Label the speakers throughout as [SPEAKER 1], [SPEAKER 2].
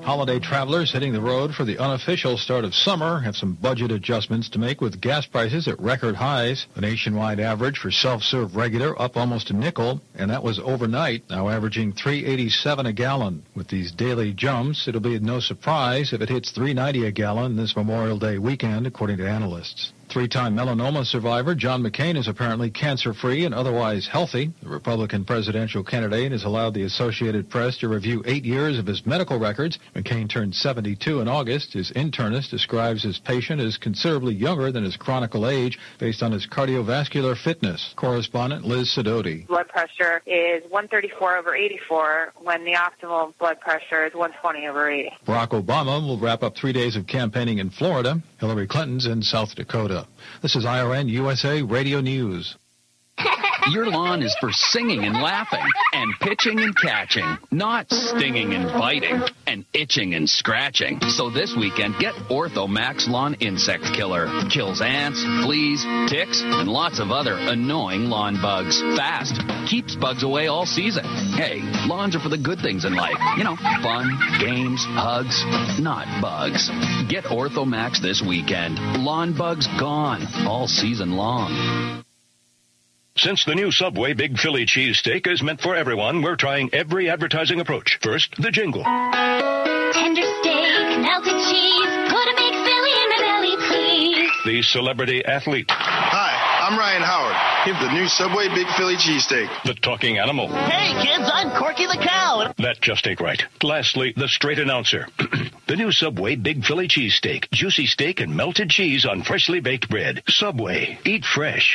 [SPEAKER 1] Holiday travelers hitting the road for the unofficial start of summer have some budget adjustments to make with gas prices at record highs. The nationwide average for self-serve regular up almost a nickel, and that was overnight, now averaging $3.87 a gallon. With these daily jumps, it'll be no surprise if it hits $3.90 a gallon this Memorial Day weekend, according to analysts. Three-time melanoma survivor John McCain is apparently cancer-free and otherwise healthy. The Republican presidential candidate has allowed the Associated Press to review 8 years of his medical records. McCain turned 72 in August. His internist describes his patient as considerably younger than his chronicle age based on his cardiovascular fitness. Correspondent Liz Sidoti.
[SPEAKER 2] Blood pressure is 134/84 when the optimal blood pressure is 120/80.
[SPEAKER 1] Barack Obama will wrap up 3 days of campaigning in Florida. Hillary Clinton's in South Dakota. This is IRN USA Radio News.
[SPEAKER 3] Your lawn is for singing and laughing and pitching and catching, not stinging and biting and itching and scratching. So this weekend, get Orthomax Lawn Insect Killer. Kills ants, fleas, ticks, and lots of other annoying lawn bugs. Fast. Keeps bugs away all season. Hey, lawns are for the good things in life. You know, fun, games, hugs, not bugs. Get Orthomax this weekend. Lawn bugs gone all season long.
[SPEAKER 4] Since the new Subway Big Philly Cheesesteak is meant for everyone, we're trying every advertising approach. First, the jingle.
[SPEAKER 5] Tender steak, melted cheese, put a big Philly in my belly, please.
[SPEAKER 4] The celebrity athlete.
[SPEAKER 6] Hi, I'm Ryan Howard. The new Subway Big Philly Cheesesteak.
[SPEAKER 4] The talking animal.
[SPEAKER 7] Hey, kids, I'm Corky the Cow.
[SPEAKER 4] That just ain't right. Lastly, the straight announcer. The new Subway Big Philly Cheesesteak. Juicy steak and melted cheese on freshly baked bread. Subway. Eat fresh.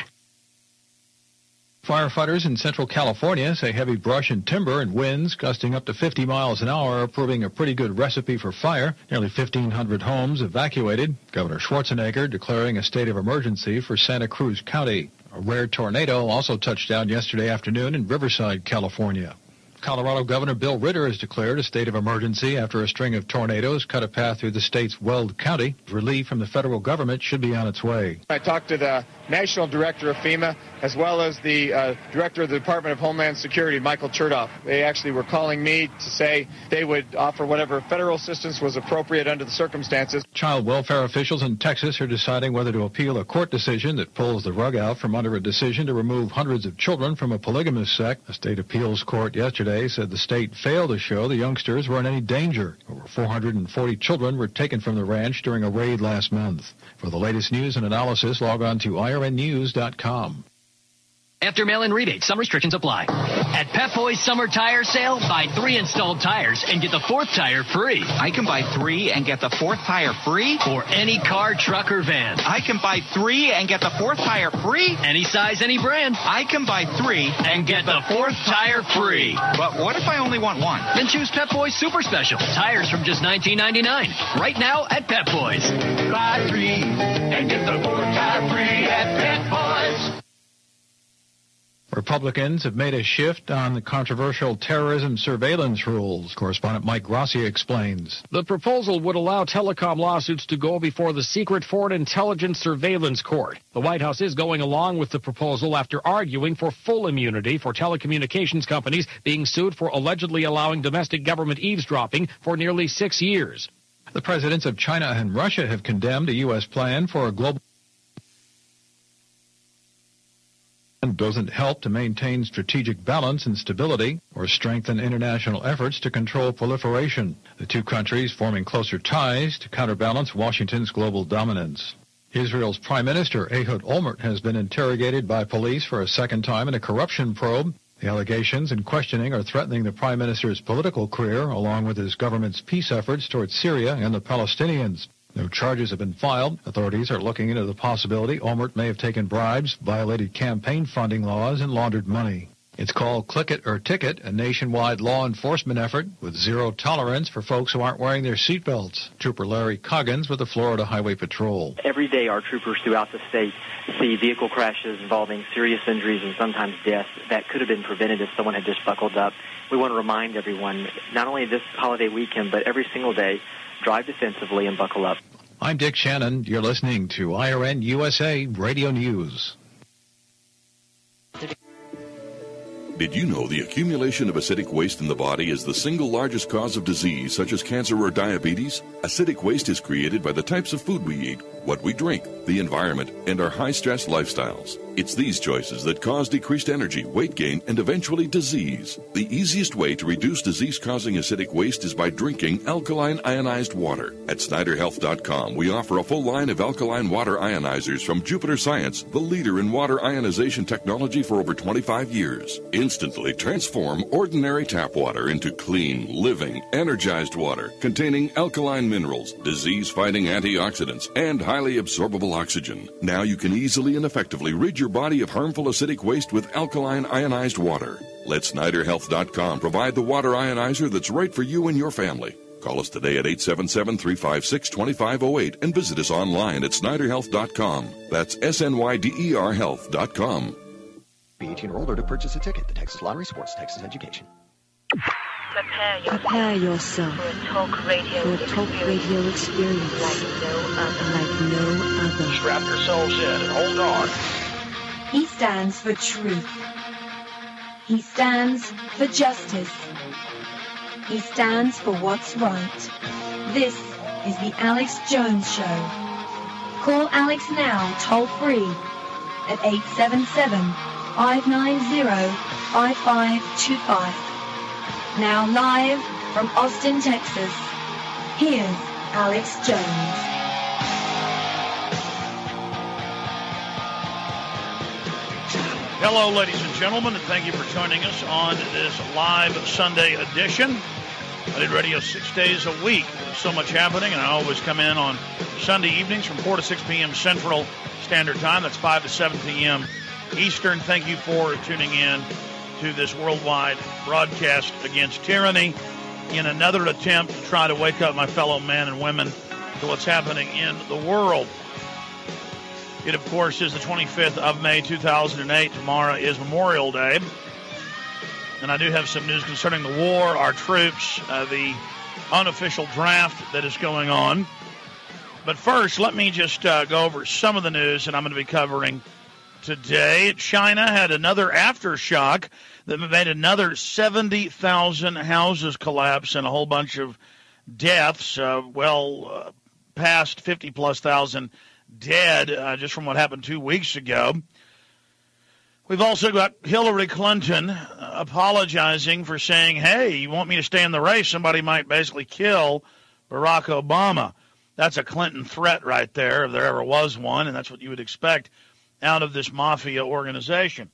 [SPEAKER 1] Firefighters in Central California say heavy brush and timber and winds gusting up to 50 miles an hour are proving a pretty good recipe for fire. Nearly 1,500 homes evacuated. Governor Schwarzenegger declaring a state of emergency for Santa Cruz County. A rare tornado also touched down yesterday afternoon in Riverside, California. Colorado Governor Bill Ritter has declared a state of emergency after a string of tornadoes cut a path through the state's Weld County. Relief from the federal government should be on its way.
[SPEAKER 8] I talked to the National Director of FEMA as well as the Director of the Department of Homeland Security, Michael Chertoff. They actually were calling me to say they would offer whatever federal assistance was appropriate under the circumstances.
[SPEAKER 1] Child welfare officials in Texas are deciding whether to appeal a court decision that pulls the rug out from under a decision to remove hundreds of children from a polygamous sect. A state appeals court yesterday said the state failed to show the youngsters were in any danger. Over 440 children were taken from the ranch during a raid last month. For the latest news and analysis, log on to irnnews.com.
[SPEAKER 9] After mail-in rebate, some restrictions apply. At Pep Boys Summer Tire Sale, buy 3 installed tires and get the 4th tire free.
[SPEAKER 10] I can buy 3 and get the 4th tire free?
[SPEAKER 9] For any car, truck, or van.
[SPEAKER 10] I can buy 3 and get the 4th tire free?
[SPEAKER 9] Any size, any brand.
[SPEAKER 10] I can buy 3
[SPEAKER 9] and get the 4th tire free.
[SPEAKER 10] But what if I only want 1?
[SPEAKER 9] Then choose Pep Boys Super Special. Tires from just $19.99. Right now at Pep Boys.
[SPEAKER 11] Buy 3 and get the 4th tire free at Pep Boys.
[SPEAKER 1] Republicans have made a shift on the controversial terrorism surveillance rules. Correspondent Mike Rossi explains.
[SPEAKER 12] The proposal would allow telecom lawsuits to go before the Secret Foreign Intelligence Surveillance Court. The White House is going along with the proposal after arguing for full immunity for telecommunications companies being sued for allegedly allowing domestic government eavesdropping for nearly 6 years.
[SPEAKER 1] The presidents of China and Russia have condemned a U.S. plan for a global doesn't help to maintain strategic balance and stability or strengthen international efforts to control proliferation. The two countries forming closer ties to counterbalance Washington's global dominance. Israel's Prime Minister Ehud Olmert has been interrogated by police for a second time in a corruption probe. The allegations and questioning are threatening the Prime Minister's political career along with his government's peace efforts towards Syria and the Palestinians. No charges have been filed. Authorities are looking into the possibility Olmert may have taken bribes, violated campaign funding laws, and laundered money. It's called Click It or Ticket, a nationwide law enforcement effort with zero tolerance for folks who aren't wearing their seatbelts. Trooper Larry Coggins with the Florida Highway Patrol.
[SPEAKER 13] Every day our troopers throughout the state see vehicle crashes involving serious injuries and sometimes death that could have been prevented if someone had just buckled up. We want to remind everyone, not only this holiday weekend, but every single day, drive defensively and buckle up.
[SPEAKER 1] I'm Dick Shannon. You're listening to IRN USA Radio News.
[SPEAKER 14] Did you know the accumulation of acidic waste in the body is the single largest cause of disease such as cancer or diabetes? Acidic waste is created by the types of food we eat, what we drink, the environment, and our high-stress lifestyles. It's these choices that cause decreased energy, weight gain, and eventually disease. The easiest way to reduce disease-causing acidic waste is by drinking alkaline ionized water. At SnyderHealth.com, we offer a full line of alkaline water ionizers from Jupiter Science, the leader in water ionization technology for over 25 years. Instantly transform ordinary tap water into clean, living, energized water containing alkaline minerals, disease-fighting antioxidants, and highly absorbable oxygen. Now you can easily and effectively rid your body of harmful acidic waste with alkaline ionized water. Let SnyderHealth.com provide the water ionizer that's right for you and your family. Call us today at 877-356-2508 and visit us online at SnyderHealth.com. That's SNYDER Health.com.
[SPEAKER 15] Be 18 or older to purchase a ticket. The Texas Lottery supports Texas education.
[SPEAKER 16] Prepare yourself for a talk radio experience like no other.
[SPEAKER 11] Strap yourselves in and hold on.
[SPEAKER 17] He stands for truth. He stands for justice. He stands for what's right. This is the Alex Jones Show. Call Alex now, toll free, at 877-590-5525. Now live from Austin, Texas, here's Alex Jones.
[SPEAKER 18] Hello, ladies and gentlemen, and thank you for joining us on this live Sunday edition. I did radio 6 days a week. There's so much happening, and I always come in on Sunday evenings from 4 to 6 p.m. Central Standard Time. That's 5 to 7 p.m. Eastern. Thank you for tuning in to this worldwide broadcast against tyranny in another attempt to try to wake up my fellow men and women to what's happening in the world. It, of course, is the 25th of May, 2008. Tomorrow is Memorial Day. And I do have some news concerning the war, our troops, the unofficial draft that is going on. But first, let me just go over some of the news that I'm going to be covering today. China had another aftershock that made another 70,000 houses collapse and a whole bunch of deaths, past 50-plus thousand dead just from what happened 2 weeks ago. We've also got Hillary Clinton apologizing for saying, hey, you want me to stay in the race? Somebody might basically kill Barack Obama. That's a Clinton threat right there, if there ever was one, and that's what you would expect out of this mafia organization.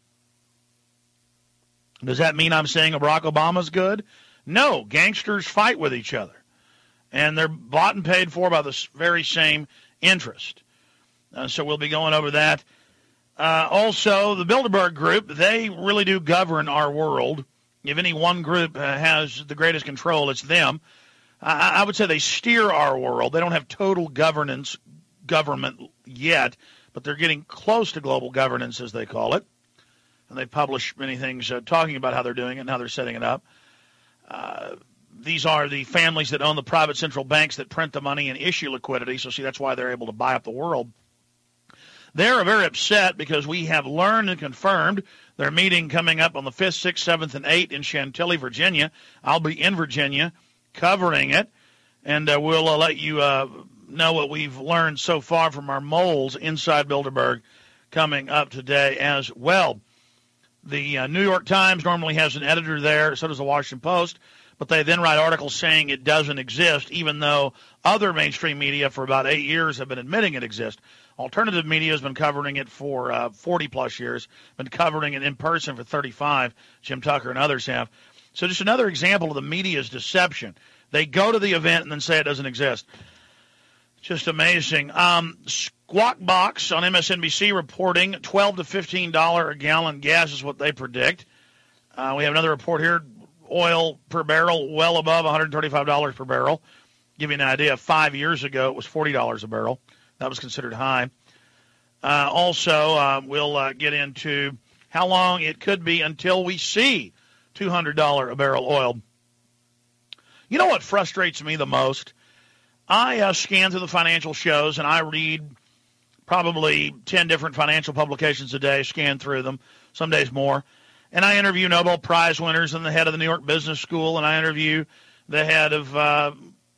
[SPEAKER 18] Does that mean I'm saying Barack Obama's good? No, gangsters fight with each other, and they're bought and paid for by the very same interest. So we'll be going over that. Also, the Bilderberg Group, they really do govern our world. If any one group has the greatest control, it's them. I would say they steer our world. They don't have total government yet, but they're getting close to global governance, as they call it. And they publish many things talking about how they're doing it and how they're setting it up. These are the families that own the private central banks that print the money and issue liquidity. So, see, that's why they're able to buy up the world. They're very upset because we have learned and confirmed their meeting coming up on the 5th, 6th, 7th, and 8th in Chantilly, Virginia. I'll be in Virginia covering it, and we'll let you know what we've learned so far from our moles inside Bilderberg coming up today as well. The New York Times normally has an editor there, so does the Washington Post, but they then write articles saying it doesn't exist, even though other mainstream media for about 8 years have been admitting it exists. Alternative media has been covering it for 40-plus years, been covering it in person for 35. Jim Tucker and others have. So just another example of the media's deception. They go to the event and then say it doesn't exist. Just amazing. Squawk Box on MSNBC reporting $12 to $15 a gallon gas is what they predict. We have another report here. Oil per barrel well above $135 per barrel. Give you an idea, 5 years ago it was $40 a barrel. That was considered high. Also, we'll get into how long it could be until we see $200 a barrel oil. You know what frustrates me the most? I scan through the financial shows, and I read probably 10 different financial publications a day, scan through them, some days more. And I interview Nobel Prize winners and the head of the New York Business School, and I interview the head of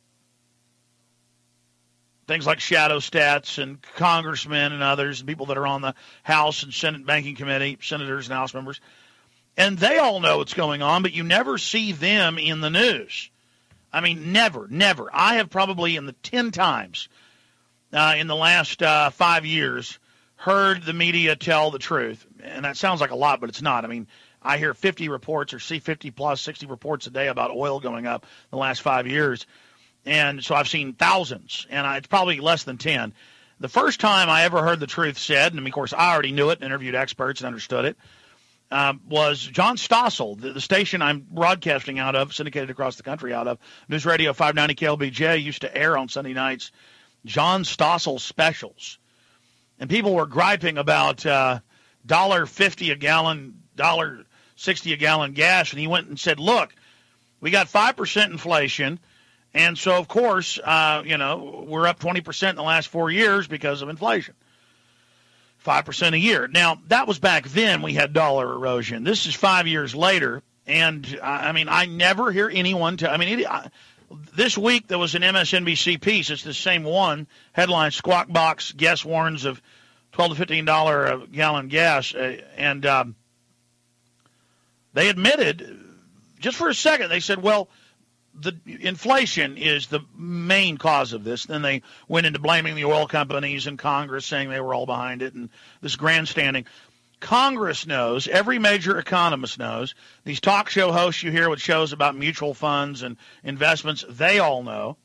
[SPEAKER 18] things like Shadow Stats and congressmen and others, people that are on the House and Senate Banking Committee, senators and House members. And they all know what's going on, but you never see them in the news. I mean, never. I have probably in the 10 times in the last 5 years heard the media tell the truth. And that sounds like a lot, but it's not. I mean, I hear 50 reports or see 50 plus 60 reports a day about oil going up the last 5 years. And so I've seen thousands, and it's probably less than 10. The first time I ever heard the truth said, and of course I already knew it and interviewed experts and understood it, was John Stossel, the station I'm broadcasting out of, syndicated across the country out of, News Radio 590 KLBJ, used to air on Sunday nights John Stossel specials. And people were griping about $1.50 a gallon, $1.60 a gallon gas, and he went and said, look, we got 5% inflation, and so, of course, we're up 20% in the last 4 years because of inflation. 5% a year. Now, that was back then we had dollar erosion. This is 5 years later, and, I never hear anyone tell. This week there was an MSNBC piece. It's the same one. Headline, Squawk Box guest warns of $12 to $15 a gallon gas. And they admitted, just for a second, they said, well, the inflation is the main cause of this. Then they went into blaming the oil companies and Congress, saying they were all behind it, and this grandstanding. Congress knows, every major economist knows, these talk show hosts you hear with shows about mutual funds and investments, they all know.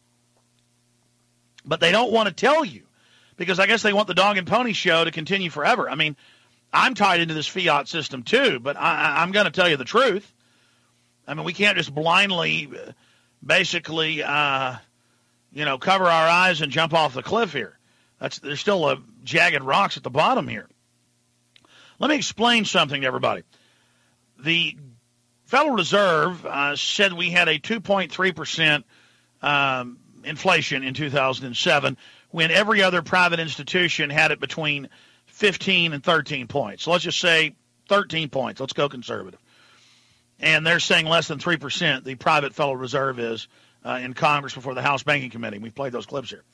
[SPEAKER 18] But they don't want to tell you, because I guess they want the dog and pony show to continue forever. I'm tied into this fiat system too, but I'm going to tell you the truth. We can't just blindly, basically, cover our eyes and jump off the cliff here. There's still jagged rocks at the bottom here. Let me explain something to everybody. The Federal Reserve said we had a 2.3% inflation in 2007, when every other private institution had it between 15 and 13 points. So let's just say 13 points. Let's go conservative. And they're saying less than 3%, the private Federal Reserve is in Congress before the House Banking Committee. We've played those clips here.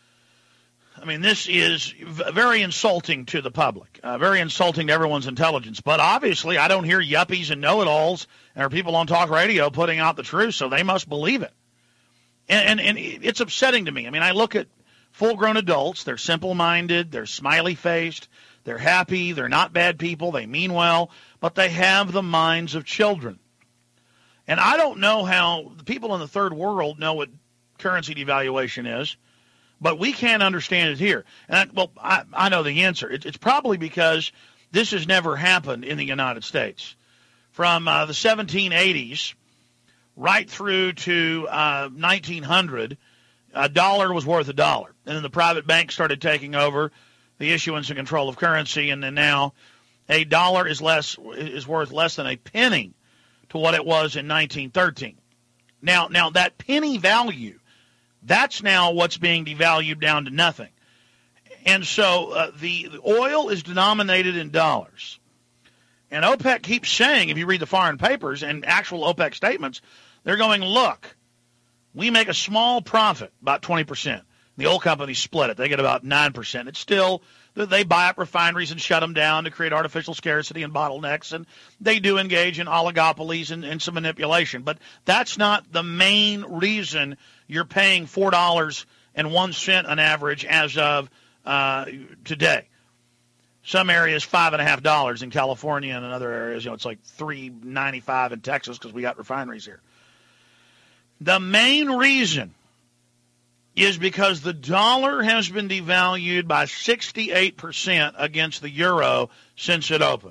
[SPEAKER 18] This is very insulting to the public, very insulting to everyone's intelligence. But obviously, I don't hear yuppies and know-it-alls or people on talk radio putting out the truth, so they must believe it. And it's upsetting to me. I look at full-grown adults. They're simple-minded. They're smiley-faced. They're happy. They're not bad people. They mean well. But they have the minds of children. And I don't know how the people in the third world know what currency devaluation is, but we can't understand it here. And I know the answer. It's probably because this has never happened in the United States. From the 1780s right through to 1900, a dollar was worth a dollar. And then the private banks started taking over the issuance and control of currency, and then now a dollar is worth less than a penny to what it was in 1913. Now that penny value, that's now what's being devalued down to nothing. And so the oil is denominated in dollars. And OPEC keeps saying, if you read the foreign papers and actual OPEC statements, they're going, look, we make a small profit, about 20%. The oil companies split it. They get about 9%. It's still, they buy up refineries and shut them down to create artificial scarcity and bottlenecks, and they do engage in oligopolies and some manipulation. But that's not the main reason you're paying $4.01 on average as of today. Some areas $5.50 in California, and in other areas, it's like $3.95 in Texas because we got refineries here. The main reason is because the dollar has been devalued by 68% against the euro since it opened.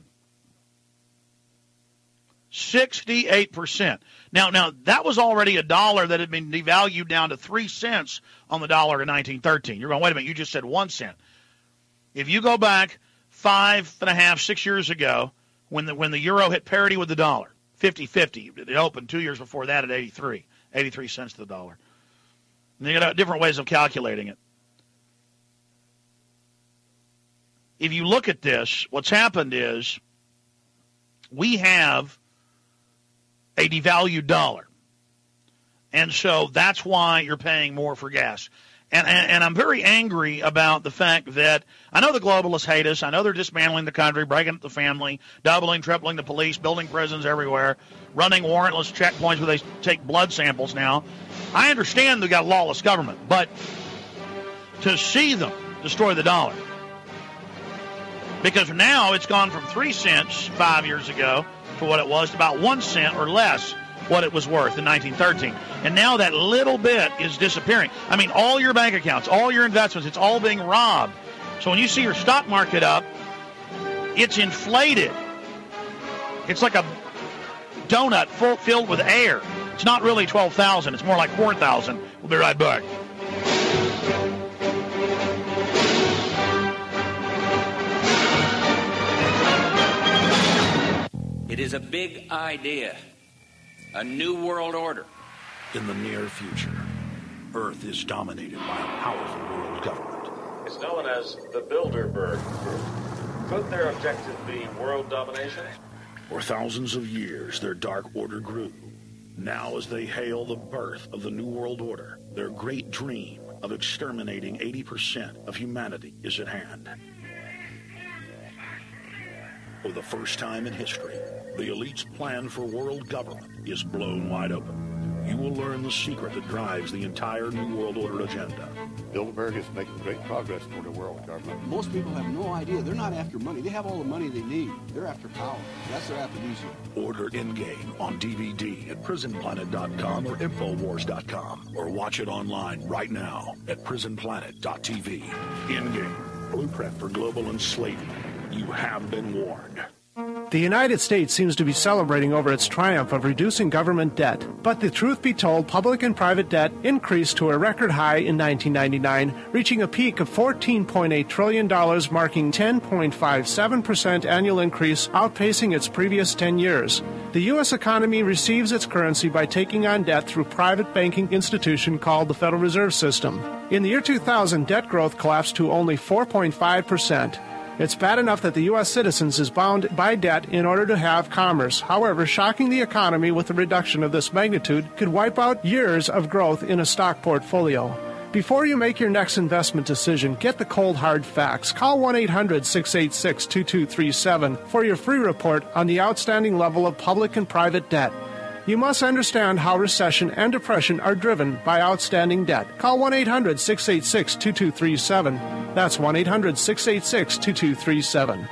[SPEAKER 18] 68%. Now that was already a dollar that had been devalued down to 3 cents on the dollar in 1913. You're going, wait a minute, you just said 1 cent. If you go back 5.5, 6 years ago, when the euro hit parity with the dollar, 50-50, it opened 2 years before that at 83 cents to the dollar. And you got different ways of calculating it. If you look at this, what's happened is we have a devalued dollar. And so that's why you're paying more for gas. And I'm very angry about the fact that I know the globalists hate us. I know they're dismantling the country, breaking up the family, doubling, tripling the police, building prisons everywhere, running warrantless checkpoints where they take blood samples now. I understand they've got a lawless government, but to see them destroy the dollar, because now it's gone from 3 cents 5 years ago for what it was to about 1 cent or less what it was worth in 1913. And now that little bit is disappearing. I mean, all your bank accounts, all your investments, it's all being robbed. So when you see your stock market up, it's inflated. It's like a donut filled with air. It's not really 12,000. It's more like 4,000. We'll be right back.
[SPEAKER 19] It is a big idea. A new world order.
[SPEAKER 20] In the near future, Earth is dominated by a powerful world government.
[SPEAKER 21] It's known as the Bilderberg Group. Could their objective be world domination?
[SPEAKER 20] For thousands of years, their dark order grew. Now, as they hail the birth of the new world order, their great dream of exterminating 80% of humanity is at hand. For the first time in history, the elite's plan for world government is blown wide open. You will learn the secret that drives the entire New World Order agenda.
[SPEAKER 22] Bilderberg is making great progress toward a world government.
[SPEAKER 23] Most people have no idea. They're not after money. They have all the money they need. They're after power. That's their aphrodisiac.
[SPEAKER 20] Order Endgame on DVD at prisonplanet.com or Infowars.com, or watch it online right now at prisonplanet.tv. Endgame, blueprint for global enslavement. You have been warned.
[SPEAKER 24] The United States seems to be celebrating over its triumph of reducing government debt. But the truth be told, public and private debt increased to a record high in 1999, reaching a peak of $14.8 trillion, marking 10.57% annual increase, outpacing its previous 10 years. The U.S. economy receives its currency by taking on debt through private banking institution called the Federal Reserve System. In the year 2000, debt growth collapsed to only 4.5%. It's bad enough that the U.S. citizens is bound by debt in order to have commerce. However, shocking the economy with a reduction of this magnitude could wipe out years of growth in a stock portfolio. Before you make your next investment decision, get the cold hard facts. Call 1-800-686-2237 for your free report on the outstanding level of public and private debt. You must understand how recession and depression are driven by outstanding debt. Call 1-800-686-2237. That's 1-800-686-2237.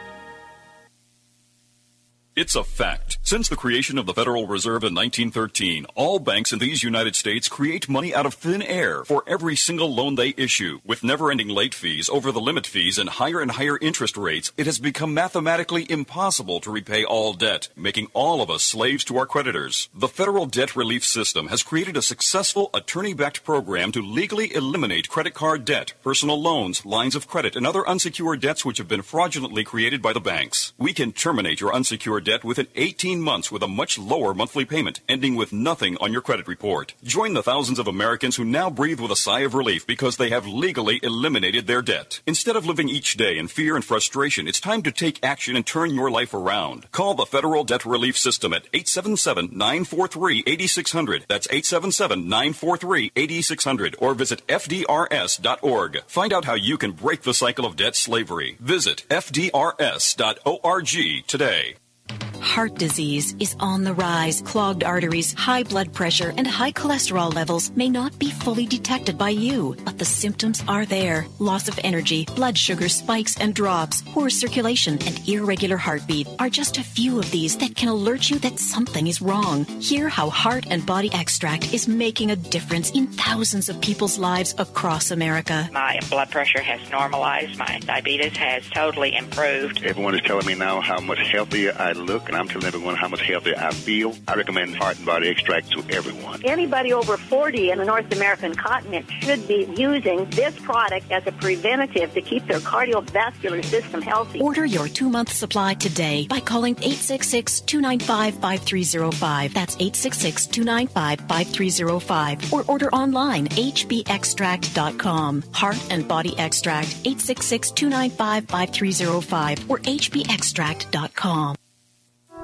[SPEAKER 25] It's a fact. Since the creation of the Federal Reserve in 1913, all banks in these United States create money out of thin air for every single loan they issue. With never-ending late fees, over-the-limit fees, and higher interest rates, it has become mathematically impossible to repay all debt, making all of us slaves to our creditors. The Federal Debt Relief System has created a successful attorney-backed program to legally eliminate credit card debt, personal loans, lines of credit, and other unsecured debts which have been fraudulently created by the banks. We can terminate your unsecured debt within 18 months with a much lower monthly payment, ending with nothing on your credit report. Join the thousands of Americans who now breathe with a sigh of relief because they have legally eliminated their debt. Instead of living each day in fear and frustration, it's time to take action and turn your life around. Call the Federal Debt Relief System at 877-943-8600. That's 877-943-8600. Or visit FDRS.org. Find out how you can break the cycle of debt slavery. Visit FDRS.org today.
[SPEAKER 26] Heart disease is on the rise. Clogged arteries, high blood pressure, and high cholesterol levels may not be fully detected by you, but the symptoms are there. Loss of energy, blood sugar spikes and drops, poor circulation, and irregular heartbeat are just a few of these that can alert you that something is wrong. Hear how Heart and Body Extract is making a difference in thousands of people's lives across America.
[SPEAKER 27] My blood pressure has normalized. My diabetes has totally improved.
[SPEAKER 28] Everyone is telling me now how much healthier I look, and I'm telling everyone how much healthier I feel. I recommend Heart and Body Extract to everyone.
[SPEAKER 29] Anybody over 40 in the North American continent should be using this product as a preventative to keep their cardiovascular system healthy.
[SPEAKER 26] Order your 2-month supply today by calling 866-295-5305. That's 866-295-5305. Or order online, hbextract.com. Heart and Body Extract, 866-295-5305 or hbextract.com.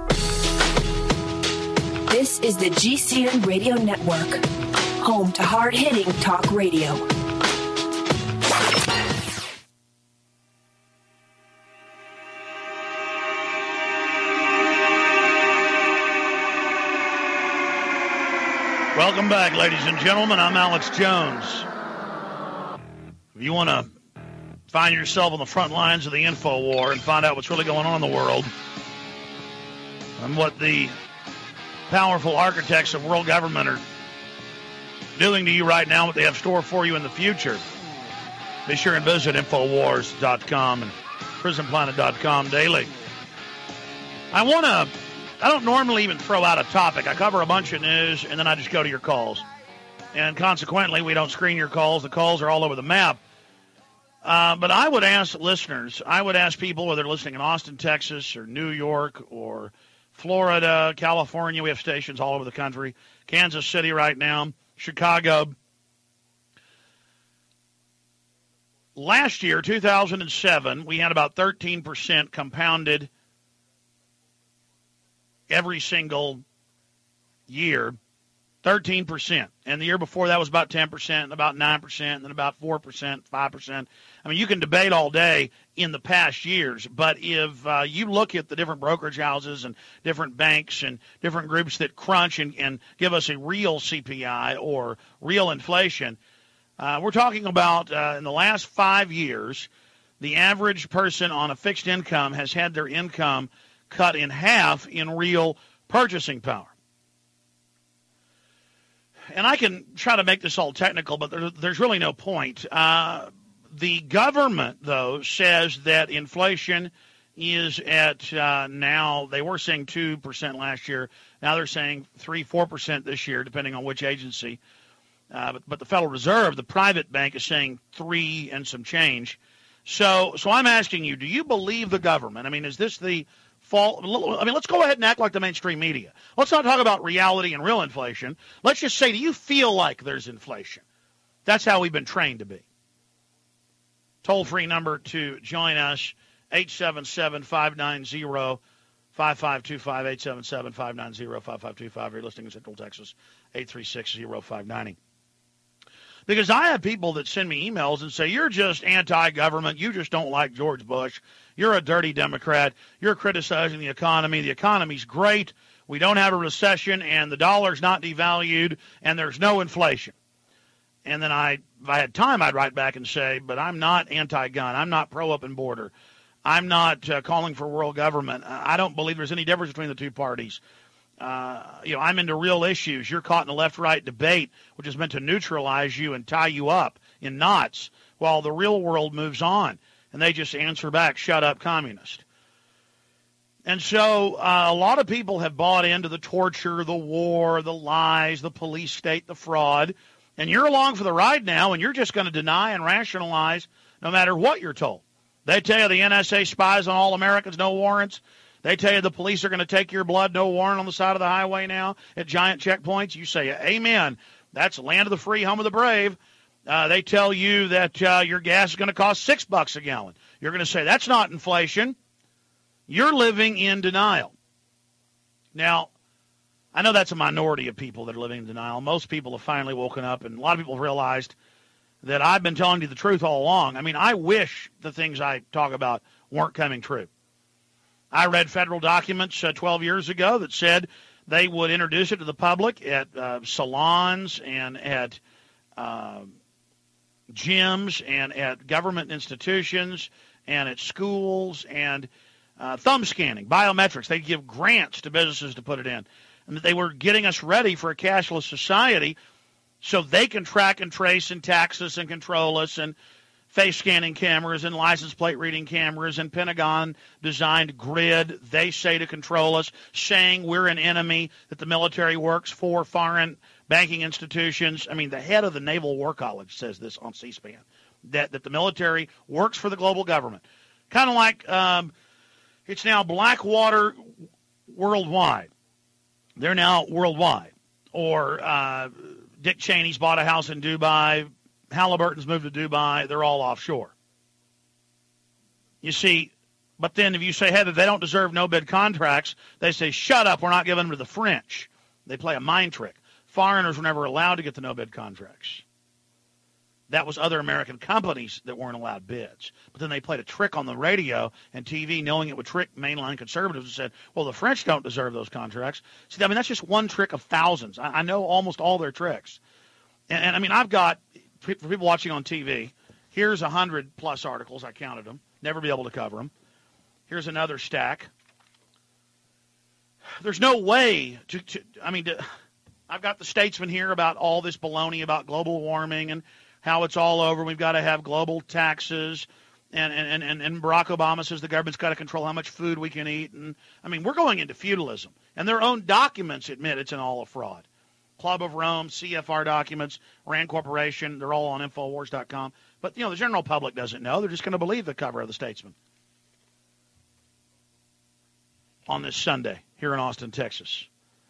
[SPEAKER 2] This is the GCN Radio Network, home to hard-hitting talk radio.
[SPEAKER 18] Welcome back, ladies and gentlemen. I'm Alex Jones. If you want to find yourself on the front lines of the info war and find out what's really going on in the world and what the powerful architects of world government are doing to you right now, what they have stored for you in the future, be sure and visit Infowars.com and PrisonPlanet.com daily. I don't normally even throw out a topic. I cover a bunch of news, and then I just go to your calls. And consequently, we don't screen your calls. The calls are all over the map. But I would ask listeners, I would ask people whether they're listening in Austin, Texas, or New York, or Florida, California. We have stations all over the country. Kansas City right now, Chicago. Last year, 2007, we had about 13% compounded every single year, 13%. And the year before that was about 10%, and about 9%, and then about 4%, 5%. I mean, you can debate all day in the past years, but if you look at the different brokerage houses and different banks and different groups that crunch and give us a real CPI or real inflation, we're talking about in the last 5 years, the average person on a fixed income has had their income cut in half in real purchasing power. And I can try to make this all technical, but there's really no point. The government, though, says that inflation is at now, they were saying 2% last year. Now they're saying 3-4% this year, depending on which agency. But the Federal Reserve, the private bank, is saying 3 and some change. So I'm asking you, do you believe the government? I mean, is this the fault? I mean, let's go ahead and act like the mainstream media. Let's not talk about reality and real inflation. Let's just say, do you feel like there's inflation? That's how we've been trained to be. Toll-free number to join us, 877-590-5525, 877-590-5525. You're listening in Central Texas, 836-0590. Because I have people that send me emails and say, you're just anti-government. You just don't like George Bush. You're a dirty Democrat. You're criticizing the economy. The economy's great. We don't have a recession, and the dollar's not devalued, and there's no inflation. And then if I had time, I'd write back and say, but I'm not anti-gun. I'm not pro-open border. I'm not calling for world government. I don't believe there's any difference between the two parties. I'm into real issues. You're caught in a left-right debate, which is meant to neutralize you and tie you up in knots while the real world moves on. And they just answer back, shut up, communist. And so a lot of people have bought into the torture, the war, the lies, the police state, the fraud. And you're along for the ride now, and you're just going to deny and rationalize no matter what you're told. They tell you the NSA spies on all Americans, no warrants. They tell you the police are going to take your blood, no warrant on the side of the highway now at giant checkpoints. You say, amen. That's the land of the free, home of the brave. They tell you that your gas is going to cost $6 a gallon. You're going to say, that's not inflation. You're living in denial. Now, I know that's a minority of people that are living in denial. Most people have finally woken up, and a lot of people have realized that I've been telling you the truth all along. I mean, I wish the things I talk about weren't coming true. I read federal documents 12 years ago that said they would introduce it to the public at salons and at gyms and at government institutions and at schools and thumb scanning, biometrics. They'd give grants to businesses to put it in. And that they were getting us ready for a cashless society so they can track and trace and tax us and control us, and face scanning cameras and license plate reading cameras and Pentagon-designed grid, they say, to control us, saying we're an enemy, that the military works for foreign banking institutions. I mean, the head of the Naval War College says this on C-SPAN, that the military works for the global government. Kind of like it's now Blackwater worldwide. They're now worldwide. Or Dick Cheney's bought a house in Dubai. Halliburton's moved to Dubai. They're all offshore. You see, but then if you say, hey, that they don't deserve no-bid contracts, they say, shut up, we're not giving them to the French. They play a mind trick. Foreigners were never allowed to get the no-bid contracts. That was other American companies that weren't allowed bids. But then they played a trick on the radio and TV, knowing it would trick mainline conservatives, and said, well, the French don't deserve those contracts. See, I mean, that's just one trick of thousands. I know almost all their tricks. And I mean, I've got, for people watching on TV, here's 100-plus articles. I counted them. Never be able to cover them. Here's another stack. There's no way I've got the Statesman here about all this baloney about global warming and how it's all over. We've got to have global taxes, and Barack Obama says the government's got to control how much food we can eat. And I mean, we're going into feudalism, and their own documents admit it's all a fraud. Club of Rome, CFR documents, Rand Corporation, they're all on Infowars.com. But, the general public doesn't know. They're just going to believe the cover of the Statesman on this Sunday here in Austin, Texas.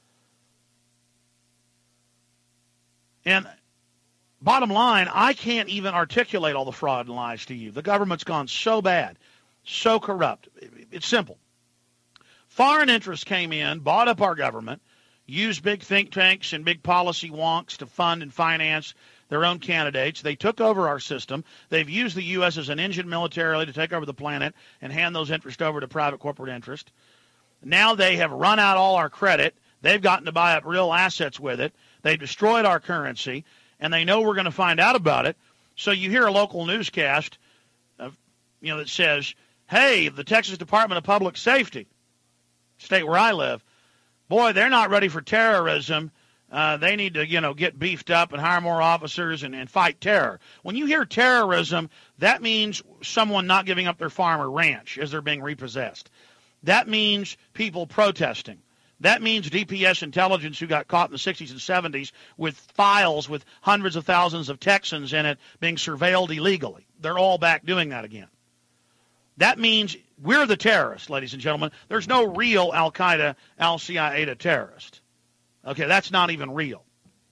[SPEAKER 18] And bottom line, I can't even articulate all the fraud and lies to you. The government's gone so bad, so corrupt. It's simple. Foreign interests came in, bought up our government, used big think tanks and big policy wonks to fund and finance their own candidates. They took over our system. They've used the U.S. as an engine militarily to take over the planet and hand those interests over to private corporate interest. Now they have run out all our credit. They've gotten to buy up real assets with it. They've destroyed our currency, and they know we're going to find out about it. So you hear a local newscast, that says, hey, the Texas Department of Public Safety, state where I live, boy, they're not ready for terrorism. They need to, get beefed up and hire more officers and fight terror. When you hear terrorism, that means someone not giving up their farm or ranch as they're being repossessed. That means people protesting. That means DPS intelligence who got caught in the 60s and 70s with files with hundreds of thousands of Texans in it being surveilled illegally. They're all back doing that again. That means we're the terrorists, ladies and gentlemen. There's no real Al-Qaeda, Al-Qaeda terrorist. Okay, that's not even real.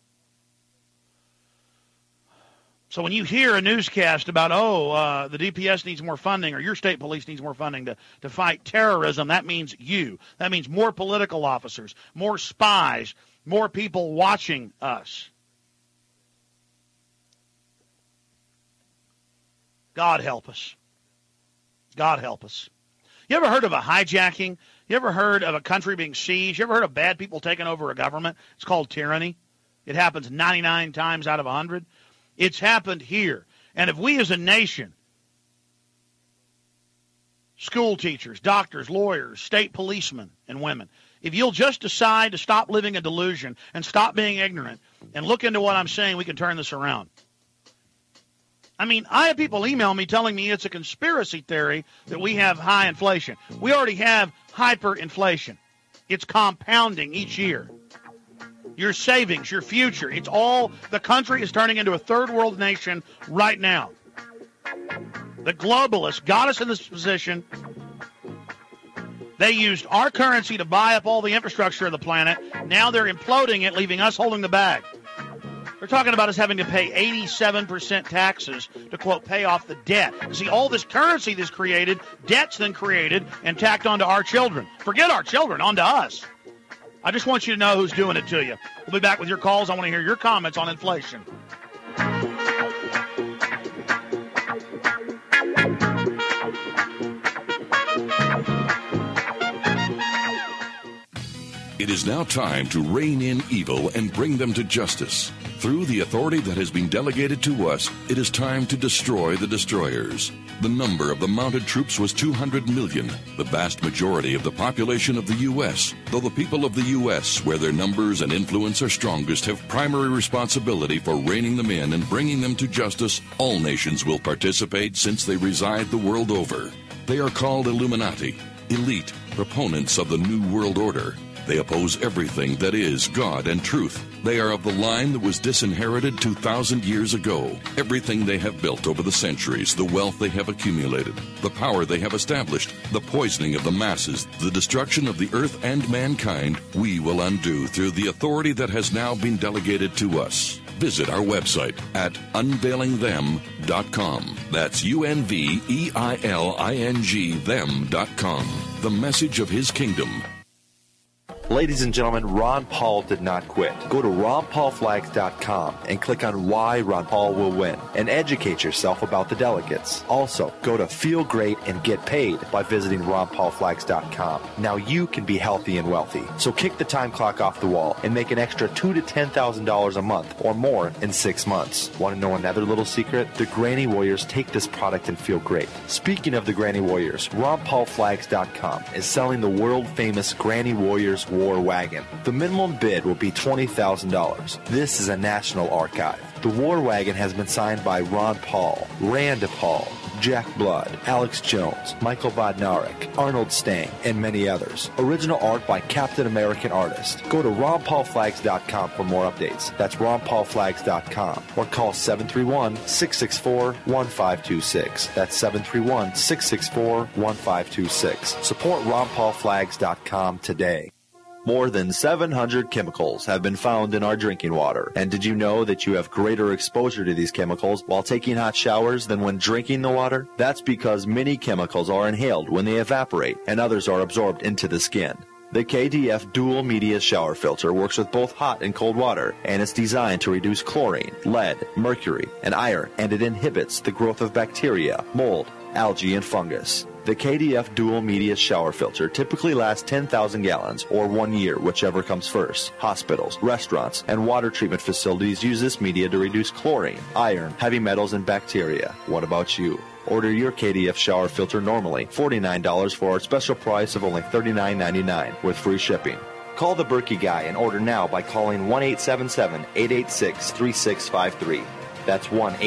[SPEAKER 18] So when you hear a newscast about, the DPS needs more funding or your state police needs more funding to fight terrorism, that means you. That means more political officers, more spies, more people watching us. God help us. God help us. You ever heard of a hijacking? You ever heard of a country being sieged? You ever heard of bad people taking over a government? It's called tyranny. It happens 99 times out of 100. It's happened here. And if we as a nation, school teachers, doctors, lawyers, state policemen and women, if you'll just decide to stop living a delusion and stop being ignorant and look into what I'm saying, we can turn this around. I mean, I have people email me telling me it's a conspiracy theory that we have high inflation. We already have hyperinflation. It's compounding each year. Your savings, your future, it's all, the country is turning into a third world nation right now. The globalists got us in this position. They used our currency to buy up all the infrastructure of the planet. Now they're imploding it, leaving us holding the bag. They're talking about us having to pay 87% taxes to, quote, pay off the debt. See, all this currency that's created, debt's then created and tacked onto our children. Forget our children, onto us. I just want you to know who's doing it to you. We'll be back with your calls. I want to hear your comments on inflation.
[SPEAKER 14] It is now time to rein in evil and bring them to justice. Through the authority that has been delegated to us, it is time to destroy the destroyers. The number of the mounted troops was 200 million, the vast majority of the population of the U.S. Though the people of the U.S., where their numbers and influence are strongest, have primary responsibility for reining them in and bringing them to justice, all nations will participate since they reside the world over. They are called Illuminati, elite, proponents of the New World Order. They oppose everything that is God and truth. They are of the line that was disinherited 2,000 years ago. Everything they have built over the centuries, the wealth they have accumulated, the power they have established, the poisoning of the masses, the destruction of the earth and mankind, we will undo through the authority that has now been delegated to us. Visit our website at unveilingthem.com. That's UNVEILING them.com. The message of His kingdom.
[SPEAKER 3] Ladies and gentlemen, Ron Paul did not quit. Go to ronpaulflags.com and click on why Ron Paul will win and educate yourself about the delegates. Also, go to Feel Great and Get Paid by visiting ronpaulflags.com. Now you can be healthy and wealthy. So kick the time clock off the wall and make an extra $2,000 to $10,000 a month or more in 6 months. Want to know another little secret? The Granny Warriors take this product and feel great. Speaking of the Granny Warriors, ronpaulflags.com is selling the world-famous Granny Warriors War Wagon. The minimum bid will be $20,000. This is a national archive. The War Wagon has been signed by Ron Paul, Rand Paul, Jack Blood, Alex Jones, Michael Bodnarik, Arnold Stang, and many others. Original art by Captain American artist. Go to ronpaulflags.com for more updates. That's ronpaulflags.com or call 731-664-1526. That's 731-664-1526. Support ronpaulflags.com today. More than 700 chemicals have been found in our drinking water. And did you know that you have greater exposure to these chemicals while taking hot showers than when drinking the water? That's because many chemicals are inhaled when they evaporate and others are absorbed into the skin. The KDF Dual Media Shower Filter works with both hot and cold water, and it's designed to reduce chlorine, lead, mercury, and iron, and it inhibits the growth of bacteria, mold, algae, and fungus. The KDF Dual Media Shower Filter typically lasts 10,000 gallons or 1 year, whichever comes first. Hospitals, restaurants, and water treatment facilities use this media to reduce chlorine, iron, heavy metals, and bacteria. What about you? Order your KDF shower filter normally $49 for our special price of only $39.99 with free shipping. Call the Berkey Guy and order now by calling 1-877-886-3653. That's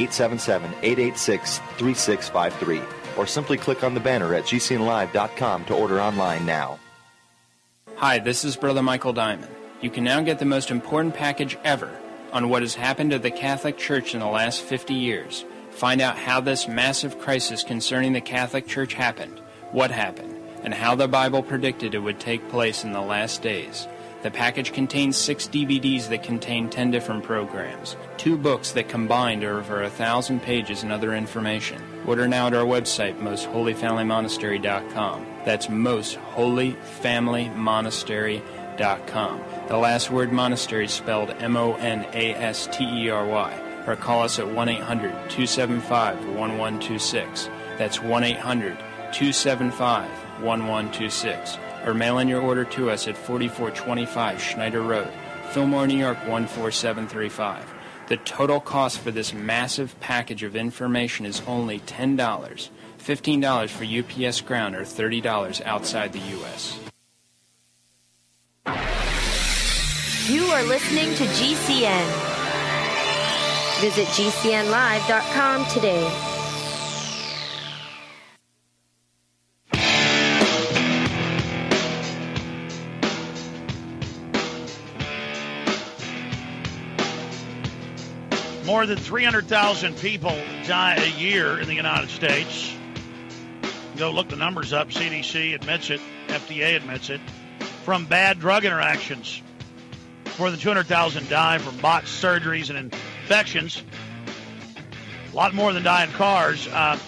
[SPEAKER 3] 1-877-886-3653. Or simply click on the banner at gcnlive.com to order online now.
[SPEAKER 4] Hi, this is Brother Michael Diamond. You can now get the most important package ever on what has happened to the Catholic Church in the last 50 years. Find out how this massive crisis concerning the Catholic Church happened, what happened, and how the Bible predicted it would take place in the last days. The package contains 6 DVDs that contain 10 different programs, 2 books that combined are over 1,000 pages and other information. Order now at our website, mostholyfamilymonastery.com. That's mostholyfamilymonastery.com. The last word monastery is spelled M-O-N-A-S-T-E-R-Y. Or call us at 1-800-275-1126. That's 1-800-275-1126. Or mail in your order to us at 4425 Schneider Road, Fillmore, New York 14735. The total cost for this massive package of information is only $10, $15 for UPS Ground, or $30 outside the U.S.
[SPEAKER 5] You are listening to GCN. Visit GCNlive.com today.
[SPEAKER 18] More than 300,000 people die a year in the United States. Go look the numbers up. CDC admits it. FDA admits it. From bad drug interactions. More than 200,000 die from botched surgeries and infections. A lot more than die in cars.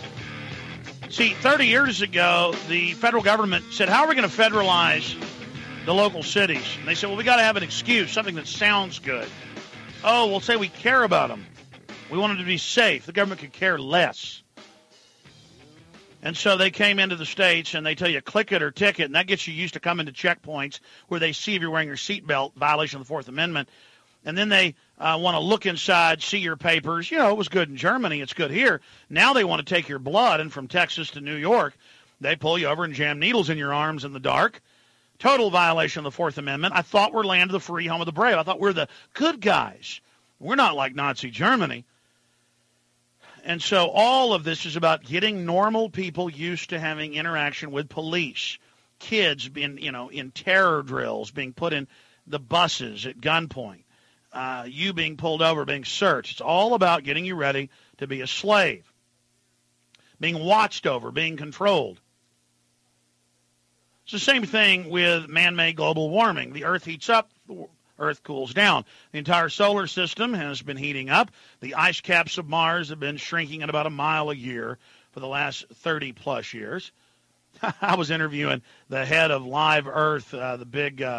[SPEAKER 18] 30 years ago, the federal government said, how are we going to federalize the local cities? And they said, well, we got to have an excuse, something that sounds good. Oh, we'll say we care about them. We want them to be safe. The government could care less. And so they came into the states and they tell you click it or ticket, and that gets you used to coming to checkpoints where they see if you're wearing your seatbelt, violation of the Fourth Amendment. And then they want to look inside, see your papers. You know, it was good in Germany. It's good here. Now they want to take your blood, and from Texas to New York, they pull you over and jam needles in your arms in the dark. Total violation of the Fourth Amendment. I thought we're land of the free, home of the brave. I thought we're the good guys. We're not like Nazi Germany. And so all of this is about getting normal people used to having interaction with police. Kids being, in terror drills, being put in the buses at gunpoint. You being pulled over, being searched. It's all about getting you ready to be a slave. Being watched over, being controlled. It's the same thing with man-made global warming. The Earth heats up, the Earth cools down. The entire solar system has been heating up. The ice caps of Mars have been shrinking at about a mile a year for the last 30-plus years. I was interviewing the head of Live Earth, the big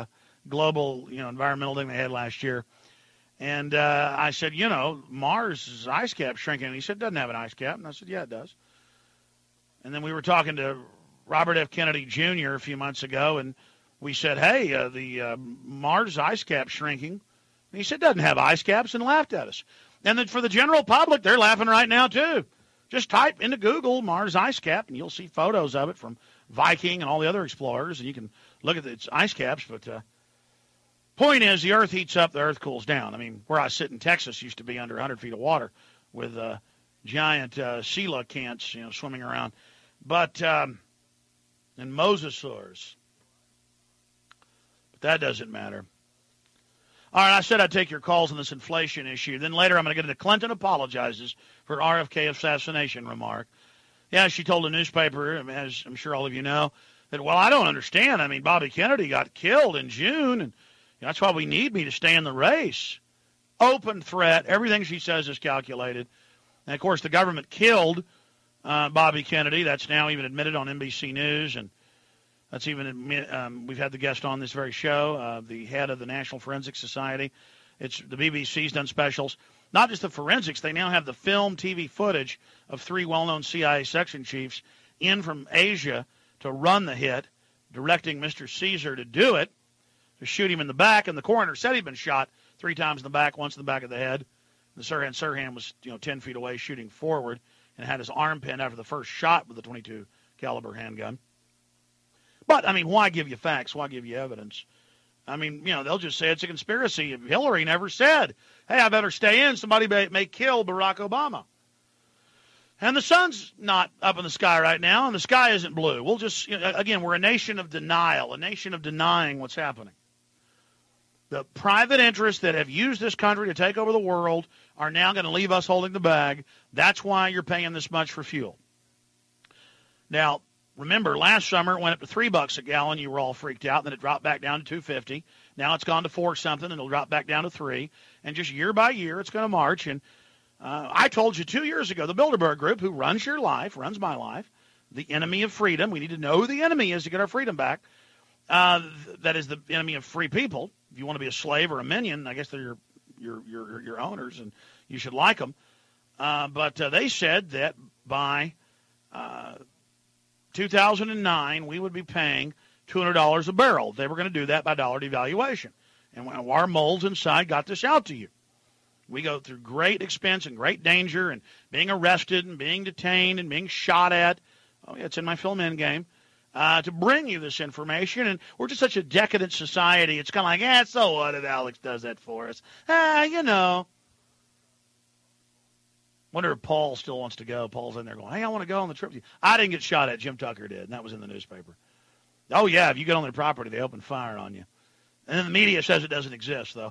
[SPEAKER 18] global, environmental thing they had last year. And I said, Mars' ice cap shrinking. And he said, it doesn't have an ice cap. And I said, yeah, it does. And then we were talking to Robert F. Kennedy Jr. a few months ago, and we said, hey, the Mars ice cap shrinking. And he said, doesn't have ice caps, and laughed at us. And then for the general public, they're laughing right now, too. Just type into Google Mars ice cap, and you'll see photos of it from Viking and all the other explorers, and you can look at its ice caps. But point is, the Earth heats up, the Earth cools down. I mean, where I sit in Texas used to be under 100 feet of water with giant coelacanths, swimming around. But and mosasaurs. But that doesn't matter. All right, I said I'd take your calls on this inflation issue. Then later I'm going to get into Clinton apologizes for RFK assassination remark. Yeah, she told a newspaper, as I'm sure all of you know, that, well, I don't understand. I mean, Bobby Kennedy got killed in June, and that's why we need me to stay in the race. Open threat. Everything she says is calculated. And, of course, the government killed Bobby Kennedy. That's now even admitted on NBC News, and that's even we've had the guest on this very show, the head of the National Forensic Society. It's the BBC's done specials. Not just the forensics, they now have the film TV footage of 3 well-known CIA section chiefs in from Asia to run the hit, directing Mr. Caesar to do it, to shoot him in the back. And the coroner said he'd been shot 3 times in the back, once in the back of the head. The Sirhan was 10 feet away shooting forward and had his arm pinned after the first shot with the .22 caliber handgun. But, I mean, why give you facts? Why give you evidence? I mean, they'll just say it's a conspiracy. Hillary never said, hey, I better stay in. Somebody may kill Barack Obama. And the sun's not up in the sky right now, and the sky isn't blue. We'll just, again, we're a nation of denial, a nation of denying what's happening. The private interests that have used this country to take over the world are now going to leave us holding the bag. That's why you're paying this much for fuel. Now, remember, last summer it went up to $3 a gallon. You were all freaked out. Then it dropped back down to $2.50. Now it's gone to $4 something, and it'll drop back down to $3. And just year by year, it's going to march. And I told you 2 years ago, the Bilderberg Group, who runs your life, runs my life, the enemy of freedom. We need to know who the enemy is to get our freedom back. That is the enemy of free people. If you want to be a slave or a minion, I guess they're your owners, and you should like them. But they said that by 2009, we would be paying $200 a barrel. They were going to do that by dollar devaluation. And when our moles inside got this out to you, we go through great expense and great danger and being arrested and being detained and being shot at. Oh, yeah, it's in my film Endgame. To bring you this information. And we're just such a decadent society. It's kind of like, so what if Alex does that for us? Wonder if Paul still wants to go. Paul's in there going, hey, I want to go on the trip with you. I didn't get shot at. Jim Tucker did, and that was in the newspaper. Oh, yeah, if you get on their property, they open fire on you. And then the media says it doesn't exist, though.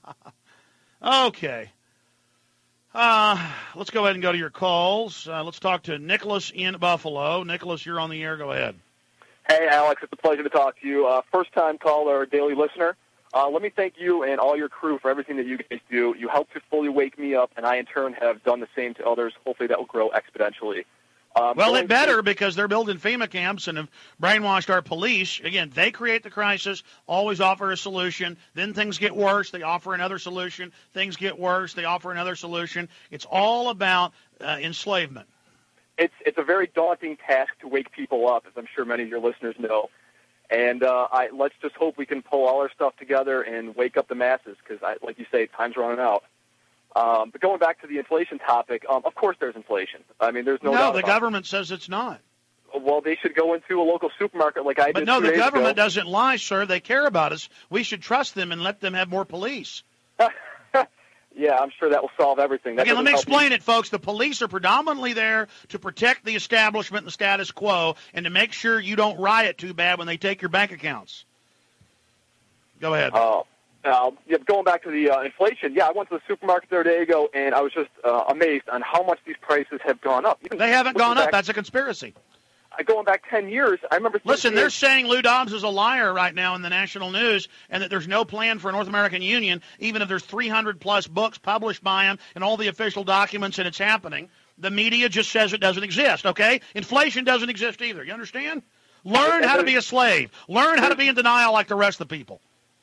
[SPEAKER 18] Okay. Let's go ahead and go to your calls. Let's talk to Nicholas in Buffalo. Nicholas, you're on the air. Go ahead.
[SPEAKER 1] Hey, Alex. It's a pleasure to talk to you. First-time caller, daily listener. Let me thank you and all your crew for everything that you guys do. You help to fully wake me up, and I, in turn, have done the same to others. Hopefully that will grow exponentially.
[SPEAKER 18] Well, it better because they're building FEMA camps and have brainwashed our police. Again, they create the crisis, always offer a solution. Then things get worse. They offer another solution. Things get worse. They offer another solution. It's all about enslavement.
[SPEAKER 1] It's a very daunting task to wake people up, as I'm sure many of your listeners know. And let's just hope we can pull all our stuff together and wake up the masses because, like you say, time's running out. But going back to the inflation topic, of course there's inflation. I mean, there's no doubt
[SPEAKER 18] the government says it's not.
[SPEAKER 1] Well, they should go into a local supermarket like I did.
[SPEAKER 18] But no, the government doesn't lie, sir. They care about us. We should trust them and let them have more police.
[SPEAKER 1] Yeah, I'm sure that will solve everything.
[SPEAKER 18] Again, let me explain it, folks. The police are predominantly there to protect the establishment and the status quo and to make sure you don't riot too bad when they take your bank accounts. Go ahead.
[SPEAKER 1] Going back to the inflation, I went to the supermarket the other day ago, and I was just amazed on how much these prices have gone up.
[SPEAKER 18] They haven't gone up. That's a conspiracy.
[SPEAKER 1] Going back 10 years, I remember...
[SPEAKER 18] Listen, they're saying Lou Dobbs is a liar right now in the national news and that there's no plan for a North American Union, even if there's 300-plus books published by him and all the official documents and it's happening. The media just says it doesn't exist, okay? Inflation doesn't exist either. You understand? Learn how to be a slave. Learn how to be in denial like the rest of the people.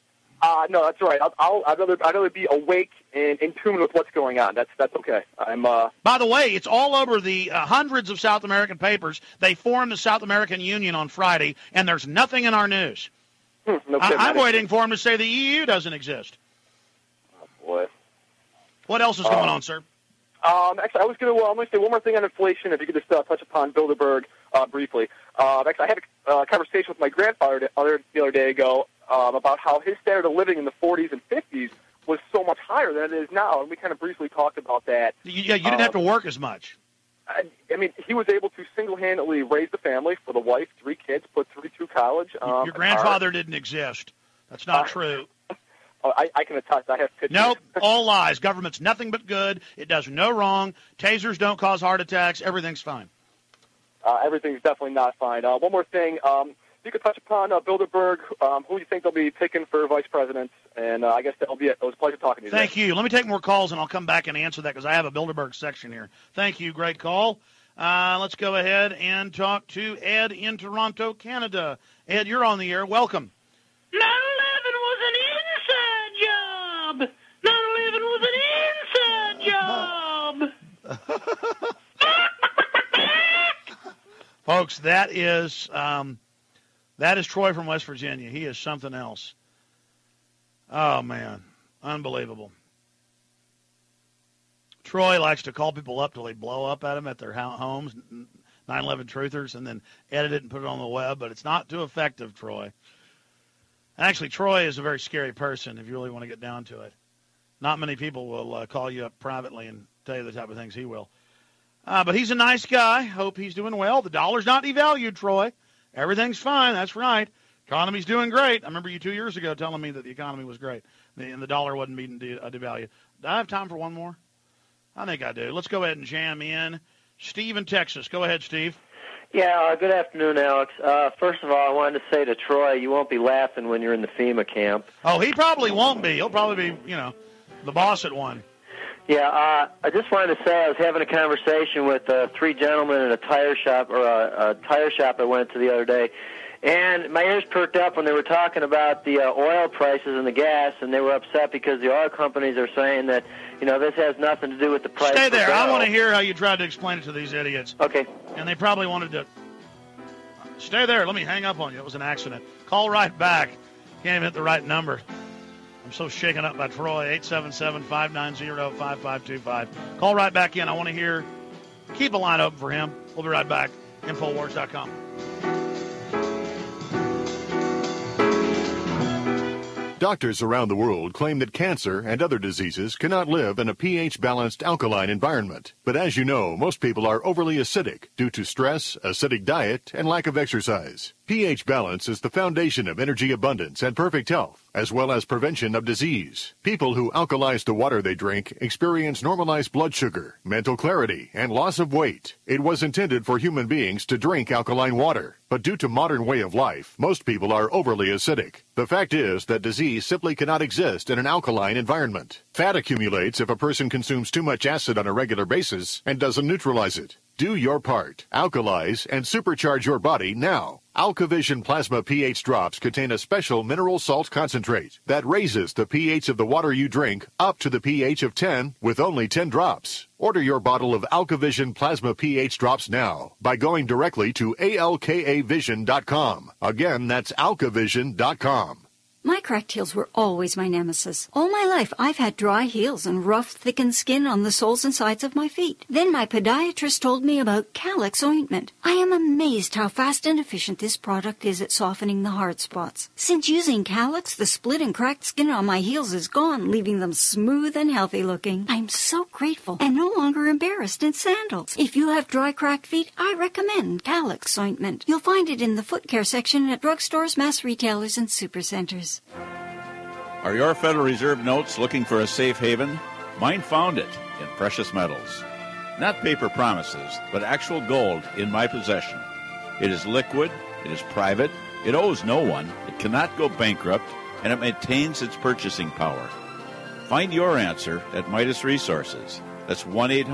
[SPEAKER 1] No, that's all right. I'd rather be awake and in tune with what's going on. That's okay.
[SPEAKER 18] By the way, it's all over the hundreds of South American papers. They formed the South American Union on Friday, and there's nothing in our news.
[SPEAKER 1] No
[SPEAKER 18] I'm waiting for them to say the EU doesn't exist.
[SPEAKER 1] Oh, boy.
[SPEAKER 18] What else is going on, sir?
[SPEAKER 1] Actually, I'm going to say one more thing on inflation, if you could just touch upon Bilderberg briefly. Actually, I had a conversation with my grandfather the other day ago about how his standard of living in the 40s and 50s was so much higher than it is now, and we kind of briefly talked about that.
[SPEAKER 18] Yeah, you didn't have to work as much.
[SPEAKER 1] I mean, he was able to single-handedly raise the family for the wife, 3 kids, put 3 through college.
[SPEAKER 18] Your grandfather didn't exist. That's not true.
[SPEAKER 1] I can attest. I have pictures.
[SPEAKER 18] Nope, all lies. Government's nothing but good. It does no wrong. Tasers don't cause heart attacks. Everything's fine.
[SPEAKER 1] Everything's definitely not fine. One more thing. You could touch upon Bilderberg, who you think they'll be picking for vice president, and I guess that'll be it. It was a pleasure talking to you.
[SPEAKER 18] Thank you. Let me take more calls, and I'll come back and answer that because I have a Bilderberg section here. Thank you. Great call. Let's go ahead and talk to Ed in Toronto, Canada. Ed, you're on the air. Welcome.
[SPEAKER 6] 9/11 was an inside job. 9/11 was an inside job.
[SPEAKER 18] Folks, that is Troy from West Virginia. He is something else. Oh, man. Unbelievable. Troy likes to call people up till they blow up at them at their homes, 9/11 truthers, and then edit it and put it on the web, but it's not too effective, Troy. Actually, Troy is a very scary person if you really want to get down to it. Not many people will call you up privately and tell you the type of things he will. But he's a nice guy. Hope he's doing well. The dollar's not devalued, Troy. Everything's fine. That's right. Economy's doing great. I remember you 2 years ago telling me that the economy was great and the dollar wasn't being devalued. Do I have time for one more? I think I do. Let's go ahead and jam in. Steve in Texas. Go ahead, Steve.
[SPEAKER 7] Yeah, good afternoon, Alex. First of all, I wanted to say to Troy, you won't be laughing when you're in the FEMA camp.
[SPEAKER 18] Oh, he probably won't be. He'll probably be, the boss at one.
[SPEAKER 7] Yeah, I just wanted to say I was having a conversation with 3 gentlemen in a tire shop a tire shop I went to the other day, and my ears perked up when they were talking about the oil prices and the gas, and they were upset because the oil companies are saying that this has nothing to do with the price.
[SPEAKER 18] Stay there.
[SPEAKER 7] I
[SPEAKER 18] want to hear how you tried to explain it to these idiots.
[SPEAKER 7] Okay.
[SPEAKER 18] And they probably wanted to. Stay there. Let me hang up on you. It was an accident. Call right back. Can't even hit the right number. I'm so shaken up by Troy. 877-590-5525. Call right back in. I want to hear. Keep a line open for him. We'll be right back. Infowars.com.
[SPEAKER 8] Doctors around the world claim that cancer and other diseases cannot live in a pH-balanced alkaline environment. But as you know, most people are overly acidic due to stress, acidic diet, and lack of exercise. pH balance is the foundation of energy abundance and perfect health, as well as prevention of disease. People who alkalize the water they drink experience normalized blood sugar, mental clarity, and loss of weight. It was intended for human beings to drink alkaline water, but due to modern way of life, most people are overly acidic. The fact is that disease simply cannot exist in an alkaline environment. Fat accumulates if a person consumes too much acid on a regular basis and doesn't neutralize it. Do your part. Alkalize and supercharge your body now. AlkaVision Plasma pH drops contain a special mineral salt concentrate that raises the pH of the water you drink up to the pH of 10 with only 10 drops. Order your bottle of AlkaVision Plasma pH drops now by going directly to alkavision.com. Again, that's alkavision.com.
[SPEAKER 9] My cracked heels were always my nemesis. All my life, I've had dry heels and rough, thickened skin on the soles and sides of my feet. Then my podiatrist told me about Calyx ointment. I am amazed how fast and efficient this product is at softening the hard spots. Since using Calyx, the split and cracked skin on my heels is gone, leaving them smooth and healthy looking. I'm so grateful and no longer embarrassed in sandals. If you have dry, cracked feet, I recommend Calyx ointment. You'll find it in the foot care section at drugstores, mass retailers, and supercenters.
[SPEAKER 10] Are your Federal Reserve notes looking for a safe haven? Mine found it in precious metals. Not paper promises, but actual gold in my possession. It is liquid, it is private, it owes no one, it cannot go bankrupt, and it maintains its purchasing power. Find your answer at Midas Resources. That's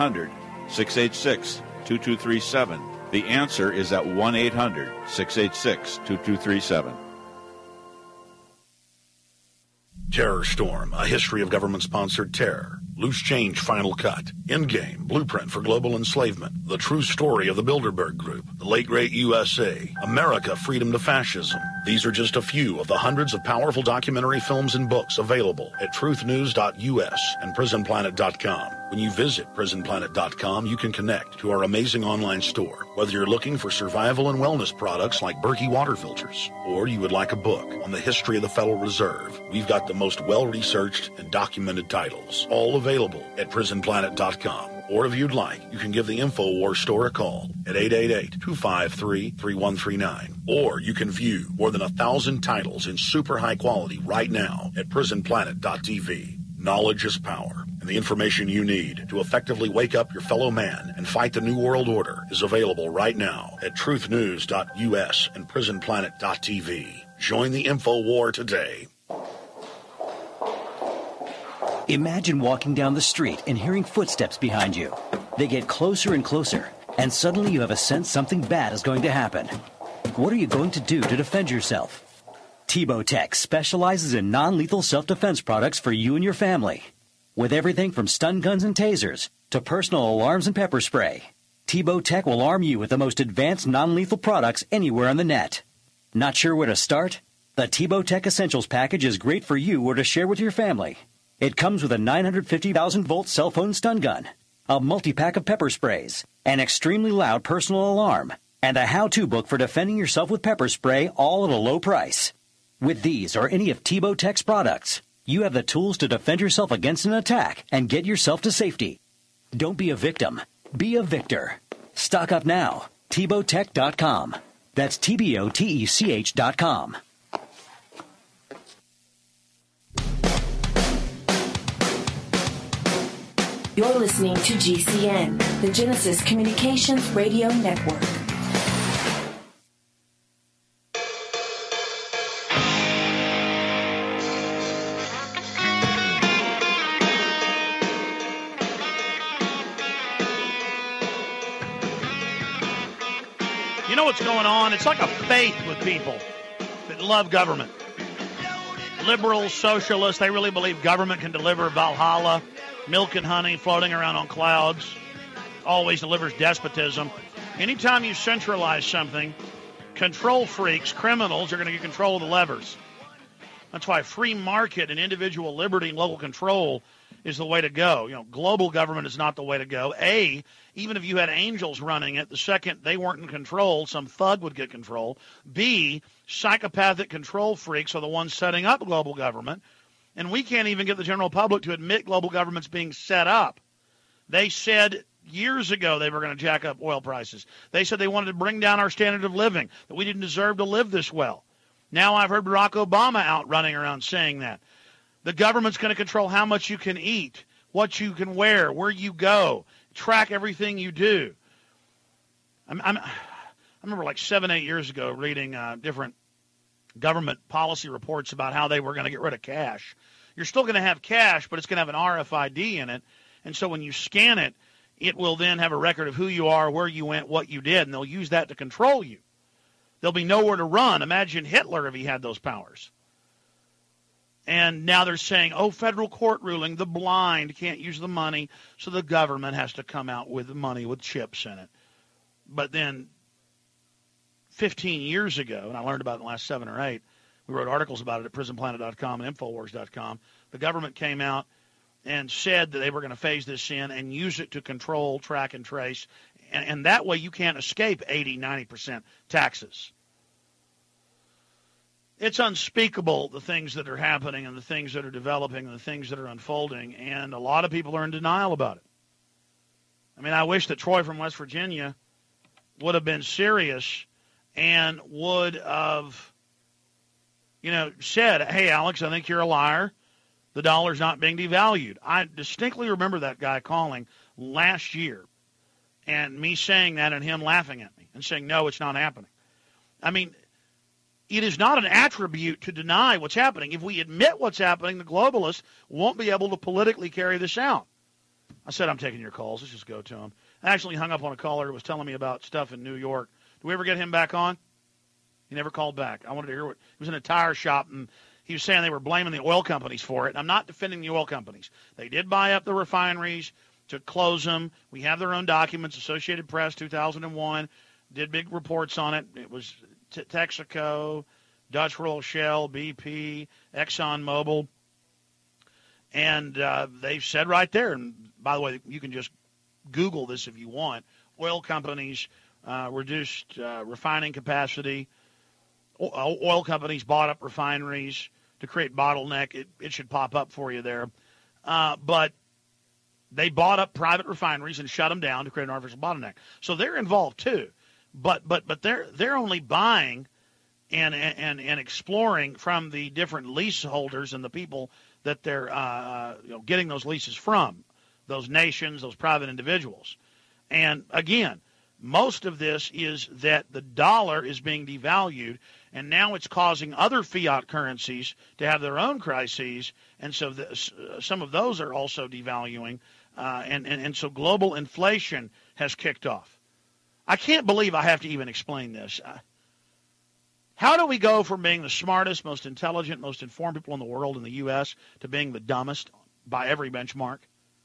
[SPEAKER 10] 1-800-686-2237. The answer is at 1-800-686-2237.
[SPEAKER 20] Terror Storm, A History of Government-Sponsored Terror. Loose Change Final Cut. Endgame, Blueprint for Global Enslavement. The True Story of the Bilderberg Group. The Late Great USA. America, Freedom to Fascism. These are just a few of the hundreds of powerful documentary films and books available at truthnews.us and prisonplanet.com. When you visit prisonplanet.com, you can connect to our amazing online store. Whether you're looking for survival and wellness products like Berkey water filters, or you would like a book on the history of the Federal Reserve, we've got the most well-researched and documented titles, all available at prisonplanet.com. Or if you'd like, you can give the InfoWars store a call at 888-253-3139. Or you can view more than 1,000 titles in super high quality right now at prisonplanet.tv. Knowledge is power, and the information you need to effectively wake up your fellow man and fight the New World Order is available right now at truthnews.us and prisonplanet.tv. Join the InfoWar today.
[SPEAKER 11] Imagine walking down the street and hearing footsteps behind you. They get closer and closer, and suddenly you have a sense something bad is going to happen. What are you going to do to defend yourself? Tebow Tech specializes in non-lethal self-defense products for you and your family. With everything from stun guns and tasers to personal alarms and pepper spray, Tebow Tech will arm you with the most advanced non-lethal products anywhere on the net. Not sure where to start? The Tebow Tech Essentials package is great for you or to share with your family. It comes with a 950,000-volt cell phone stun gun, a multi-pack of pepper sprays, an extremely loud personal alarm, and a how-to book for defending yourself with pepper spray, all at a low price. With these or any of Tebow Tech's products, you have the tools to defend yourself against an attack and get yourself to safety. Don't be a victim. Be a victor. Stock up now. TebowTech.com. That's TBOTECH.com.
[SPEAKER 2] You're listening to GCN, the Genesis Communications Radio Network.
[SPEAKER 18] You know what's going on? It's like a faith with people that love government. Liberals, socialists, they really believe government can deliver Valhalla, milk and honey floating around on clouds, always delivers despotism. Anytime you centralize something, control freaks, criminals are going to get control of the levers. That's why free market and individual liberty and local control is the way to go. You know, global government is not the way to go. Even if you had angels running it, the second they weren't in control, some thug would get control. B, psychopathic control freaks are the ones setting up global government. And we can't even get the general public to admit global government's being set up. They said years ago they were going to jack up oil prices. They said they wanted to bring down our standard of living, that we didn't deserve to live this well. Now I've heard Barack Obama out running around saying that. The government's going to control how much you can eat, what you can wear, where you go, track everything you do. I remember like 7-8 years ago reading different government policy reports about how they were going to get rid of cash. You're still going to have cash, but it's going to have an RFID in it. And so when you scan it, it will then have a record of who you are, where you went, what you did, and they'll use that to control you. There'll be nowhere to run. Imagine Hitler if he had those powers. And now they're saying, federal court ruling, the blind can't use the money, so the government has to come out with the money with chips in it. But then 15 years ago, and I learned about it in the last 7 or 8, we wrote articles about it at prisonplanet.com and Infowars.com, the government came out and said that they were going to phase this in and use it to control, track, and trace. And that way you can't escape 80, 90% taxes. It's unspeakable, the things that are happening and the things that are developing and the things that are unfolding, and a lot of people are in denial about it. I mean, I wish that Troy from West Virginia would have been serious and would have, said, hey, Alex, I think you're a liar. The dollar's not being devalued. I distinctly remember that guy calling last year and me saying that and him laughing at me and saying, no, it's not happening. I mean, it is not an attribute to deny what's happening. If we admit what's happening, the globalists won't be able to politically carry this out. I said, I'm taking your calls. Let's just go to him. I actually hung up on a caller who was telling me about stuff in New York. Did we ever get him back on? He never called back. I wanted to hear he was in a tire shop, and he was saying they were blaming the oil companies for it. I'm not defending the oil companies. They did buy up the refineries to close them. We have their own documents. Associated Press, 2001, did big reports on it. It was Texaco, Dutch Royal Shell, BP, ExxonMobil. And they've said right there, and by the way, you can just Google this if you want, oil companies reduced refining capacity. Oil companies bought up refineries to create bottleneck. It should pop up for you there. But they bought up private refineries and shut them down to create an artificial bottleneck. So they're involved too. But they're only buying and exploring from the different leaseholders and the people that they're getting those leases from, those nations, those private individuals. And again, most of this is that the dollar is being devalued, and now it's causing other fiat currencies to have their own crises, and so some of those are also devaluing, and so global inflation has kicked off. I can't believe I have to even explain this. How do we go from being the smartest, most intelligent, most informed people in the world in the U.S. to being the dumbest by every benchmark?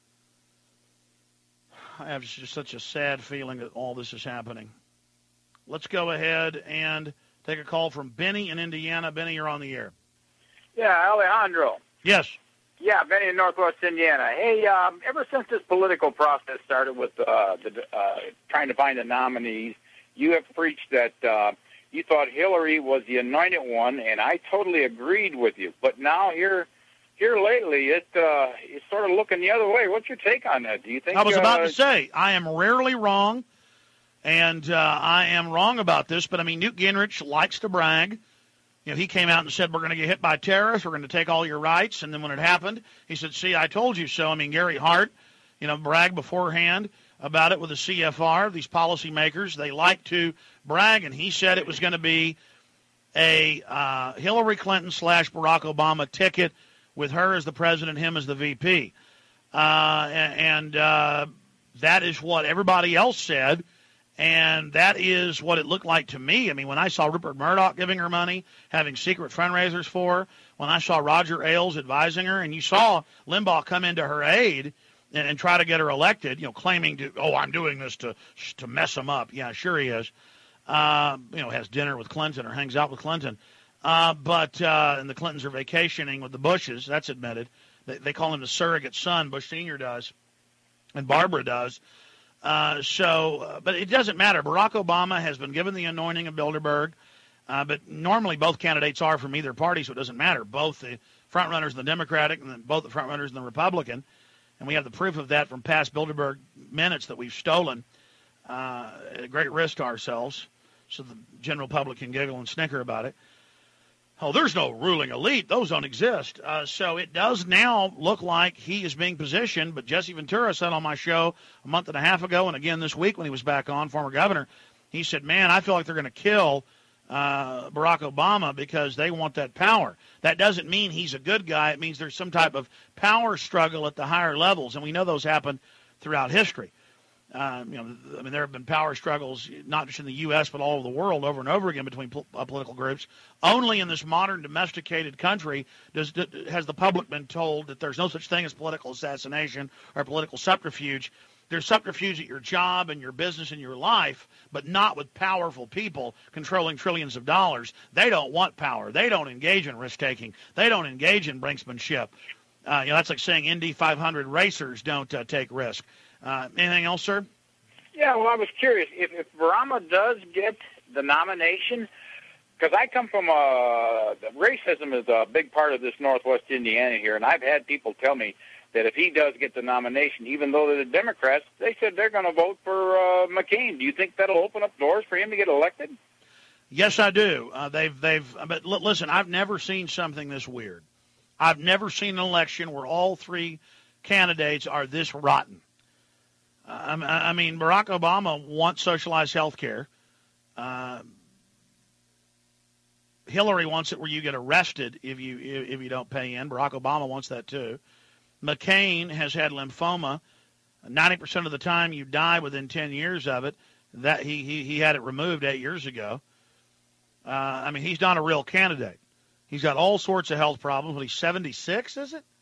[SPEAKER 18] I have just such a sad feeling that all this is happening. Let's go ahead and take a call from Benny in Indiana. Benny, you're on the air.
[SPEAKER 12] Yeah, Alejandro.
[SPEAKER 18] Yes.
[SPEAKER 12] Yeah, Benny in Northwest Indiana. Hey, ever since this political process started with trying to find the nominees, you have preached that you thought Hillary was the anointed one, and I totally agreed with you. But now here lately, it's sort of looking the other way. What's your take on that? Do you think?
[SPEAKER 18] I was about to say, I am rarely wrong, and I am wrong about this. But I mean, Newt Gingrich likes to brag. You know, he came out and said, we're going to get hit by terrorists. We're going to take all your rights. And then when it happened, he said, see, I told you so. I mean, Gary Hart, bragged beforehand about it with the CFR. These policymakers, they like to brag. And he said it was going to be a Hillary Clinton / Barack Obama ticket with her as the president, him as the VP. And that is what everybody else said. And that is what it looked like to me. I mean, when I saw Rupert Murdoch giving her money, having secret fundraisers for her, when I saw Roger Ailes advising her, and you saw Limbaugh come into her aid and try to get her elected, claiming to, I'm doing this to mess him up. Yeah, sure he is. Has dinner with Clinton or hangs out with Clinton. And the Clintons are vacationing with the Bushes. That's admitted. They call him the surrogate son. Bush Sr. does, and Barbara does. But it doesn't matter. Barack Obama has been given the anointing of Bilderberg, but normally both candidates are from either party, so it doesn't matter. Both the front-runners in the Democratic and then both the front-runners in the Republican, and we have the proof of that from past Bilderberg minutes that we've stolen at great risk to ourselves, so the general public can giggle and snicker about it. Oh, there's no ruling elite. Those don't exist. So it does now look like he is being positioned, but Jesse Ventura said on my show a month and a half ago, and again this week when he was back on, former governor, he said, man, I feel like they're going to kill Barack Obama because they want that power. That doesn't mean he's a good guy. It means there's some type of power struggle at the higher levels, and we know those happen throughout history. There have been power struggles, not just in the U.S., but all over the world over and over again between political groups. Only in this modern domesticated country has the public been told that there's no such thing as political assassination or political subterfuge. There's subterfuge at your job and your business and your life, but not with powerful people controlling trillions of dollars. They don't want power. They don't engage in risk-taking. They don't engage in brinksmanship. That's like saying Indy 500 racers don't take risk. Anything else, sir?
[SPEAKER 12] Yeah, well, I was curious. If Obama does get the nomination, because I come from racism is a big part of this Northwest Indiana here, and I've had people tell me that if he does get the nomination, even though they're the Democrats, they said they're going to vote for McCain. Do you think that'll open up doors for him to get elected?
[SPEAKER 18] Yes, I do. But listen, I've never seen something this weird. I've never seen an election where all three candidates are this rotten. I mean, Barack Obama wants socialized health care. Hillary wants it where you get arrested if you don't pay in. Barack Obama wants that too. McCain has had lymphoma. 90% of the time you die within 10 years of it. That he had it removed 8 years ago. He's not a real candidate. He's got all sorts of health problems. He's 76, is it?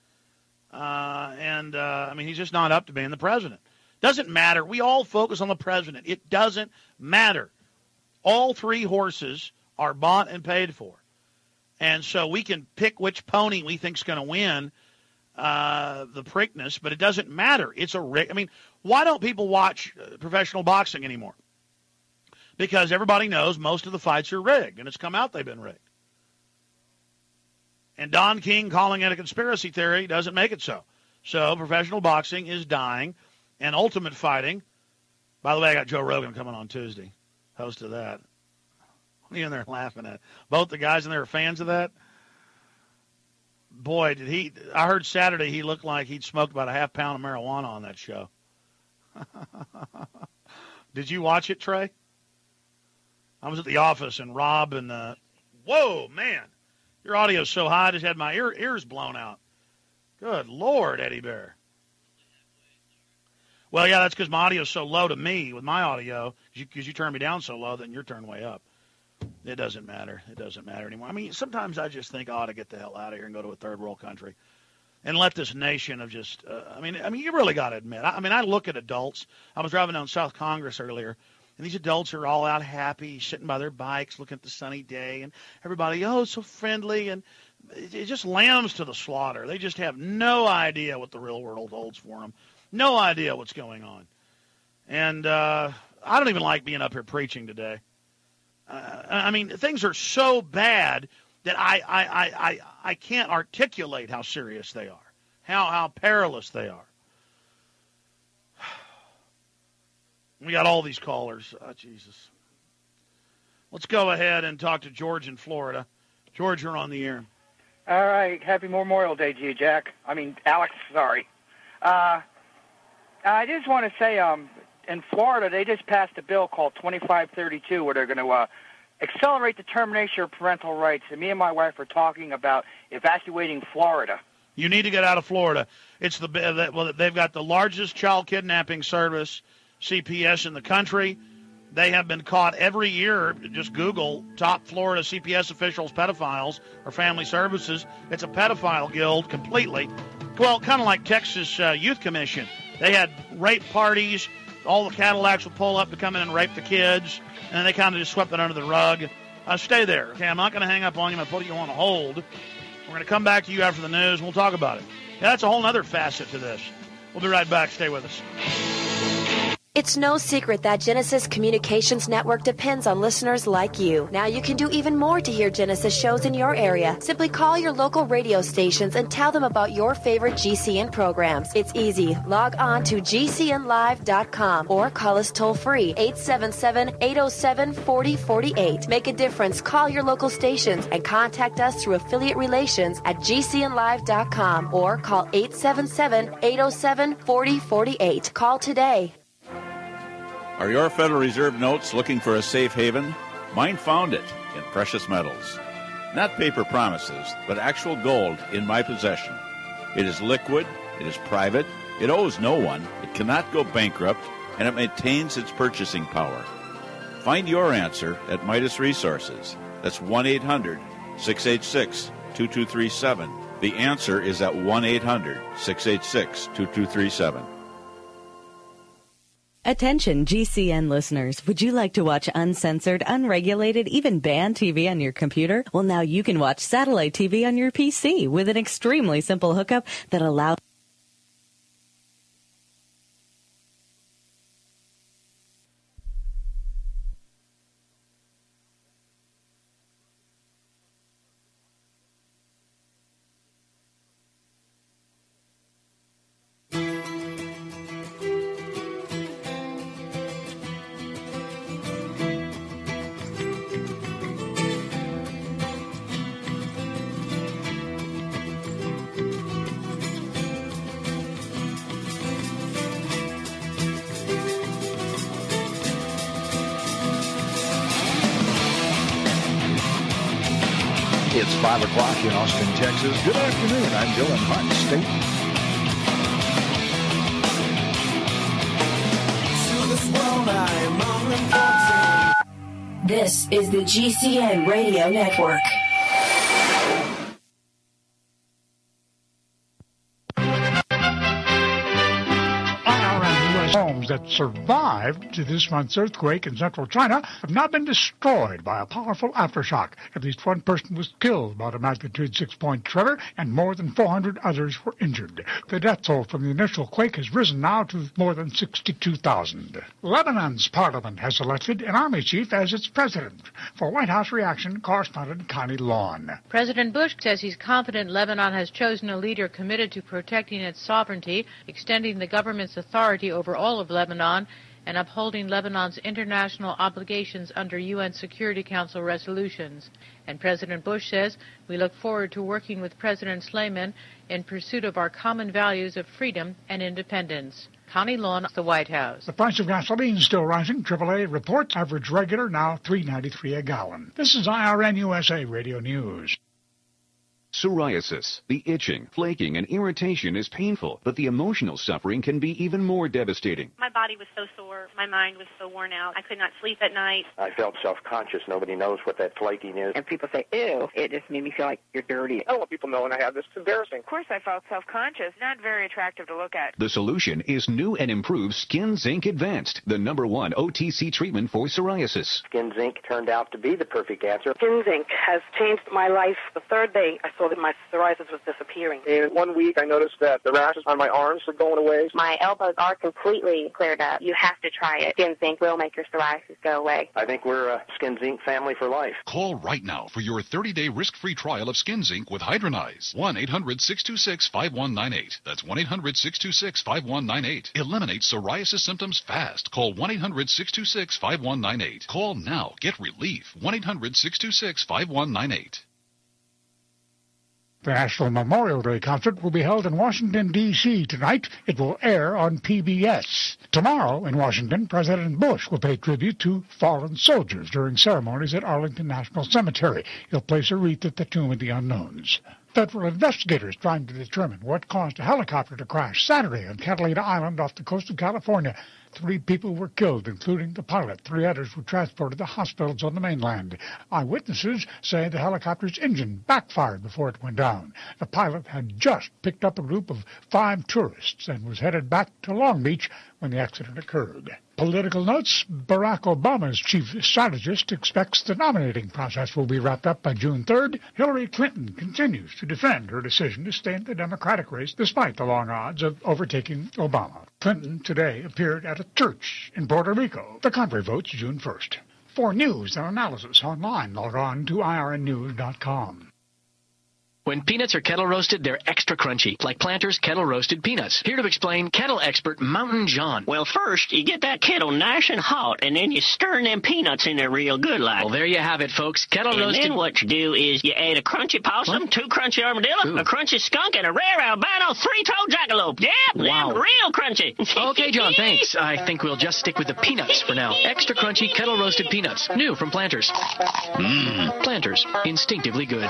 [SPEAKER 18] I mean, he's just not up to being the president. Doesn't matter. We all focus on the president. It doesn't matter. All three horses are bought and paid for. And so we can pick which pony we think's going to win the Preakness, but it doesn't matter. It's a rig. I mean, why don't people watch professional boxing anymore? Because everybody knows most of the fights are rigged, and it's come out they've been rigged. And Don King calling it a conspiracy theory doesn't make it so. So professional boxing is dying, and Ultimate Fighting. By the way, I got Joe Rogan coming on Tuesday, host of that. What are you in there laughing at? Both the guys in there are fans of that? Boy, did he – I heard Saturday he looked like he'd smoked about a half pound of marijuana on that show. Did you watch it, Trey? I was at the office, and Rob and whoa, man. Your audio's so high, I just had my ears blown out. Good Lord, Eddie Bear. Well, yeah, that's because my audio's so low to me with my audio, because you turn me down so low, then you're turned way up. It doesn't matter. It doesn't matter anymore. I mean, sometimes I just think I ought to get the hell out of here and go to a third world country and let this nation of just I mean, you really got to admit. I look at adults. I was driving down South Congress earlier, and these adults are all out happy, sitting by their bikes, looking at the sunny day, and everybody, oh, so friendly, and it just lambs to the slaughter. They just have no idea what the real world holds for them, no idea what's going on. And I don't even like being up here preaching today. I mean, things are so bad that I can't articulate how serious they are, how perilous they are. We got all these callers. Oh, Jesus. Let's go ahead and talk to George in Florida. George, you're on the air.
[SPEAKER 13] All right. Happy Memorial Day to you, Jack. I mean, Alex, sorry. I just want to say in Florida, they just passed a bill called 2532 where they're going to accelerate the termination of parental rights. And me and my wife are talking about evacuating Florida.
[SPEAKER 18] You need to get out of Florida. It's they've got the largest child kidnapping service, CPS, in the country. They have been caught every year. Just Google top Florida CPS officials, pedophiles, or family services. It's a pedophile guild completely. Well, kind of like Texas Youth Commission. They had rape parties. All the Cadillacs would pull up to come in and rape the kids, and then they kind of just swept it under the rug. Stay there, okay? I'm not going to hang up on you. I'm going to put you on hold. We're going to come back to you after the news, and we'll talk about it. Yeah, that's a whole other facet to this. We'll be right back. Stay with us.
[SPEAKER 5] It's no secret that Genesis Communications Network depends on listeners like you. Now you can do even more to hear Genesis shows in your area. Simply call your local radio stations and tell them about your favorite GCN programs. It's easy. Log on to GCNlive.com or call us toll-free, 877-807-4048. Make a difference. Call your local stations and contact us through affiliate relations at GCNlive.com or call 877-807-4048. Call today.
[SPEAKER 10] Are your Federal Reserve notes looking for a safe haven? Mine found it in precious metals. Not paper promises, but actual gold in my possession. It is liquid, it is private, it owes no one, it cannot go bankrupt, and it maintains its purchasing power. Find your answer at Midas Resources. That's 1-800-686-2237. The answer is at 1-800-686-2237.
[SPEAKER 15] Attention GCN listeners, would you like to watch uncensored, unregulated, even banned TV on your computer? Well, now you can watch satellite TV on your PC with an extremely simple hookup that allows
[SPEAKER 16] It's 5 o'clock in Austin, Texas. Good afternoon. I'm Dylan Hunt.
[SPEAKER 2] This is the GCN Radio Network.
[SPEAKER 17] that survived to this month's earthquake in central China have now been destroyed by a powerful aftershock. At least one person was killed by the magnitude 6-point tremor, and more than 400 others were injured. The death toll from the initial quake has risen now to more than 62,000. Lebanon's parliament has elected an army chief as its president. For White House Reaction, correspondent Connie Lawn.
[SPEAKER 19] President Bush says he's confident Lebanon has chosen a leader committed to protecting its sovereignty, extending the government's authority over all of Lebanon, and upholding Lebanon's international obligations under UN Security Council resolutions. And President Bush says, we look forward to working with President Sleiman in pursuit of our common values of freedom and independence. Connie Lawn, the White House.
[SPEAKER 17] The price of gasoline is still rising. AAA reports average regular now $3.93 a gallon. This is IRN USA Radio News.
[SPEAKER 21] Psoriasis. The itching, flaking, and irritation is painful, but the emotional suffering can be even more devastating.
[SPEAKER 22] My body was so sore. My mind was so worn out. I could not sleep at night.
[SPEAKER 23] I felt self-conscious. Nobody knows what that flaking is.
[SPEAKER 24] And people say, ew. It just made me feel like you're dirty.
[SPEAKER 23] I don't want people knowing I have this. It's embarrassing.
[SPEAKER 24] Of course I felt self-conscious. Not very attractive to look at.
[SPEAKER 21] The solution is new and improved Skin Zinc Advanced, the #1 OTC treatment for psoriasis.
[SPEAKER 23] Skin Zinc turned out to be the perfect answer.
[SPEAKER 24] Skin Zinc has changed my life. The third day I saw that my psoriasis was disappearing.
[SPEAKER 23] In 1 week, I noticed that the rashes on my arms were going away.
[SPEAKER 29] My elbows are completely cleared up. You have to try it. Skin Zinc will make your psoriasis go away.
[SPEAKER 23] I think we're a Skin Zinc family for life.
[SPEAKER 25] Call right now for your 30-day risk-free trial of Skin Zinc with Hydronize. 1-800-626-5198. That's 1-800-626-5198. Eliminate psoriasis symptoms fast. Call 1-800-626-5198. Call now. Get relief. 1-800-626-5198.
[SPEAKER 17] The National Memorial Day concert will be held in Washington, D.C. tonight. It will air on PBS. Tomorrow in Washington, President Bush will pay tribute to fallen soldiers during ceremonies at Arlington National Cemetery. He'll place a wreath at the Tomb of the Unknowns. Federal investigators trying to determine what caused a helicopter to crash Saturday on Catalina Island off the coast of California. 3 people were killed, including the pilot. 3 others were transported to hospitals on the mainland. Eyewitnesses say the helicopter's engine backfired before it went down. The pilot had just picked up a group of 5 tourists and was headed back to Long Beach when the accident occurred. Political notes: Barack Obama's chief strategist expects the nominating process will be wrapped up by June 3rd. Hillary Clinton continues to defend her decision to stay in the Democratic race despite the long odds of overtaking Obama. Clinton today appeared at a church in Puerto Rico. The country votes June 1st. For news and analysis online, log on to irnnews.com.
[SPEAKER 27] When peanuts are kettle roasted, they're extra crunchy, like Planters Kettle Roasted Peanuts. Here to explain, kettle expert Mountain John.
[SPEAKER 28] Well, first, you get that kettle nice and hot, and then you stir them peanuts in there real good like.
[SPEAKER 27] Well, there you have it, folks. Kettle roasted.
[SPEAKER 28] And then what you do is you add a crunchy possum, 2 crunchy armadillo, a crunchy skunk, and a rare albino 3-toed jackalope. Yeah,
[SPEAKER 27] wow.
[SPEAKER 28] Them real crunchy.
[SPEAKER 27] Okay, John, thanks. I think we'll just stick with the peanuts for now. Extra crunchy kettle roasted peanuts. New from Planters. Planters. Instinctively good.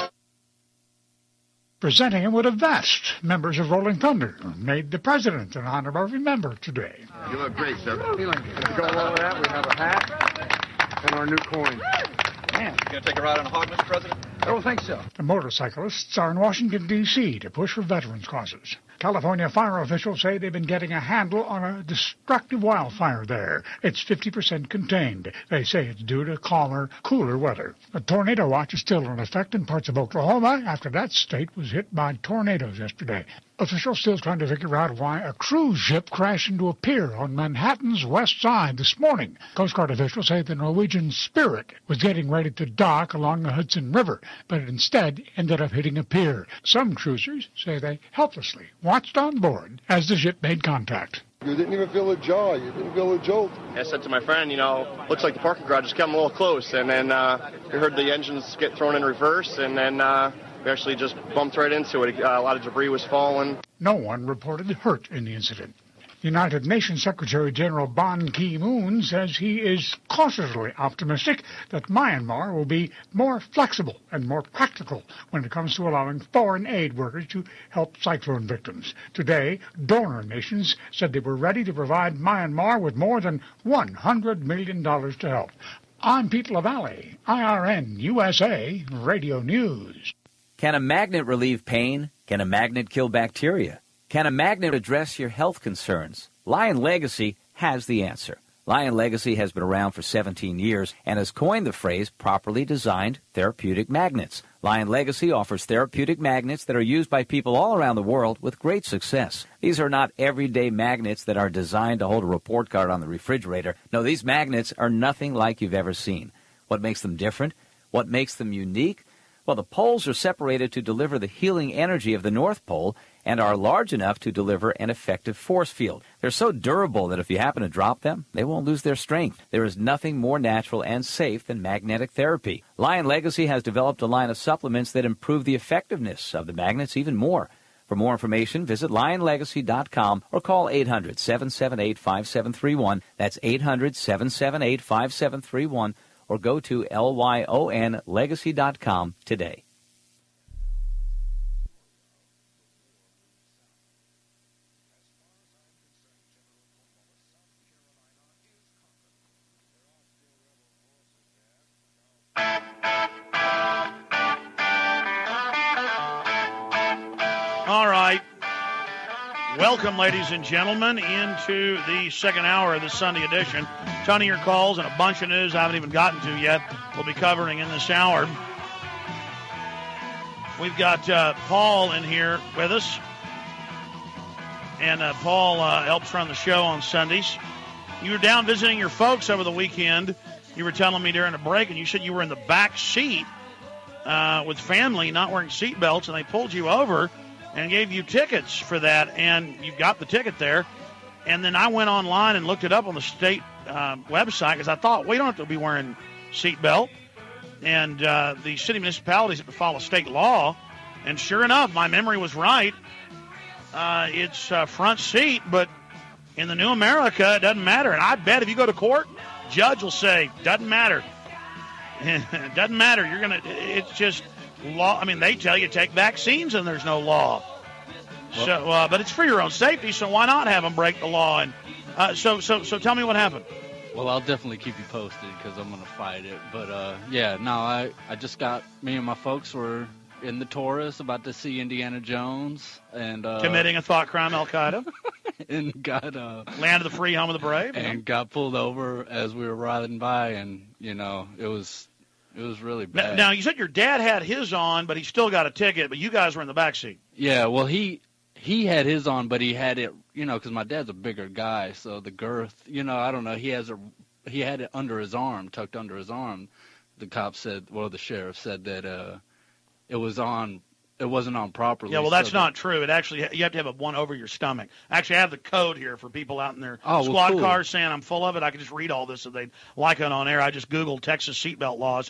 [SPEAKER 17] Presenting him with a vest. Members of Rolling Thunder made the president an honorary member today.
[SPEAKER 30] You look great, sir. To go along with that, we have a hat and our new coin.
[SPEAKER 31] Man, you going to take a ride on a hog, Mr. President?
[SPEAKER 30] I don't think so.
[SPEAKER 17] The motorcyclists are in Washington, D.C. to push for veterans' causes. California fire officials say they've been getting a handle on a destructive wildfire there. It's 50% contained. They say it's due to calmer, cooler weather. A tornado watch is still in effect in parts of Oklahoma after that state was hit by tornadoes yesterday. Officials still trying to figure out why a cruise ship crashed into a pier on Manhattan's west side this morning. Coast Guard officials say the Norwegian Spirit was getting ready to dock along the Hudson River, but it instead ended up hitting a pier. Some cruisers say they helplessly watched on board as the ship made contact.
[SPEAKER 30] You didn't even feel a jaw. You didn't feel a jolt.
[SPEAKER 31] I said to my friend, looks like the parking garage is coming a little close. And then we heard the engines get thrown in reverse, and then we actually just bumped right into it. A lot of debris was falling.
[SPEAKER 17] No one reported hurt in the incident. United Nations Secretary General Ban Ki-moon says he is cautiously optimistic that Myanmar will be more flexible and more practical when it comes to allowing foreign aid workers to help cyclone victims. Today, donor nations said they were ready to provide Myanmar with more than $100 million to help. I'm Pete LaValle, IRN USA Radio News.
[SPEAKER 32] Can a magnet relieve pain? Can a magnet kill bacteria? Can a magnet address your health concerns? Lion Legacy has the answer. Lion Legacy has been around for 17 years and has coined the phrase properly designed therapeutic magnets. Lion Legacy offers therapeutic magnets that are used by people all around the world with great success. These are not everyday magnets that are designed to hold a report card on the refrigerator. No, these magnets are nothing like you've ever seen. What makes them different? What makes them unique? Well, the poles are separated to deliver the healing energy of the North Pole and are large enough to deliver an effective force field. They're so durable that if you happen to drop them, they won't lose their strength. There is nothing more natural and safe than magnetic therapy. Lion Legacy has developed a line of supplements that improve the effectiveness of the magnets even more. For more information, visit lionlegacy.com or call 800-778-5731. That's 800-778-5731. Or go to lyonlegacy.com today.
[SPEAKER 18] All right. Welcome, ladies and gentlemen, into the second hour of the Sunday edition. A ton of your calls and a bunch of news I haven't even gotten to yet we'll be covering in this hour. We've got Paul in here with us. And Paul helps run the show on Sundays. You were down visiting your folks over the weekend. You were telling me during a break, and you said you were in the back seat with family, not wearing seatbelts, and they pulled you over and gave you tickets for that, and you got the ticket there. And then I went online and looked it up on the state website because I thought, we don't have to be wearing seatbelt. And the city municipalities have to follow state law. And sure enough, my memory was right. It's front seat, but in the new America, it doesn't matter. And I bet if you go to court, judge will say, doesn't matter. It doesn't matter. It's just law. I mean, they tell you take vaccines and there's no law. Well, so, but it's for your own safety, so why not have them break the law? And so tell me what happened.
[SPEAKER 1] Well, I'll definitely keep you posted because I'm going to fight it. But, I just got, me and my folks were in the Taurus about to see Indiana Jones. And
[SPEAKER 18] committing a thought crime, Al-Qaeda.
[SPEAKER 1] And got
[SPEAKER 18] land of the free, home of the brave.
[SPEAKER 1] And got pulled over as we were riding by, and, it was really bad.
[SPEAKER 18] Now, you said your dad had his on, but he still got a ticket, but you guys were in the back seat.
[SPEAKER 1] Yeah, well, he had his on, but he had it, because my dad's a bigger guy, so the girth, I don't know, he had it under his arm, tucked under his arm. The cop said, the sheriff said that it wasn't on properly.
[SPEAKER 18] Yeah, well, that's not true. It actually, you have to have one over your stomach. Actually, I have the code here for people out in their squad cars saying I'm full of it. I can just read all this if they'd like it on air. I just Googled Texas seatbelt laws.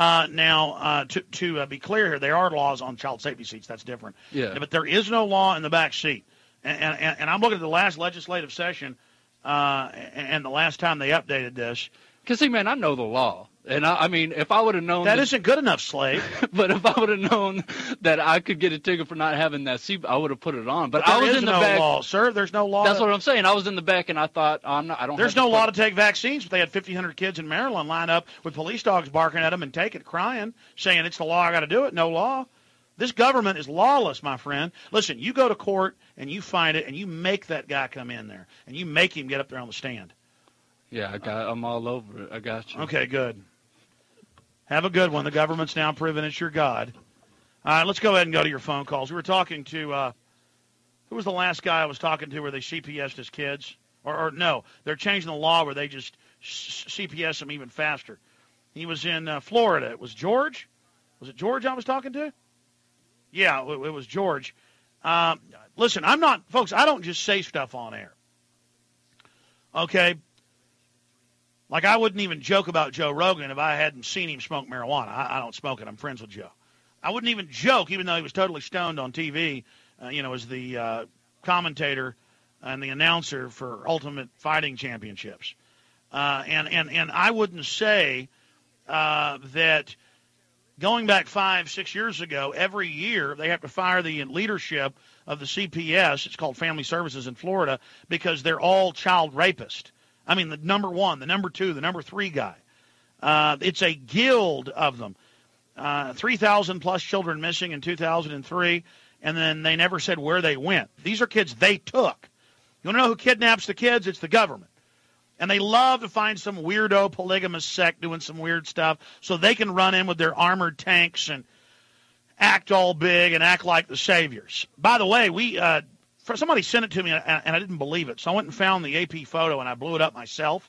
[SPEAKER 18] Now, to be clear here, there are laws on child safety seats. That's different.
[SPEAKER 1] Yeah.
[SPEAKER 18] But there is no law in the back seat. And I'm looking at the last legislative session and the last time they updated this.
[SPEAKER 1] Because, see, man, I know the law. And, I mean, if I would have known...
[SPEAKER 18] That isn't good enough, Slave.
[SPEAKER 1] But if I would have known that I could get a ticket for not having that seat, I would have put it on. But I was in the back.
[SPEAKER 18] There is no law, sir. There's no law.
[SPEAKER 1] That's what I'm saying. I was in the back, and I thought, I don't
[SPEAKER 18] There's no law to take vaccines, but they had 1,500 kids in Maryland line up with police dogs barking at them and take it, crying, saying, it's the law, I got to do it. No law. This government is lawless, my friend. Listen, you go to court, and you find it, and you make that guy come in there, and you make him get up there on the stand.
[SPEAKER 1] Yeah, I'm all over it. I got you.
[SPEAKER 18] Okay, good. Have a good one. The government's now proven it's your God. All right, let's go ahead and go to your phone calls. We were talking to, who was the last guy I was talking to where they CPS'd his kids? Or no, they're changing the law where they just CPS them even faster. He was in Florida. It was George? Was it George I was talking to? Yeah, it was George. Listen, folks, I don't just say stuff on air. Okay? Like, I wouldn't even joke about Joe Rogan if I hadn't seen him smoke marijuana. I don't smoke it. I'm friends with Joe. I wouldn't even joke, even though he was totally stoned on TV, as the commentator and the announcer for Ultimate Fighting Championships. And I wouldn't say that going back 5-6 years ago, every year they have to fire the leadership of the CPS. It's called Family Services in Florida because they're all child rapists. I mean, the number 1, the number 2, the number 3 guy. It's a guild of them. 3,000 plus children missing in 2003, and then they never said where they went. These are kids they took. You want to know who kidnaps the kids? It's the government. And they love to find some weirdo polygamous sect doing some weird stuff so they can run in with their armored tanks and act all big and act like the saviors. By the way, somebody sent it to me, and I didn't believe it. So I went and found the AP photo, and I blew it up myself.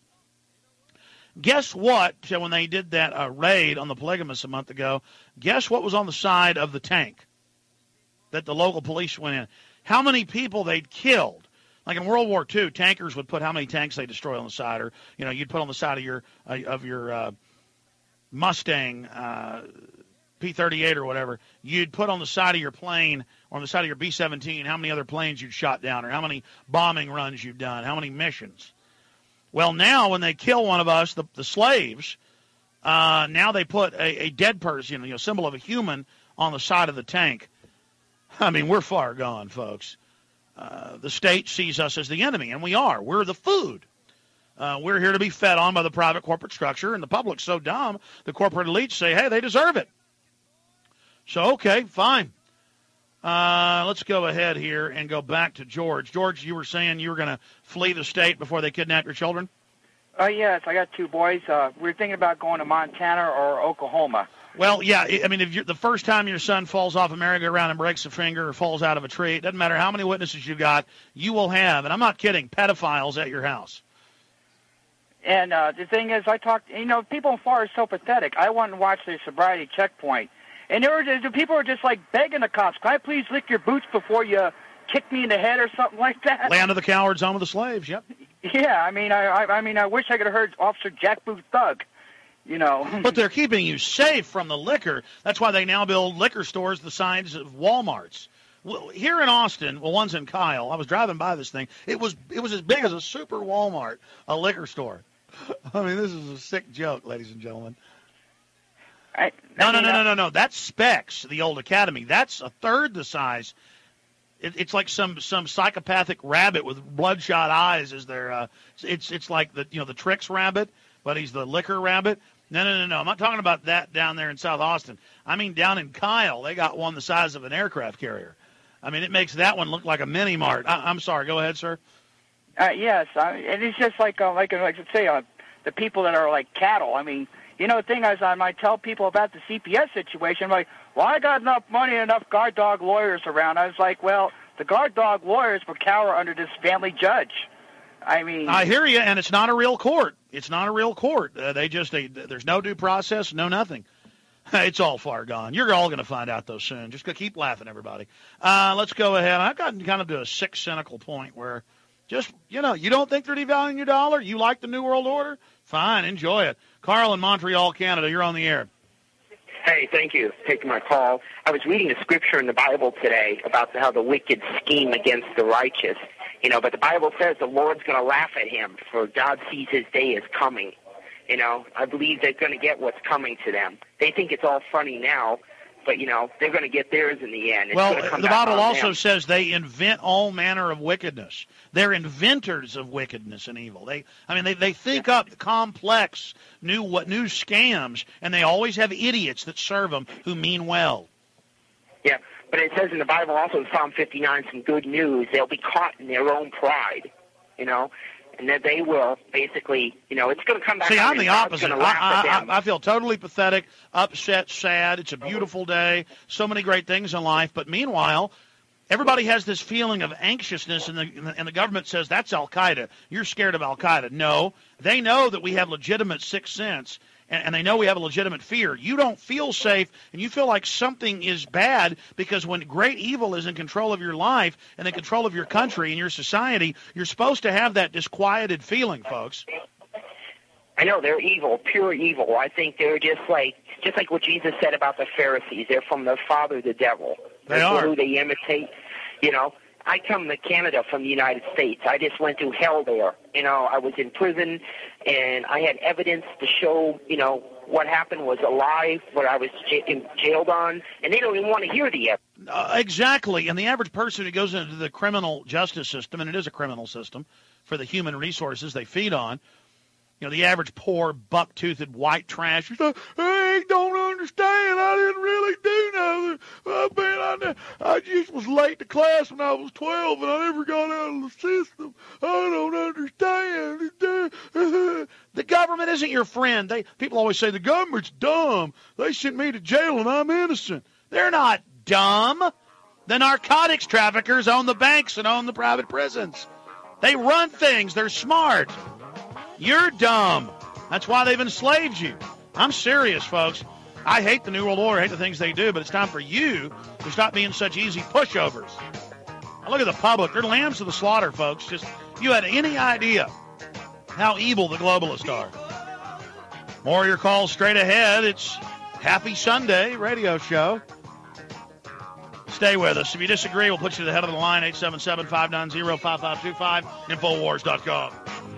[SPEAKER 18] Guess what? When they did that raid on the polygamists a month ago, guess what was on the side of the tank that the local police went in? How many people they'd killed. Like in World War II, tankers would put how many tanks they destroy on the side, or you'd put on the side of your Mustang P-38 or whatever. You'd put on the side of your plane or on the side of your B-17 how many other planes you'd shot down, or how many bombing runs you've done, how many missions. Well, now when they kill one of us, the slaves, now they put a dead person, symbol of a human, on the side of the tank. I mean, we're far gone, folks. The state sees us as the enemy, and we are. We're the food. We're here to be fed on by the private corporate structure, and the public's so dumb, the corporate elites say, hey, they deserve it. So, okay, fine. Let's go ahead here and go back to George. George, you were saying you were going to flee the state before they kidnap your children?
[SPEAKER 3] Yes, I got two boys. We're thinking about going to Montana or Oklahoma.
[SPEAKER 18] Well, yeah, I mean, if the first time your son falls off a merry-go-round and breaks a finger or falls out of a tree, it doesn't matter how many witnesses you got, you will have, and I'm not kidding, pedophiles at your house.
[SPEAKER 3] And the thing is, I talked, people in Florida are so pathetic. I went and watched the sobriety checkpoint, and the people were just like begging the cops, can I please lick your boots before you kick me in the head or something like that?
[SPEAKER 18] Land of the cowards, home of the slaves, yep.
[SPEAKER 3] Yeah, I wish I could have heard Officer Jack Booth Thug.
[SPEAKER 18] But they're keeping you safe from the liquor. That's why they now build liquor stores the size of Walmarts. Well, here in Austin, one's in Kyle. I was driving by this thing. It was as big as a super Walmart, a liquor store. I mean, this is a sick joke, ladies and gentlemen. No. That's Specs, the old academy. That's a third the size. It's like some psychopathic rabbit with bloodshot eyes. It's like the Trix rabbit, but he's the liquor rabbit. No. I'm not talking about that down there in South Austin. I mean down in Kyle, they got one the size of an aircraft carrier. I mean, it makes that one look like a mini mart. I'm sorry. Go ahead, sir.
[SPEAKER 3] Yes, and it's just like I say, the people that are like cattle. I mean, the thing is, I might tell people about the CPS situation. I'm like, well, I got enough money and enough guard dog lawyers around. I was like, well, the guard dog lawyers would cower under this family judge. I mean,
[SPEAKER 18] I hear you, and it's not a real court. It's not a real court. There's no due process, no nothing. It's all far gone. You're all going to find out, though, soon. Just keep laughing, everybody. Let's go ahead. I've gotten kind of to a sick, cynical point where just, you don't think they're devaluing your dollar? You like the New World Order? Fine, enjoy it. Carl in Montreal, Canada, you're on the air.
[SPEAKER 4] Hey, thank you for taking my call. I was reading a scripture in the Bible today about how the wicked scheme against the righteous. But the Bible says the Lord's going to laugh at him, for God sees his day is coming. I believe they're going to get what's coming to them. They think it's all funny now, but, they're going to get theirs in the end.
[SPEAKER 18] The Bible also says they invent all manner of wickedness. They're inventors of wickedness and evil. They think up complex new scams, and they always have idiots that serve them who mean well.
[SPEAKER 4] Yeah, but it says in the Bible also in Psalm 59 some good news. They'll be caught in their own pride, and that they will basically, it's going to come back.
[SPEAKER 18] See, I'm the opposite. I feel totally pathetic, upset, sad. It's a beautiful day. So many great things in life. But meanwhile, everybody has this feeling of anxiousness, and the government says, that's Al-Qaeda. You're scared of Al-Qaeda. No, they know that we have legitimate sixth sense, and they know we have a legitimate fear. You don't feel safe, and you feel like something is bad because when great evil is in control of your life and in control of your country and your society, you're supposed to have that disquieted feeling, folks.
[SPEAKER 4] I know, they're evil, pure evil. I think they're just like what Jesus said about the Pharisees. They're from their father, the devil.
[SPEAKER 18] They are.
[SPEAKER 4] Who they imitate, I come to Canada from the United States. I just went through hell there. I was in prison, and I had evidence to show, what happened was a lie, what I was jailed on, and they don't even want to hear the evidence.
[SPEAKER 18] Exactly, and the average person who goes into the criminal justice system, and it is a criminal system for the human resources they feed on, the average poor, buck-toothed white trash. You say, I don't understand. I didn't really do nothing. I just was late to class when I was 12, and I never got out of the system. I don't understand. The government isn't your friend. People always say, the government's dumb. They sent me to jail, and I'm innocent. They're not dumb. The narcotics traffickers own the banks and own the private prisons. They run things. They're smart. You're dumb. That's why they've enslaved you. I'm serious, folks. I hate the New World Order. I hate the things they do, but it's time for you to stop being such easy pushovers. Now look at the public. They're lambs to the slaughter, folks. Just if you had any idea how evil the globalists are. More of your calls straight ahead. It's Happy Sunday radio show. Stay with us. If you disagree, we'll put you to the head of the line, 877-590-5525, Infowars.com.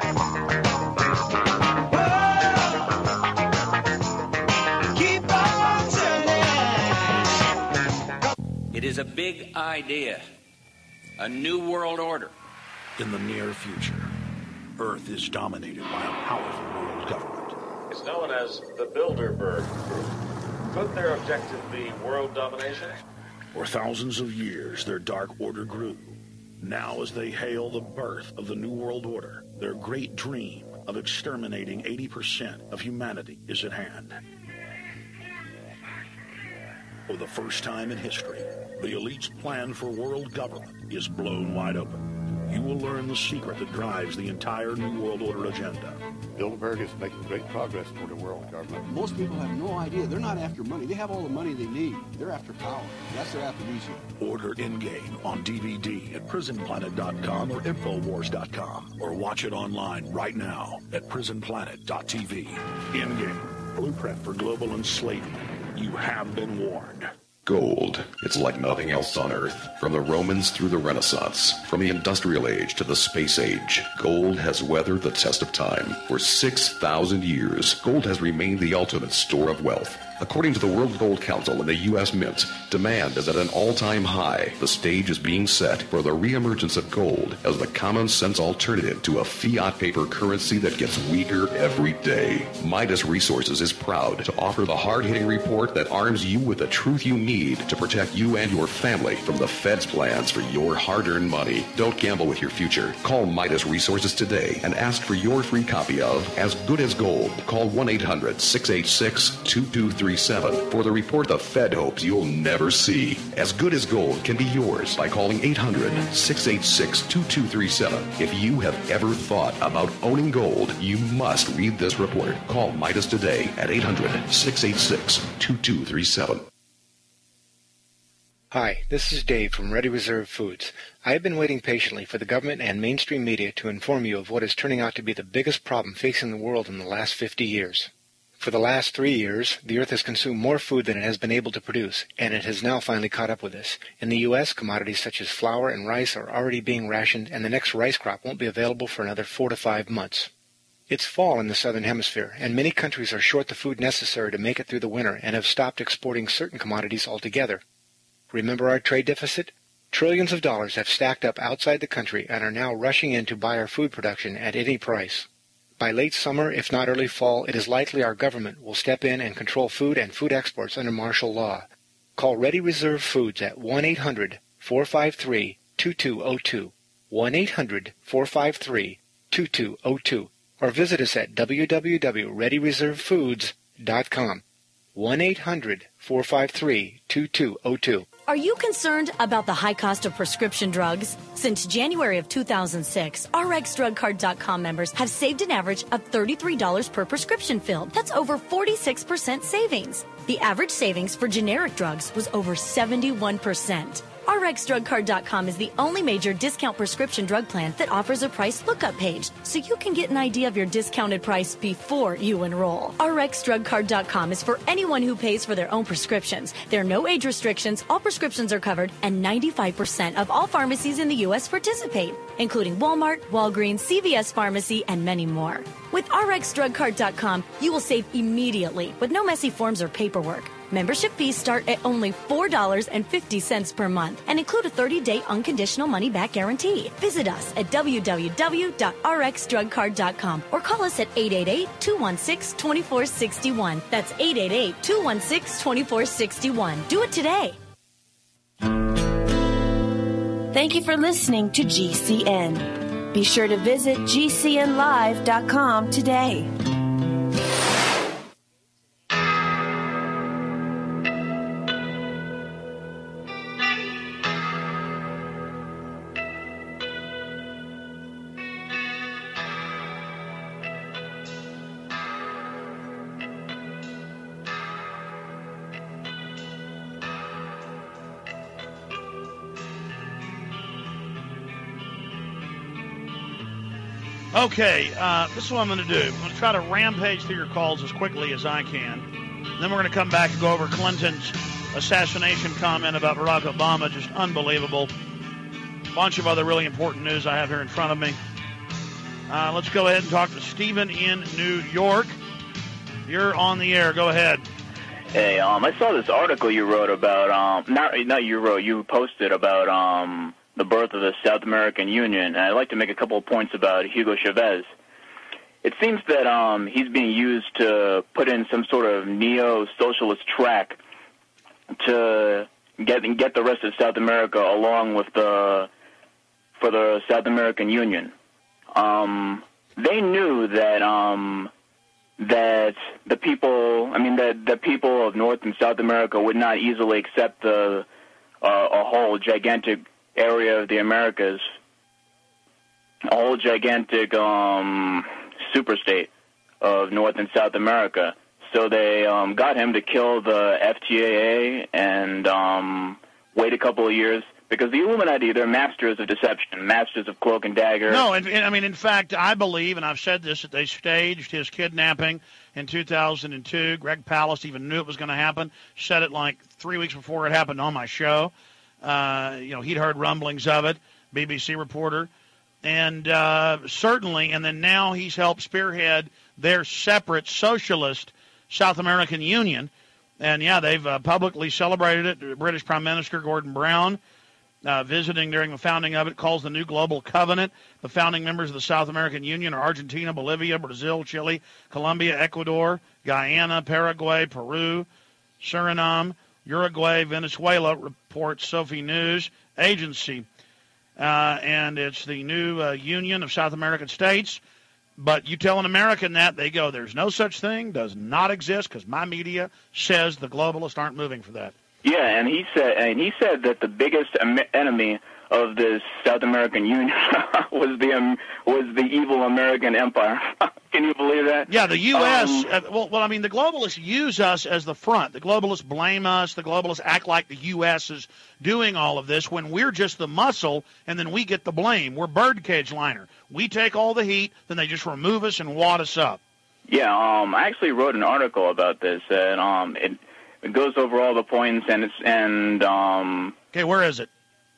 [SPEAKER 5] It is a big idea, a new world order.
[SPEAKER 6] In the near future, Earth is dominated by a powerful world government.
[SPEAKER 7] It's known as the Bilderberg Group. Could their objective be world domination?
[SPEAKER 6] For thousands of years, their dark order grew. Now, as they hail the birth of the New World Order, their great dream of exterminating 80% of humanity is at hand. For the first time in history, the elite's plan for world government is blown wide open. You will learn the secret that drives the entire New World Order agenda.
[SPEAKER 8] Bilderberg is making great progress toward a world government. Most people have no idea. They're not after money. They have all the money they need. They're after power. That's their aphrodisiac.
[SPEAKER 6] Order Endgame on DVD at prisonplanet.com or Infowars.com, or watch it online right now at prisonplanet.tv. Endgame, blueprint for global enslavement. You have been warned.
[SPEAKER 9] Gold. It's like nothing else on Earth. From the Romans through the Renaissance, from the Industrial Age to the Space Age, gold has weathered the test of time. For 6,000 years, gold has remained the ultimate store of wealth. According to the World Gold Council and the U.S. Mint, demand is at an all-time high. The stage is being set for the reemergence of gold as the common-sense alternative to a fiat paper currency that gets weaker every day. Midas Resources is proud to offer the hard-hitting report that arms you with the truth you need to protect you and your family from the Fed's plans for your hard-earned money. Don't gamble with your future. Call Midas Resources today and ask for your free copy of As Good as Gold. Call 1-800-686-2237 for the report the Fed hopes you'll never see. As Good as Gold can be yours by calling 800-686-2237. If you have ever thought about owning gold, you must read this report. Call Midas today at 800-686-2237.
[SPEAKER 10] Hi, this is Dave from Ready Reserve Foods. I have been waiting patiently for the government and mainstream media to inform you of what is turning out to be the biggest problem facing the world in the last 50 years. For the last 3 years, the Earth has consumed more food than it has been able to produce, and it has now finally caught up with us. In the U.S., commodities such as flour and rice are already being rationed, and the next rice crop won't be available for another 4 to 5 months. It's fall in the southern hemisphere, and many countries are short the food necessary to make it through the winter and have stopped exporting certain commodities altogether. Remember our trade deficit? Trillions of dollars have stacked up outside the country and are now rushing in to buy our food production at any price. By late summer, if not early fall, it is likely our government will step in and control food and food exports under martial law. Call Ready Reserve Foods at 1-800-453-2202, 1-800-453-2202, or visit us at www.readyreservefoods.com, 1-800-453-2202.
[SPEAKER 11] Are you concerned about the high cost of prescription drugs? Since January of 2006, RxDrugCard.com members have saved an average of $33 per prescription filled. That's over 46% savings. The average savings for generic drugs was over 71%. RxDrugCard.com is the only major discount prescription drug plan that offers a price lookup page, so you can get an idea of your discounted price before you enroll. RxDrugCard.com is for anyone who pays for their own prescriptions. There are no age restrictions, all prescriptions are covered, and 95% of all pharmacies in the U.S. participate, including Walmart, Walgreens, CVS Pharmacy, and many more. With RxDrugCard.com, you will save immediately with no messy forms or paperwork. Membership fees start at only $4.50 per month and include a 30-day unconditional money-back guarantee. Visit us at www.rxdrugcard.com or call us at 888-216-2461. That's 888-216-2461. Do it today.
[SPEAKER 2] Thank you for listening to GCN. Be sure to visit GCNlive.com today.
[SPEAKER 18] Okay, this is what I'm going to do. I'm going to try to rampage through your calls as quickly as I can. Then we're going to come back and go over Clinton's assassination comment about Barack Obama. Just unbelievable. Bunch of other really important news I have here in front of me. Let's go ahead and talk to Stephen in New York. You're on the air. Go ahead.
[SPEAKER 12] Hey, I saw this article you wrote about, you posted about the birth of the South American Union, and I'd like to make a couple of points about Hugo Chavez. It seems that he's being used to put in some sort of neo-socialist track to get the rest of South America along with for the South American Union. They knew that that the people of North and South America would not easily accept a whole gigantic area of the Americas, a whole gigantic superstate of North and South America. So they got him to kill the FTAA and wait a couple of years, because the Illuminati, they're masters of deception, masters of cloak and dagger.
[SPEAKER 18] No, and I mean, in fact, I believe, and I've said this, that they staged his kidnapping in 2002. Greg Palast even knew it was going to happen, said it like 3 weeks before it happened on my show. He'd heard rumblings of it, BBC reporter. And certainly, and then now he's helped spearhead their separate socialist South American Union. And, yeah, they've publicly celebrated it. The British Prime Minister Gordon Brown, visiting during the founding of it, calls the new global covenant. The founding members of the South American Union are Argentina, Bolivia, Brazil, Chile, Colombia, Ecuador, Guyana, Paraguay, Peru, Suriname, Uruguay, Venezuela, reports Sophie News Agency. And it's the new Union of South American States. But you tell an American that, they go, there's no such thing, does not exist, because my media says the globalists aren't moving for that.
[SPEAKER 12] Yeah, and he said that the biggest enemy of this South American Union was the evil American empire. Can you believe that?
[SPEAKER 18] Yeah, the U.S. The globalists use us as the front. The globalists blame us. The globalists act like the U.S. is doing all of this when we're just the muscle, and then we get the blame. We're birdcage liner. We take all the heat, then they just remove us and wad us up.
[SPEAKER 12] Yeah, I actually wrote an article about this, and it goes over all the points,
[SPEAKER 18] okay, where is it?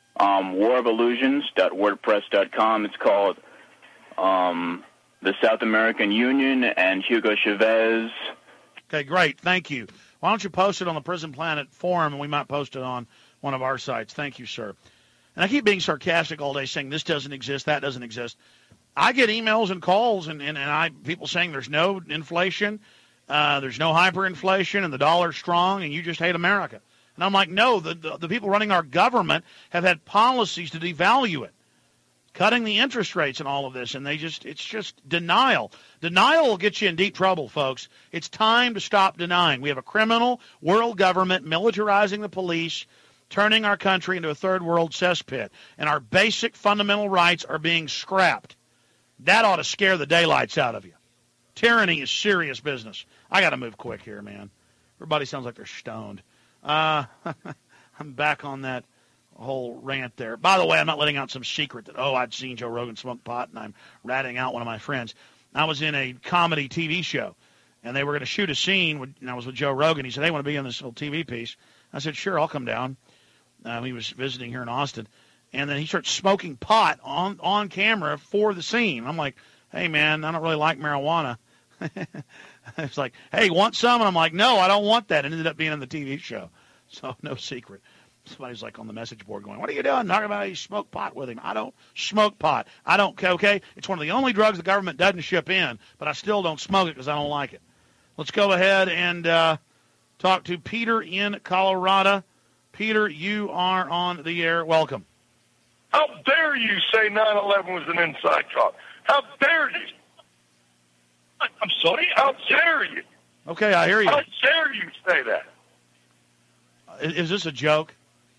[SPEAKER 12] warofillusions.wordpress.com. It's called The South American Union and Hugo Chavez.
[SPEAKER 18] Okay, great. Thank you. Why don't you post it on the Prison Planet forum, and we might post it on one of our sites. Thank you, sir. And I keep being sarcastic all day, saying this doesn't exist, that doesn't exist. I get emails and calls and people saying there's no inflation, there's no hyperinflation, and the dollar's strong, and you just hate America. And I'm like, no, the people running our government have had policies to devalue it, cutting the interest rates and all of this, and it's just denial. Denial will get you in deep trouble, folks. It's time to stop denying. We have a criminal world government militarizing the police, turning our country into a third world cesspit, and our basic fundamental rights are being scrapped. That ought to scare the daylights out of you. Tyranny is serious business. I got to move quick here, man. Everybody sounds like they're stoned. I'm back on that whole rant there. By the way, I'm not letting out some secret that, I'd seen Joe Rogan smoke pot, and I'm ratting out one of my friends. I was in a comedy TV show, and they were going to shoot a scene, and I was with Joe Rogan. He said, hey, want to be in this little TV piece? I said, sure, I'll come down. He was visiting here in Austin. And then he starts smoking pot on camera for the scene. I'm like, hey, man, I don't really like marijuana. It's like, hey, want some? And I'm like, no, I don't want that. It ended up being on the TV show. So no secret. Somebody's like on the message board going, what are you doing? Talking about how you smoke pot with him. I don't smoke pot. I don't, okay? It's one of the only drugs the government doesn't ship in, but I still don't smoke it because I don't like it. Let's go ahead and talk to Peter in Colorado. Peter, you are on the air. Welcome.
[SPEAKER 13] How dare you say 9/11 was an inside job? How dare you? I'm sorry? How dare you?
[SPEAKER 18] Okay, I hear you.
[SPEAKER 13] How dare you say that?
[SPEAKER 18] Is this a joke?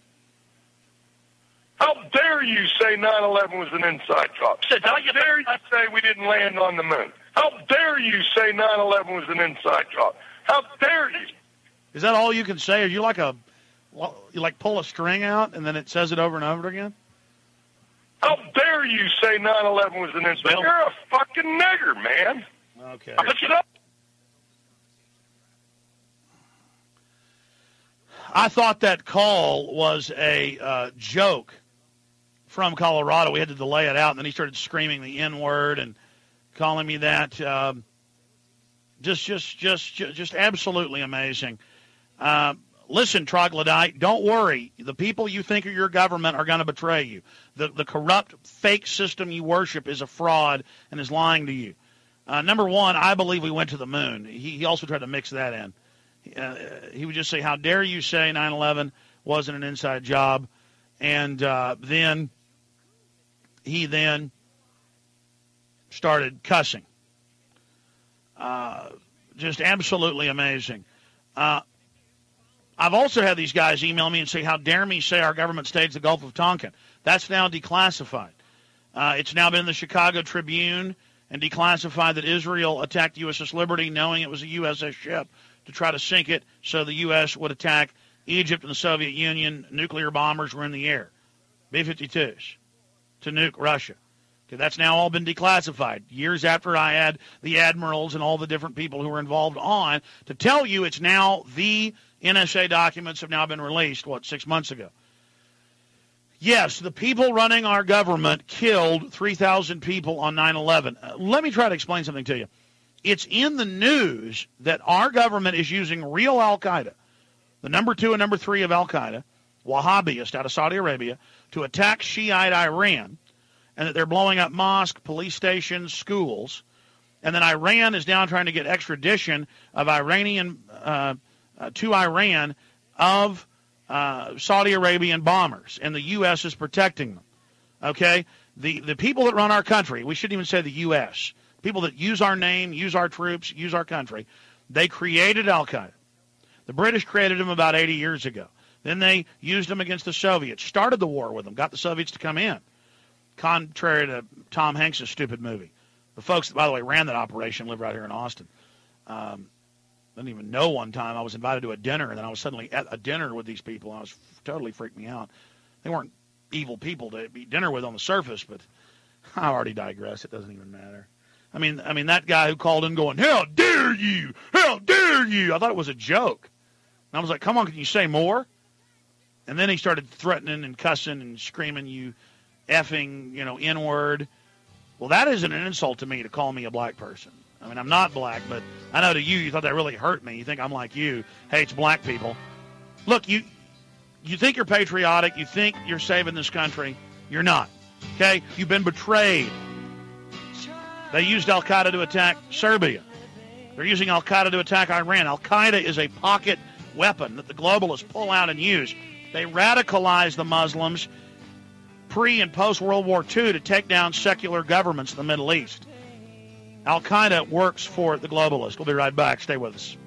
[SPEAKER 13] How dare you say 9/11 was an inside job? How dare you say we didn't land on the moon? How dare you say 9/11 was an inside job? How dare you?
[SPEAKER 18] Is that all you can say? Are you like pull a string out and then it says it over and over again?
[SPEAKER 13] How dare you say 9/11 was an inside job? You're a fucking nigger, man.
[SPEAKER 18] Okay.
[SPEAKER 13] Look it up.
[SPEAKER 18] I thought that call was a joke from Colorado. We had to delay it out, and then he started screaming the N-word and calling me that. Just absolutely amazing. Listen, troglodyte, don't worry. The people you think are your government are going to betray you. The corrupt, fake system you worship is a fraud and is lying to you. Number one, I believe we went to the moon. He also tried to mix that in. He would just say, how dare you say 9/11 wasn't an inside job? And then he started cussing. Just absolutely amazing. I've also had these guys email me and say, how dare me say our government staged the Gulf of Tonkin. That's now declassified. It's now been in the Chicago Tribune and declassified that Israel attacked USS Liberty knowing it was a USS ship to try to sink it so the U.S. would attack Egypt and the Soviet Union. Nuclear bombers were in the air, B-52s, to nuke Russia. Okay, that's now all been declassified. Years after I had the admirals and all the different people who were involved on to tell you it's now the NSA documents have now been released, 6 months ago. Yes, the people running our government killed 3,000 people on 9/11. Let me try to explain something to you. It's in the news that our government is using real Al-Qaeda, the number 2 and number 3 of Al-Qaeda, Wahhabist out of Saudi Arabia, to attack Shiite Iran, and that they're blowing up mosques, police stations, schools, and then Iran is now trying to get extradition of Iranian to Iran of Saudi Arabian bombers, and the U.S. is protecting them. Okay? The people that run our country, we shouldn't even say the U.S., people that use our name, use our troops, use our country, they created Al-Qaeda. The British created them about 80 years ago. Then they used them against the Soviets, started the war with them, got the Soviets to come in, contrary to Tom Hanks' stupid movie. The folks that, by the way, ran that operation live right here in Austin. Didn't even know one time I was invited to a dinner, and then I was suddenly at a dinner with these people, and I was totally freaked me out. They weren't evil people to eat dinner with on the surface, but I already digress. It doesn't even matter. I mean that guy who called in going, how dare you? How dare you? I thought it was a joke. And I was like, come on, can you say more? And then he started threatening and cussing and screaming, you effing, N-word. Well, that isn't an insult to me to call me a black person. I mean, I'm not black, but I know to you thought that really hurt me. You think I'm like you, hates black people. Look, you think you're patriotic. You think you're saving this country. You're not. Okay? You've been betrayed. They used Al-Qaeda to attack Serbia. They're using Al-Qaeda to attack Iran. Al-Qaeda is a pocket weapon that the globalists pull out and use. They radicalize the Muslims pre- and post-World War II to take down secular governments in the Middle East. Al-Qaeda works for the globalists. We'll be right back. Stay with us.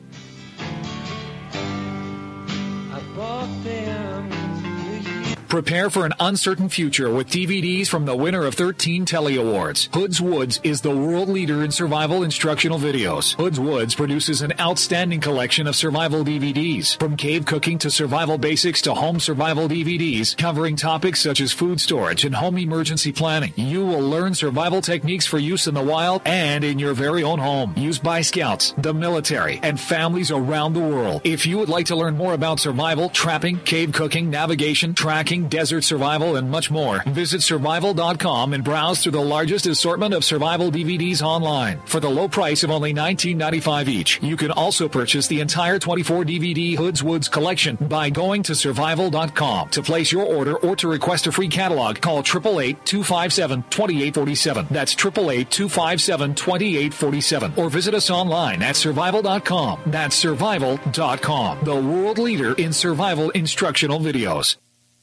[SPEAKER 14] Prepare for an uncertain future with DVDs from the winner of 13 Telly Awards. Hoods Woods is the world leader in survival instructional videos. Hoods Woods produces an outstanding collection of survival DVDs, from cave cooking to survival basics to home survival DVDs, covering topics such as food storage and home emergency planning. You will learn survival techniques for use in the wild and in your very own home, used by scouts, the military, and families around the world. If you would like to learn more about survival, trapping, cave cooking, navigation, tracking, camping, desert survival, and much more. Visit survival.com and browse through the largest assortment of survival DVDs online for the low price of only $19.95 each. You can also purchase the entire 24 DVD Hoods Woods collection by going to survival.com. To place your order or to request a free catalog, call 888-257-2847. That's 888-257-2847. Or visit us online at survival.com. That's survival.com, the world leader in survival instructional videos.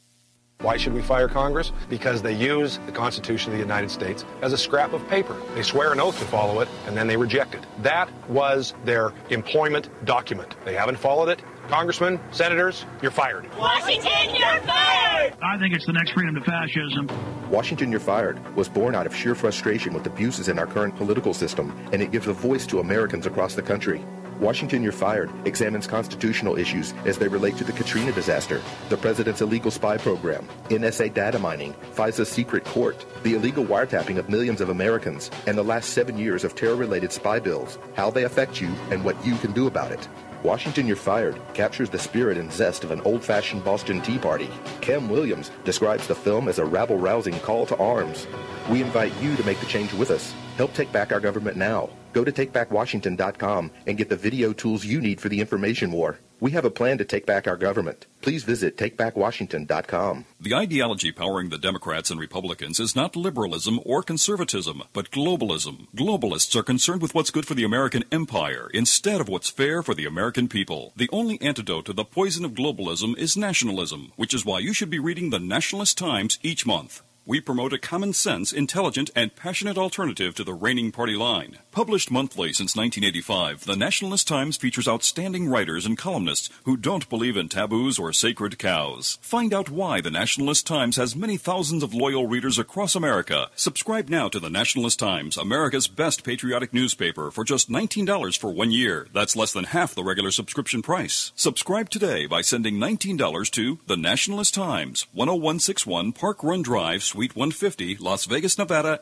[SPEAKER 15] Why should we fire Congress? Because they use the Constitution of the United States as a scrap of paper. They swear an oath to follow it, and then they reject it. That was their employment document. They haven't followed it. Congressmen, senators, you're fired.
[SPEAKER 16] Washington, you're fired!
[SPEAKER 18] I think it's the next freedom to fascism.
[SPEAKER 19] Washington, You're Fired was born out of sheer frustration with abuses in our current political system, and it gives a voice to Americans across the country. Washington, You're Fired examines constitutional issues as they relate to the Katrina disaster, the president's illegal spy program, NSA data mining, FISA's secret court, the illegal wiretapping of millions of Americans, and the last 7 years of terror-related spy bills, how they affect you, and what you can do about it. Washington, You're Fired captures the spirit and zest of an old-fashioned Boston Tea Party. Cam Williams describes the film as a rabble-rousing call to arms. We invite you to make the change with us. Help take back our government now. Go to takebackwashington.com and get the video tools you need for the information war. We have a plan to take back our government. Please visit takebackwashington.com.
[SPEAKER 20] The ideology powering the Democrats and Republicans is not liberalism or conservatism, but globalism. Globalists are concerned with what's good for the American empire instead of what's fair for the American people. The only antidote to the poison of globalism is nationalism, which is why you should be reading the Nationalist Times each month. We promote a common-sense, intelligent, and passionate alternative to the reigning party line. Published monthly since 1985, the Nationalist Times features outstanding writers and columnists who don't believe in taboos or sacred cows. Find out why the Nationalist Times has many thousands of loyal readers across America. Subscribe now to the Nationalist Times, America's best patriotic newspaper, for just $19 for 1 year. That's less than half the regular subscription price. Subscribe today by sending $19 to The Nationalist Times, 10161 Park Run Drive, Suite 150, Las Vegas, Nevada,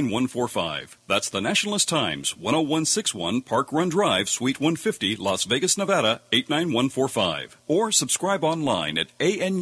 [SPEAKER 20] 89145. That's The Nationalist Times, 10161 Park Run Drive, Suite 150, Las Vegas, Nevada, 89145. Or subscribe online at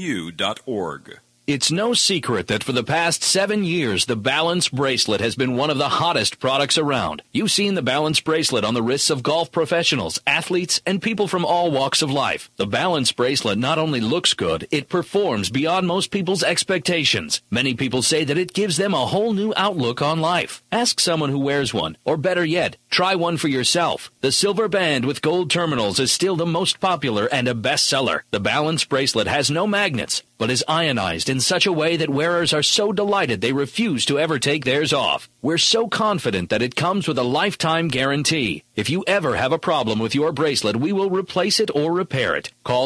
[SPEAKER 20] anu.org.
[SPEAKER 21] It's no secret that for the past 7 years, the Balance Bracelet has been one of the hottest products around. You've seen the Balance Bracelet on the wrists of golf professionals, athletes, and people from all walks of life. The Balance Bracelet not only looks good, it performs beyond most people's expectations. Many people say that it gives them a whole new outlook on life. Ask someone who wears one, or better yet, try one for yourself. The silver band with gold terminals is still the most popular and a bestseller. The Balance Bracelet has no magnets, but is ionized in such a way that wearers are so delighted they refuse to ever take theirs off. We're so confident that it comes with a lifetime guarantee. If you ever have a problem with your bracelet, we will replace it or repair it. Call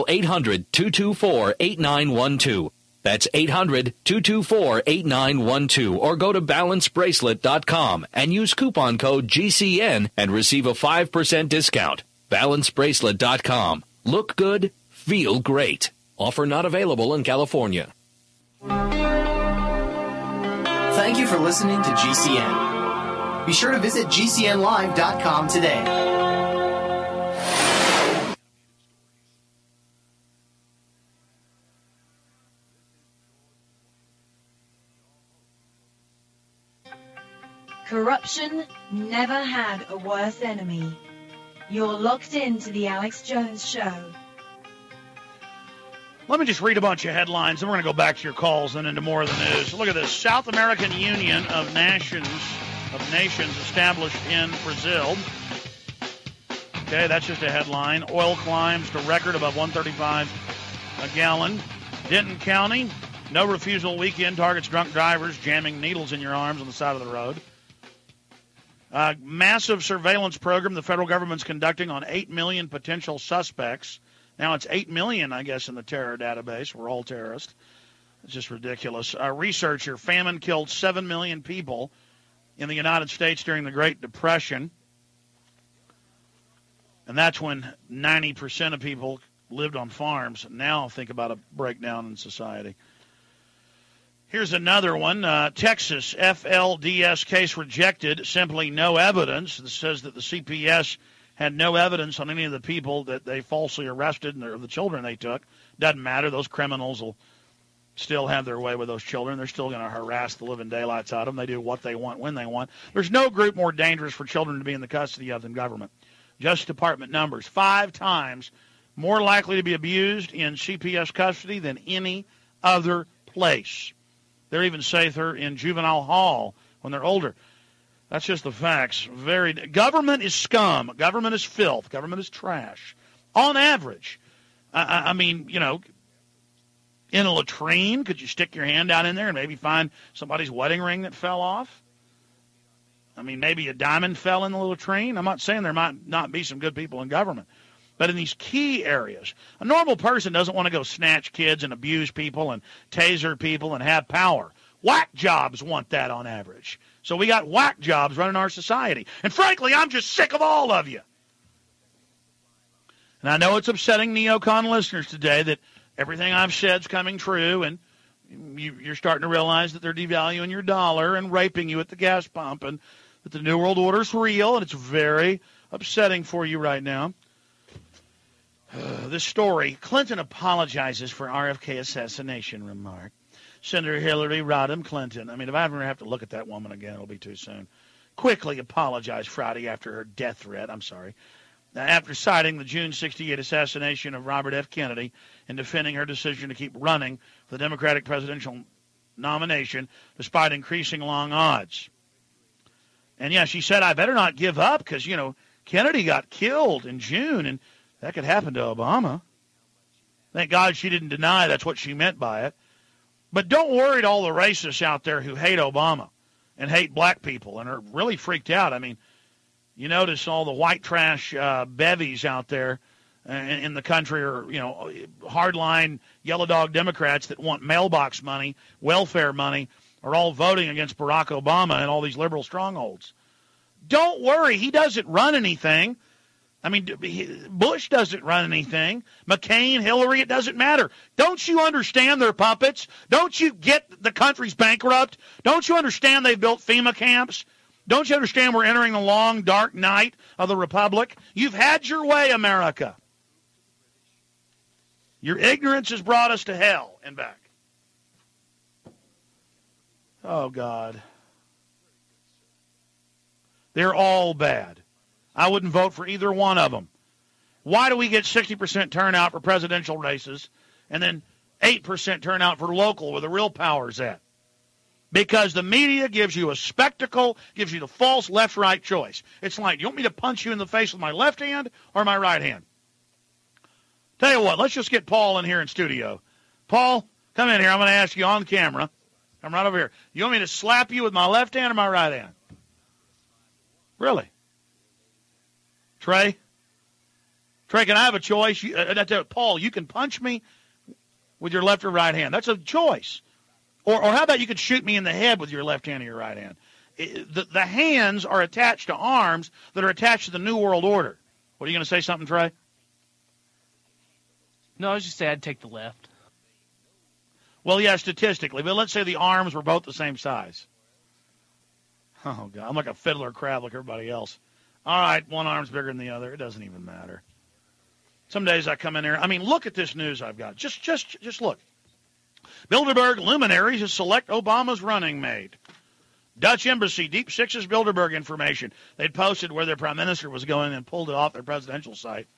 [SPEAKER 21] 800-224-8912. That's 800-224-8912, or go to balancebracelet.com and use coupon code GCN and receive a 5% discount. Balancebracelet.com. Look good, feel great. Offer not available in California.
[SPEAKER 22] Thank you for listening to GCN. Be sure to visit GCNlive.com today.
[SPEAKER 23] Corruption never had a worse enemy. You're locked into the Alex Jones Show.
[SPEAKER 18] Let me just read a bunch of headlines, and we're going to go back to your calls and into more of the news. Look at this. South American Union of Nations established in Brazil. Okay, that's just a headline. Oil climbs to record above $1.35 a gallon. Denton County, no refusal weekend targets drunk drivers jamming needles in your arms on the side of the road. Massive surveillance program the federal government's conducting on 8 million potential suspects. Now it's 8 million, I guess, in the terror database. We're all terrorists. It's just ridiculous. A researcher, famine killed 7 million people in the United States during the Great Depression. And that's when 90% of people lived on farms. Now think about a breakdown in society. Here's another one. Texas FLDS case rejected. Simply no evidence. This says that the CPS had no evidence on any of the people that they falsely arrested or the children they took. Doesn't matter. Those criminals will still have their way with those children. They're still going to harass the living daylights out of them. They do what they want when they want. There's no group more dangerous for children to be in the custody of than government. Justice Department numbers, 5 times more likely to be abused in CPS custody than any other place. They're even safer in juvenile hall when they're older. That's just the facts. Government is scum. Government is filth. Government is trash. On average, I mean, you know, in a latrine, could you stick your hand down in there and maybe find somebody's wedding ring that fell off? I mean, maybe a diamond fell in the latrine. I'm not saying there might not be some good people in government. But in these key areas, a normal person doesn't want to go snatch kids and abuse people and taser people and have power. Whack jobs want that on average. So we got whack jobs running our society. And frankly, I'm just sick of all of you. And I know it's upsetting neocon listeners today that everything I've said is coming true, and you're starting to realize that they're devaluing your dollar and raping you at the gas pump, and that the New World Order is real, and it's very upsetting for you right now. This story, Clinton apologizes for RFK assassination remark. Senator Hillary Rodham Clinton. I mean, if I ever have to look at that woman again, it'll be too soon. Quickly apologized Friday after her death threat. After citing the June 1968 assassination of Robert F. Kennedy and defending her decision to keep running for the Democratic presidential nomination despite increasing long odds. And, yeah, she said, I better not give up because, you know, Kennedy got killed in June, and that could happen to Obama. Thank God she didn't deny that's what she meant by it. But don't worry to all the racists out there who hate Obama and hate black people and are really freaked out. I mean, you notice all the white trash bevies out there in the country are, you know, hardline yellow dog Democrats that want mailbox money, welfare money, are all voting against Barack Obama and all these liberal strongholds. Don't worry. He doesn't run anything. I mean, Bush doesn't run anything. McCain, Hillary, it doesn't matter. Don't you understand they're puppets? Don't you get the country's bankrupt? Don't you understand they built FEMA camps? Don't you understand we're entering the long, dark night of the Republic? You've had your way, America. Your ignorance has brought us to hell and back. Oh, God. They're all bad. I wouldn't vote for either one of them. Why do we get 60% turnout for presidential races and then 8% turnout for local where the real power's at? Because the media gives you a spectacle, gives you the false left-right choice. It's like, you want me to punch you in the face with my left hand or my right hand? Tell you what, let's just get Paul in here in studio. Paul, come in here. I'm going to ask you on camera. I'm right over here. You want me to slap you with my left hand or my right hand? Really? Trey, can I have a choice? Paul, you can punch me with your left or right hand. That's a choice. Or how about you could shoot me in the head with your left hand or your right hand? The hands are attached to arms that are attached to the New World Order. What are you going to say something, Trey?
[SPEAKER 1] No, I was just saying I'd take the left.
[SPEAKER 18] Well, yeah, statistically. But let's say the arms were both the same size. Oh, God. I'm like a fiddler crab like everybody else. All right, one arm's bigger than the other. It doesn't even matter. Some days I come in there. I mean, look at this news I've got. Just look. Bilderberg luminaries to select Obama's running mate. Dutch Embassy, Deep Six's Bilderberg information. They'd posted where their prime minister was going and pulled it off their presidential site.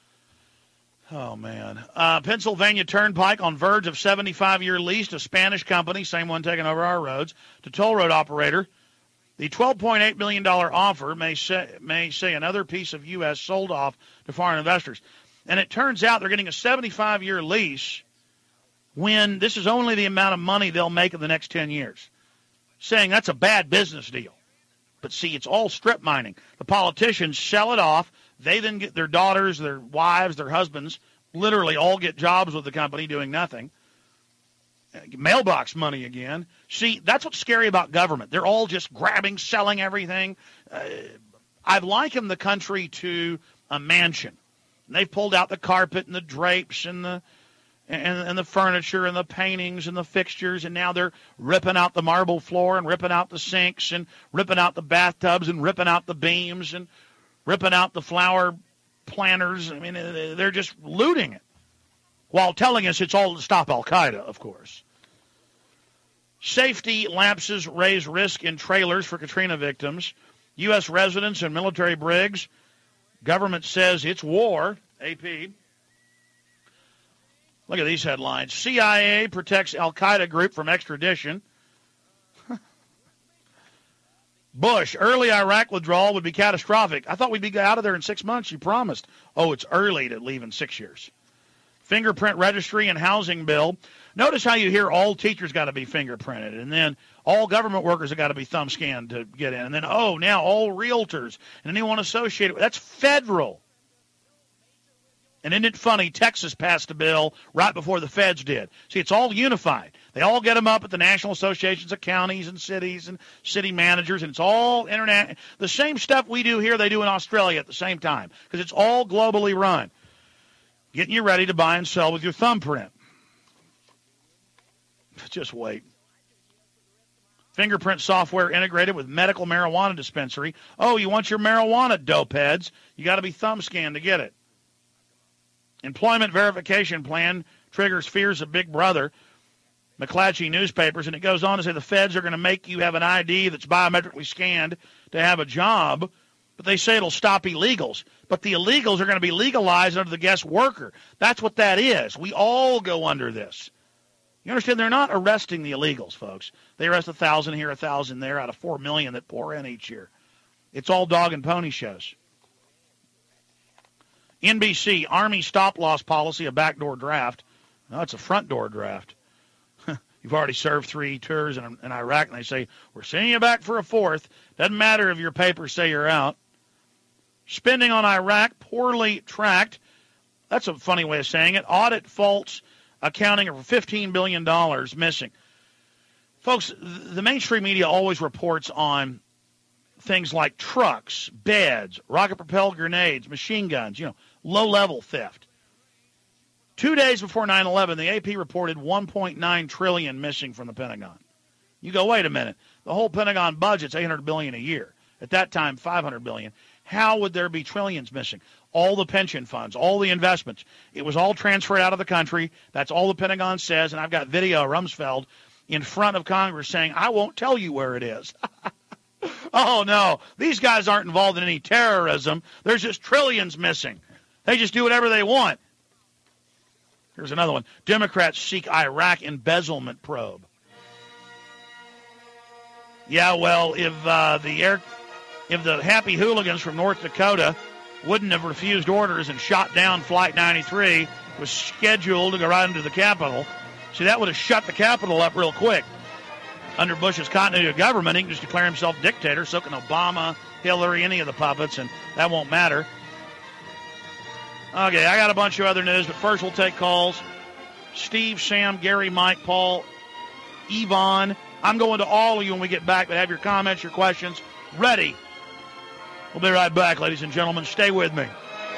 [SPEAKER 18] Oh, man. Pennsylvania Turnpike on verge of 75-year lease to Spanish company, same one taking over our roads, to toll road operator. The $12.8 million offer may say another piece of U.S. sold off to foreign investors. And it turns out they're getting a 75-year lease when this is only the amount of money they'll make in the next 10 years. Saying that's a bad business deal. But see, it's all strip mining. The politicians sell it off. They then get their daughters, their wives, their husbands, literally all get jobs with the company doing nothing. Mailbox money again. See, that's what's scary about government. They're all just grabbing, selling everything. I've likened the country to a mansion. They've pulled out the carpet and the drapes and the furniture and the paintings and the fixtures, and now they're ripping out the marble floor and ripping out the sinks and ripping out the bathtubs and ripping out the beams and ripping out the flower planters. I mean, they're just looting it while telling us it's all to stop Al-Qaeda, of course. Safety lapses raise risk in trailers for Katrina victims. U.S. residents and military brigs. Government says it's war. AP. Look at these headlines. CIA protects Al-Qaeda group from extradition. Bush, early Iraq withdrawal would be catastrophic. I thought we'd be out of there in 6 months, you promised. Oh, it's early to leave in 6 years. Fingerprint registry and housing bill. Notice how you hear all teachers got to be fingerprinted, and then all government workers have got to be thumb scanned to get in, and then, now all realtors and anyone associated with that's federal. And isn't it funny, Texas passed a bill right before the feds did. See, it's all unified. They all get them up at the National Associations of Counties and Cities and city managers, and it's all internet. The same stuff we do here, they do in Australia at the same time, because it's all globally run. Getting you ready to buy and sell with your thumbprint. Just wait. Fingerprint software integrated with medical marijuana dispensary. Oh, you want your marijuana, dope heads. You got to be thumb scanned to get it. Employment verification plan triggers fears of Big Brother. McClatchy newspapers, and it goes on to say the feds are going to make you have an ID that's biometrically scanned to have a job, but they say it'll stop illegals. But the illegals are going to be legalized under the guest worker. That's what that is. We all go under this. You understand? They're not arresting the illegals, folks. They arrest 1,000 here, 1,000 there out of 4 million that pour in each year. It's all dog and pony shows. NBC, Army stop-loss policy, a backdoor draft. No, it's a front-door draft. You've already served 3 tours in Iraq, and they say, we're sending you back for a 4th. Doesn't matter if your papers say you're out. Spending on Iraq, poorly tracked. That's a funny way of saying it. Audit faults accounting for $15 billion missing. Folks, the mainstream media always reports on things like trucks, beds, rocket-propelled grenades, machine guns, low-level theft. 2 days before 9/11, the AP reported $1.9 trillion missing from the Pentagon. You go, wait a minute. The whole Pentagon budget's $800 billion a year. At that time, $500 billion. How would there be trillions missing? All the pension funds, all the investments. It was all transferred out of the country. That's all the Pentagon says, and I've got video of Rumsfeld in front of Congress saying, I won't tell you where it is. Oh, no. These guys aren't involved in any terrorism. There's just trillions missing. They just do whatever they want. Here's another one. Democrats seek Iraq embezzlement probe. Yeah, well, if the happy hooligans from North Dakota wouldn't have refused orders and shot down Flight 93, was scheduled to go right into the Capitol, see, that would have shut the Capitol up real quick. Under Bush's continuity of government, he can just declare himself dictator, so can Obama, Hillary, any of the puppets, and that won't matter. Okay, I got a bunch of other news, but first we'll take calls. Steve, Sam, Gary, Mike, Paul, Yvonne. I'm going to all of you when we get back, but have your comments, your questions ready. We'll be right back, ladies and gentlemen. Stay with me.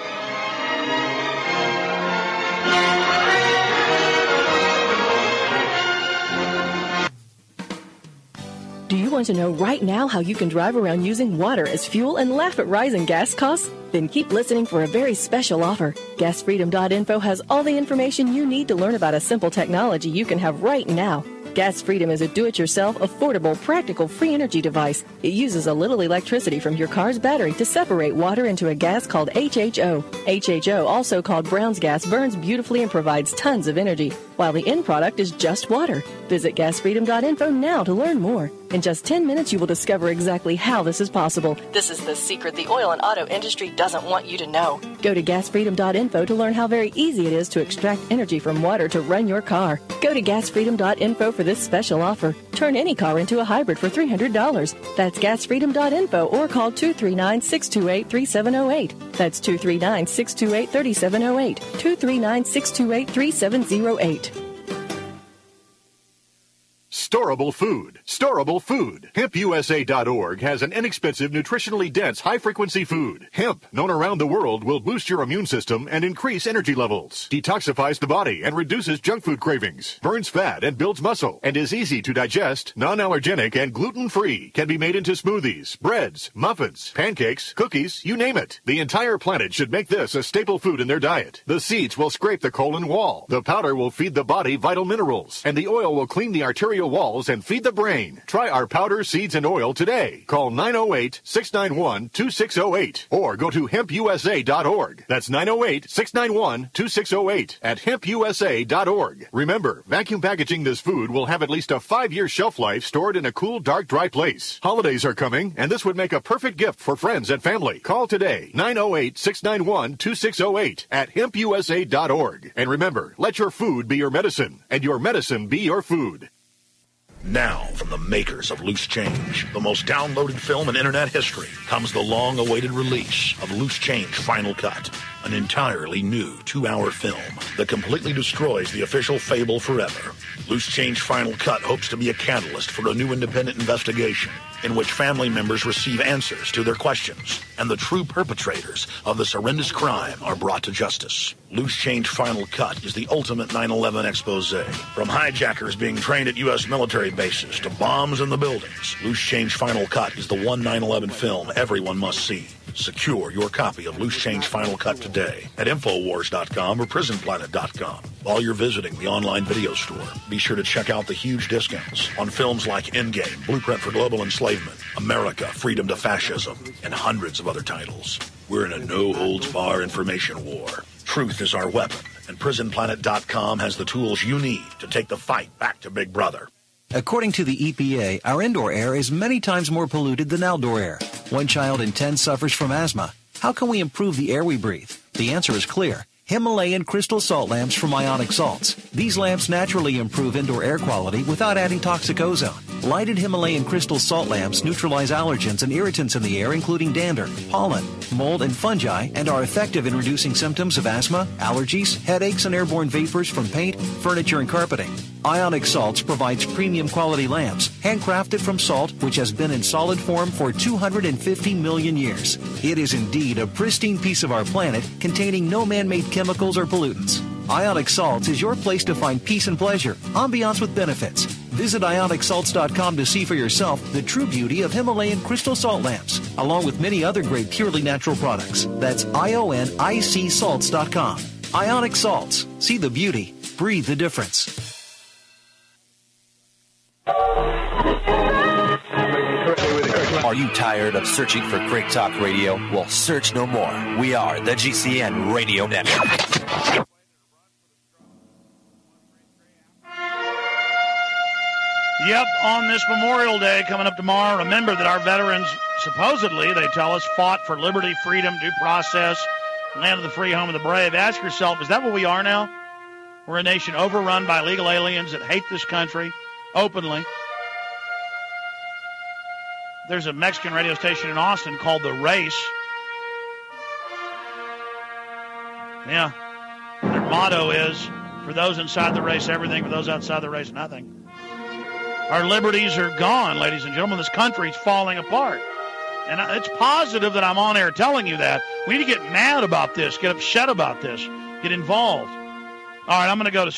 [SPEAKER 3] Do you want to know right now how you can drive around using water as fuel and laugh at rising gas costs? Then keep listening for a very special offer. GasFreedom.info has all the information you need to learn about a simple technology you can have right now. Gas Freedom is a do-it-yourself, affordable, practical, free energy device. It uses a little electricity from your car's battery to separate water into a gas called HHO. HHO, also called Brown's gas, burns beautifully and provides tons of energy, while the end product is just water. Visit GasFreedom.info now to learn more. In just 10 minutes, you will discover exactly how this is possible. This is the secret the oil and auto industry doesn't want you to know. Go to GasFreedom.info to learn how very easy it is to extract energy from water to run your car. Go to GasFreedom.info for this special offer. Turn any car into a hybrid for $300. That's GasFreedom.info or call 239-628-3708. That's 239-628-3708. 239-628-3708.
[SPEAKER 4] Storable food. Storable food. HempUSA.org has an inexpensive, nutritionally dense, high-frequency food. Hemp, known around the world, will boost your immune system and increase energy levels, detoxifies the body and reduces junk food cravings, burns fat and builds muscle, and is easy to digest, non-allergenic, and gluten-free. Can be made into smoothies, breads, muffins, pancakes, cookies, you name it. The entire planet should make this a staple food in their diet. The seeds will scrape the colon wall. The powder will feed the body vital minerals, and the oil will clean the arterial wall walls and feed the brain. Try our powder, seeds, and oil today. Call 908-691-2608 or go to hempusa.org. That's 908-691-2608 at hempusa.org. Remember, vacuum packaging this food will have at least a 5-year shelf life stored in a cool, dark, dry place. Holidays are coming, and this would make a perfect gift for friends and family. Call today, 908-691-2608 at hempusa.org. And remember, let your food be your medicine, and your medicine be your food.
[SPEAKER 6] Now, from the makers of Loose Change, the most downloaded film in internet history, comes the long-awaited release of Loose Change Final Cut, an entirely new 2-hour film that completely destroys the official fable forever. Loose Change Final Cut hopes to be a catalyst for a new independent investigation in which family members receive answers to their questions and the true perpetrators of this horrendous crime are brought to justice. Loose Change Final Cut is the ultimate 9/11 expose. From hijackers being trained at U.S. military bases to bombs in the buildings, Loose Change Final Cut is the one 9/11 film everyone must see. Secure your copy of Loose Change Final Cut today at Infowars.com or PrisonPlanet.com. While you're visiting the online video store, be sure to check out the huge discounts on films like Endgame, Blueprint for Global Enslavement, America, Freedom to Fascism, and hundreds of other titles. We're in a no-holds-bar information war. Truth is our weapon, and PrisonPlanet.com has the tools you need to take the fight back to Big Brother.
[SPEAKER 5] According to the EPA, our indoor air is many times more polluted than outdoor air. 1 child in 10 suffers from asthma. How can we improve the air we breathe? The answer is clear. Himalayan crystal salt lamps from Ionic Salts. These lamps naturally improve indoor air quality without adding toxic ozone. Lighted Himalayan crystal salt lamps neutralize allergens and irritants in the air, including dander, pollen, mold, and fungi, and are effective in reducing symptoms of asthma, allergies, headaches, and airborne vapors from paint, furniture, and carpeting. Ionic Salts provides premium quality lamps, handcrafted from salt, which has been in solid form for 250 million years. It is indeed a pristine piece of our planet, containing no man-made chemicals or pollutants. Ionic Salts is your place to find peace and pleasure, ambiance with benefits. Visit IonicSalts.com to see for yourself the true beauty of Himalayan crystal salt lamps, along with many other great purely natural products. That's IONICSalts.com. Ionic Salts. See the beauty. Breathe the difference.
[SPEAKER 7] Are you tired of searching for great talk radio? Well, search no more. We are the GCN Radio Network.
[SPEAKER 18] Yep, on this Memorial Day coming up tomorrow, remember that our veterans, supposedly, they tell us, fought for liberty, freedom, due process, land of the free, home of the brave. Ask yourself, is that what we are now? We're a nation overrun by illegal aliens that hate this country openly. There's a Mexican radio station in Austin called The Race. Yeah. Their motto is, for those inside the race, everything. For those outside the race, nothing. Our liberties are gone, ladies and gentlemen. This country's falling apart. And it's positive that I'm on air telling you that. We need to get mad about this, get upset about this, get involved. All right, I'm going to go to...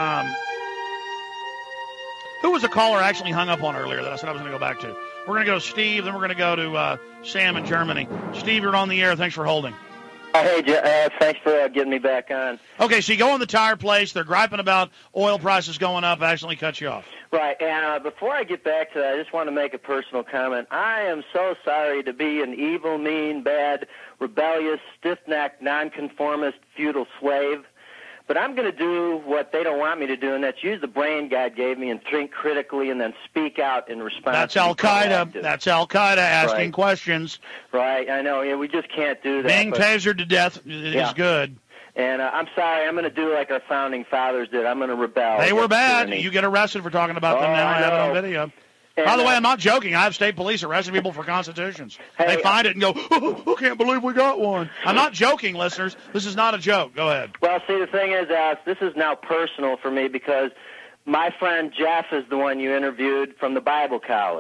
[SPEAKER 18] who was the caller I actually hung up on earlier that I said I was going to go back to? We're going to go to Steve, then we're going to go to Sam in Germany. Steve, you're on the air. Thanks for holding.
[SPEAKER 17] Hey, thanks for getting me back on.
[SPEAKER 18] Okay, so you go in the tire place. They're griping about oil prices going up. I accidentally cut you off.
[SPEAKER 17] Right, and before I get back to that, I just want to make a personal comment. I am so sorry to be an evil, mean, bad, rebellious, stiff-necked, nonconformist, feudal slave. But I'm going to do what they don't want me to do, and that's use the brain God gave me and think critically and then speak out in response.
[SPEAKER 18] That's Al-Qaeda. That's Al-Qaeda asking questions.
[SPEAKER 17] Right, I know. Yeah, we just can't do that.
[SPEAKER 18] Being tasered to death is good.
[SPEAKER 17] And I'm sorry, I'm going to do like our founding fathers did. I'm going to rebel.
[SPEAKER 18] They were bad. You get arrested for talking about them now. I have it on video. And, by the way, I'm not joking. I have state police arresting people for constitutions. They find it and go, I can't believe we got one. I'm not joking, listeners. This is not a joke. Go ahead.
[SPEAKER 17] Well, see, the thing is, this is now personal for me because my friend Jeff is the one you interviewed from the Bible College.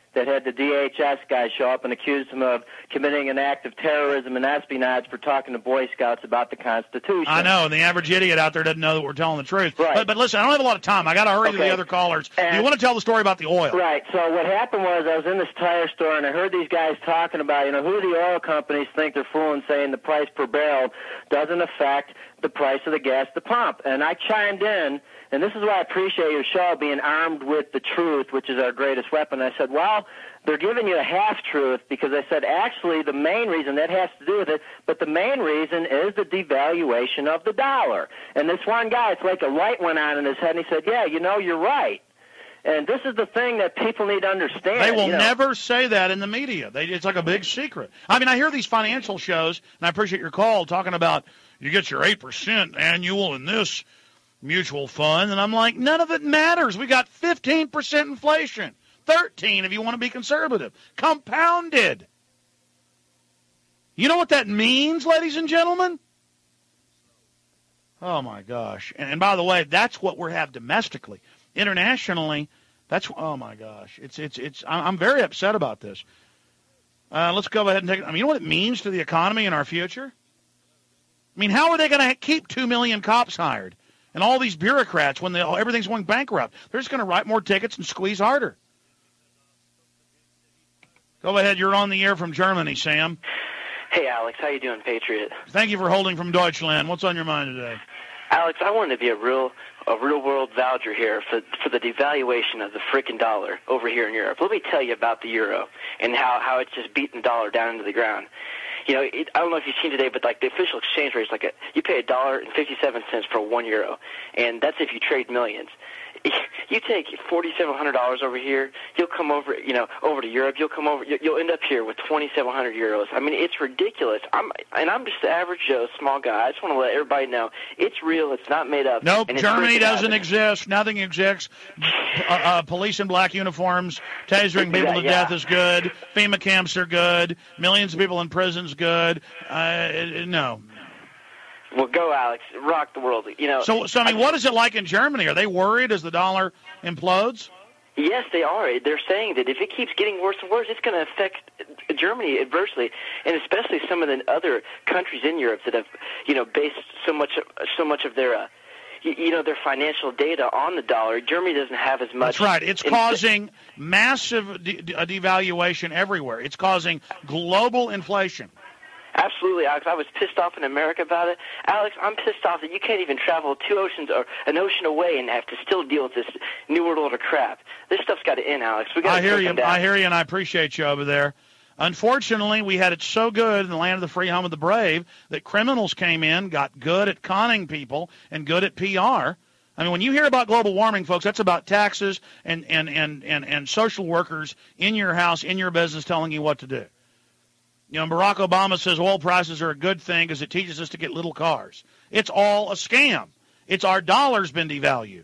[SPEAKER 17] that had the DHS guy show up and accuse him of committing an act of terrorism and espionage for talking to Boy Scouts about the Constitution.
[SPEAKER 18] I know, and the average idiot out there doesn't know that we're telling the truth.
[SPEAKER 17] Right.
[SPEAKER 18] But listen, I don't have a lot of time. I got to hurry to the other callers. Do you want to tell the story about the oil?
[SPEAKER 17] Right. So what happened was I was in this tire store, and I heard these guys talking about, who the oil companies think they're fooling, saying the price per barrel doesn't affect the price of the gas at the pump. And I chimed in, and this is why I appreciate your show, being armed with the truth, which is our greatest weapon. I said, well, they're giving you a half-truth, because I said, actually, the main reason, that has to do with it, but the main reason is the devaluation of the dollar. And this one guy, it's like a light went on in his head, and he said, yeah, you're right. And this is the thing that people need to understand.
[SPEAKER 18] They will never say that in the media. It's like a big secret. I mean, I hear these financial shows, and I appreciate your call, talking about you get your 8% annual in this mutual fund, and I'm like, none of it matters. We got 15% inflation, 13% if you want to be conservative, compounded. You know what that means, ladies and gentlemen? Oh, my gosh. And by the way, that's what we have domestically. Internationally, oh my gosh, I'm very upset about this. Let's go ahead and take it. I mean, you know what it means to the economy and our future? I mean, how are they going to keep 2 million cops hired and all these bureaucrats when everything's going bankrupt? They're just going to write more tickets and squeeze harder. Go ahead, you're on the air from Germany, Sam.
[SPEAKER 8] Hey, Alex, how you doing, Patriot?
[SPEAKER 18] Thank you for holding from Deutschland. What's on your mind today?
[SPEAKER 8] Alex, I wanted to be a real-world voucher here for the devaluation of the frickin' dollar over here in Europe. Let me tell you about the euro and how it's just beating the dollar down into the ground. I don't know if you've seen today, but like the official exchange rate is you pay $1.57 for €1, and that's if you trade millions. You take $4,700 over here, you'll come over, over to Europe. You'll end up here with 2,700 euros. I mean, it's ridiculous. I'm just the average Joe, small guy. I just want to let everybody know it's real. It's not made up.
[SPEAKER 18] Nope, Germany doesn't exist. Nothing exists. Police in black uniforms, tasering people to death is good. FEMA camps are good. Millions of people in prisons good. No.
[SPEAKER 8] Well, go, Alex. Rock the world.
[SPEAKER 18] So I mean, what is it like in Germany? Are they worried as the dollar implodes?
[SPEAKER 8] Yes, they are. They're saying that if it keeps getting worse and worse, it's going to affect Germany adversely, and especially some of the other countries in Europe that have, based so much of their, their financial data on the dollar. Germany doesn't have as much.
[SPEAKER 18] That's right. It's causing massive devaluation everywhere. It's causing global inflation.
[SPEAKER 8] Absolutely, Alex. I was pissed off in America about it. Alex, I'm pissed off that you can't even travel 2 oceans or an ocean away and have to still deal with this New World Order crap. This stuff's got to end, Alex. We got to take them down.
[SPEAKER 18] I hear you, and I appreciate you over there. Unfortunately, we had it so good in the land of the free, home of the brave, that criminals came in, got good at conning people, and good at PR. I mean, when you hear about global warming, folks, that's about taxes and social workers in your house, in your business, telling you what to do. Barack Obama says oil prices are a good thing because it teaches us to get little cars. It's all a scam. It's our dollar's been devalued.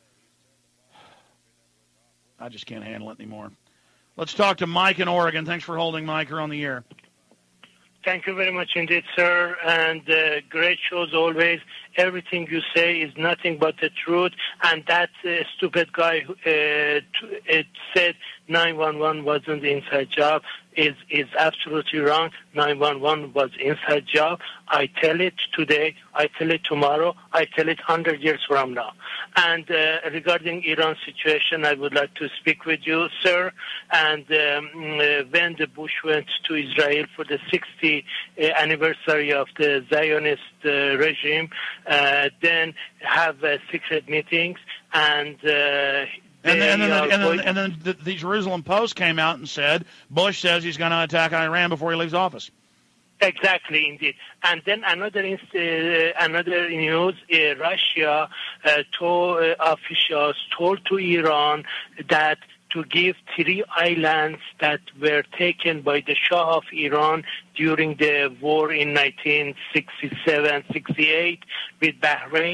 [SPEAKER 18] I just can't handle it anymore. Let's talk to Mike in Oregon. Thanks for holding, Mike. You're on the air.
[SPEAKER 9] Thank you very much indeed, sir, and great shows always. Everything you say is nothing but the truth, and that stupid guy who said 911 wasn't the inside job is absolutely wrong. 911 was inside job. I tell it today, I tell it tomorrow, I tell it 100 years from now. And regarding Iran situation, I would like to speak with you, sir. And when the Bush went to Israel for the 60th anniversary of the Zionist regime, then have secret meetings and then
[SPEAKER 18] the Jerusalem Post came out and said Bush says he's going to attack Iran before he leaves office.
[SPEAKER 9] Exactly, indeed. And then another news: Russia officials told to Iran that to give 3 islands that were taken by the Shah of Iran during the war in 1967-68 with Bahrain.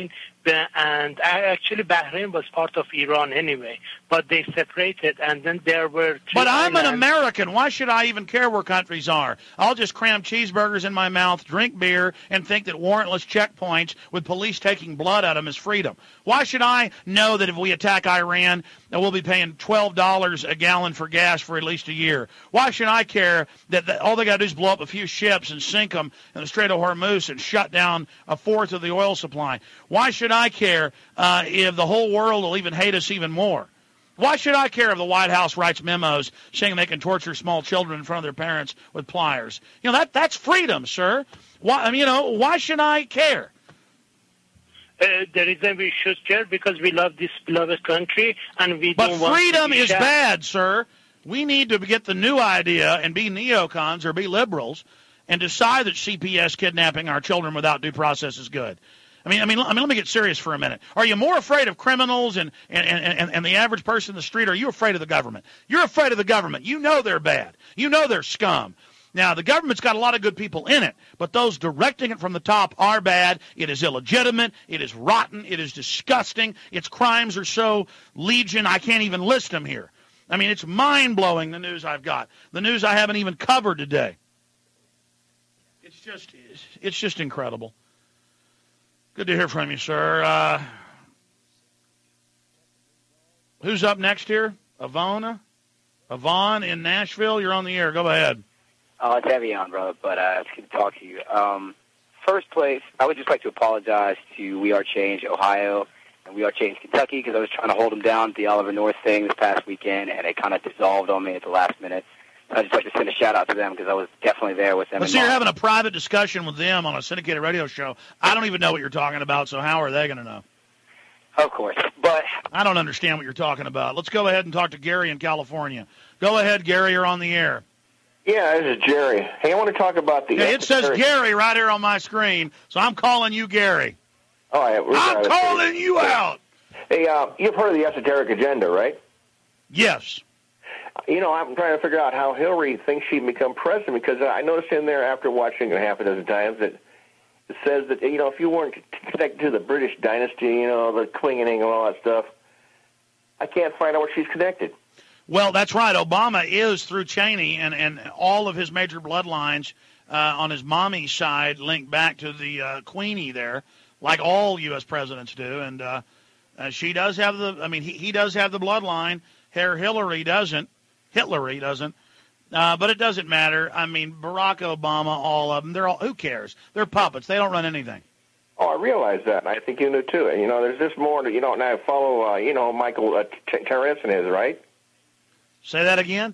[SPEAKER 9] and actually Bahrain was part of Iran anyway, but they separated, and then there were
[SPEAKER 18] But I'm an American. Why should I even care where countries are? I'll just cram cheeseburgers in my mouth, drink beer, and think that warrantless checkpoints with police taking blood out of them is freedom. Why should I know that if we attack Iran, that we'll be paying $12 a gallon for gas for at least a year? Why should I care that all they got to do is blow up a few ships and sink them in the Strait of Hormuz and shut down a fourth of the oil supply? Why should I care if the whole world will even hate us even more? Why should I care if the White House writes memos saying they can torture small children in front of their parents with pliers? That's freedom, sir. Why should I care?
[SPEAKER 9] The reason we should care because we love this beloved country and we don't want.
[SPEAKER 18] But freedom is bad, sir. We need to get the new idea and be neocons or be liberals and decide that CPS kidnapping our children without due process is good. Let me get serious for a minute. Are you more afraid of criminals and the average person in the street, or are you afraid of the government? You're afraid of the government. You know they're bad. You know they're scum. Now, the government's got a lot of good people in it, but those directing it from the top are bad. It is illegitimate. It is rotten. It is disgusting. Its crimes are so legion, I can't even list them here. It's mind-blowing, the news I've got. The news I haven't even covered today. It's just incredible. Good to hear from you, sir. Who's up next here? Yvonne in Nashville. You're on the air. Go ahead.
[SPEAKER 2] It's Evian, brother, but it's good to talk to you. First place, I would just like to apologize to We Are Change Ohio and We Are Change Kentucky because I was trying to hold them down at the Oliver North thing this past weekend, and it kind of dissolved on me at the last minute. I'd just like to send a shout-out to them because I was definitely there with them.
[SPEAKER 18] So you're having a private discussion with them on a syndicated radio show. I don't even know what you're talking about, so how are they going to know?
[SPEAKER 2] Of course, but
[SPEAKER 18] I don't understand what you're talking about. Let's go ahead and talk to Gary in California. Go ahead, Gary. You're on the air.
[SPEAKER 10] Yeah, this is Jerry. Hey, I want to talk about the...
[SPEAKER 18] It says Gary right here on my screen, so I'm calling you Gary.
[SPEAKER 10] All right.
[SPEAKER 18] I'm calling you out.
[SPEAKER 10] Hey, you've heard of the esoteric agenda, right?
[SPEAKER 18] Yes.
[SPEAKER 10] I'm trying to figure out how Hillary thinks she can become president, because I noticed in there, after watching it half a dozen times, that it says that, if you weren't connected to the British dynasty, the clinging and all that stuff, I can't find out where she's connected.
[SPEAKER 18] Well, that's right. Obama is through Cheney, and all of his major bloodlines on his mommy's side link back to the Queenie there, like all U.S. presidents do. And she does have he does have the bloodline. Hillary doesn't. But it doesn't matter. Barack Obama, all of them, who cares? They're puppets. They don't run anything.
[SPEAKER 10] Oh, I realize that, and I think you do too. There's just more to, and I follow, Michael Terence is, right?
[SPEAKER 18] Say that again?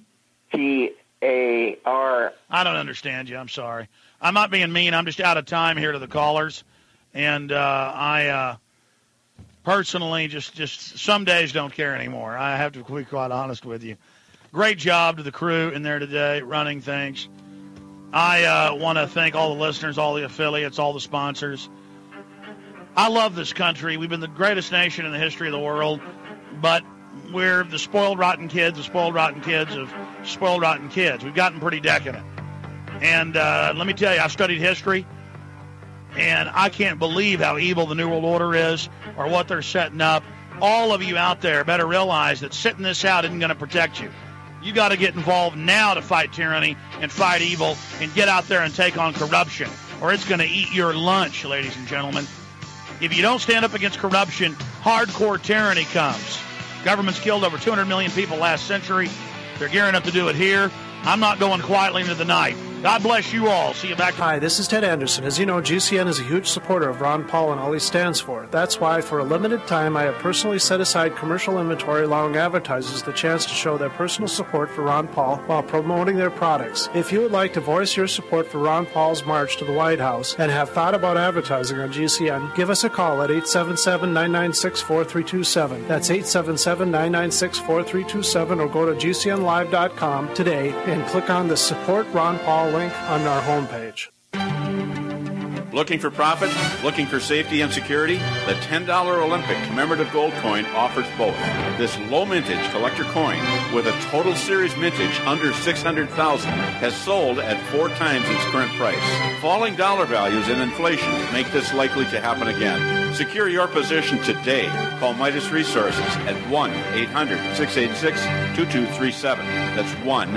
[SPEAKER 10] T-A-R.
[SPEAKER 18] I don't understand you. I'm sorry. I'm not being mean. I'm just out of time here to the callers. And I personally just some days don't care anymore. I have to be quite honest with you. Great job to the crew in there today running things. I want to thank all the listeners, all the affiliates, all the sponsors. I love this country. We've been the greatest nation in the history of the world, but we're the spoiled, rotten kids of spoiled, rotten kids of spoiled, rotten kids. We've gotten pretty decadent. And let me tell you, I've studied history, and I can't believe how evil the New World Order is or what they're setting up. All of you out there better realize that sitting this out isn't going to protect you. You got to get involved now to fight tyranny and fight evil and get out there and take on corruption, or it's going to eat your lunch, ladies and gentlemen. If you don't stand up against corruption, hardcore tyranny comes. Government's killed over 200 million people last century. They're gearing up to do it here. I'm not going quietly into the night. God bless you all. See you back.
[SPEAKER 11] Hi, this is Ted Anderson. As you know, GCN is a huge supporter of Ron Paul and all he stands for. That's why, for a limited time, I have personally set aside commercial inventory allowing advertisers the chance to show their personal support for Ron Paul while promoting their products. If you would like to voice your support for Ron Paul's march to the White House and have thought about advertising on GCN, give us a call at 877-996-4327. That's 877-996-4327, or go to GCNlive.com today and click on the Support Ron Paul link on our homepage.
[SPEAKER 12] Looking for profit? Looking for safety and security? The $10 Olympic commemorative gold coin offers both. This low mintage collector coin with a total series mintage under 600,000 has sold at 4 times its current price. Falling dollar values and inflation make this likely to happen again. Secure your position today. Call Midas Resources at 1-800-686-2237. That's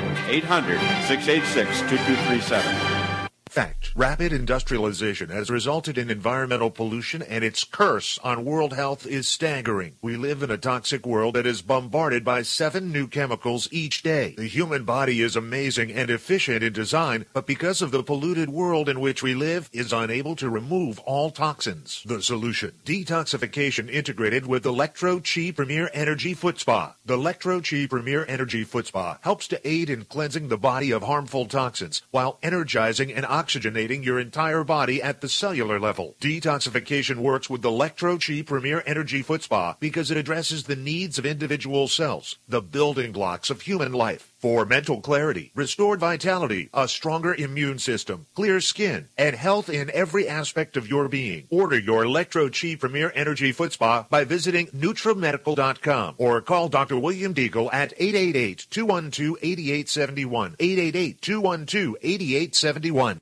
[SPEAKER 12] 1-800-686-2237.
[SPEAKER 13] Fact. Rapid industrialization has resulted in environmental pollution, and its curse on world health is staggering. We live in a toxic world that is bombarded by 7 new chemicals each day. The human body is amazing and efficient in design, but because of the polluted world in which we live, is unable to remove all toxins. The solution: detoxification integrated with Electro-Chi Premier Energy Foot Spa. The Electro-Chi Premier Energy Foot Spa helps to aid in cleansing the body of harmful toxins while energizing and oxygenating your entire body at the cellular level. Detoxification works with the Electro-Chi Premier Energy Foot Spa because it addresses the needs of individual cells, the building blocks of human life. For mental clarity, restored vitality, a stronger immune system, clear skin, and health in every aspect of your being. Order your Electro-Chi Premier Energy Foot Spa by visiting NutraMedical.com or call Dr. William Deagle at 888-212-8871. 888-212-8871.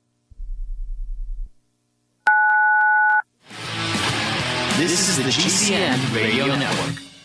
[SPEAKER 22] This is the GCN Radio Network.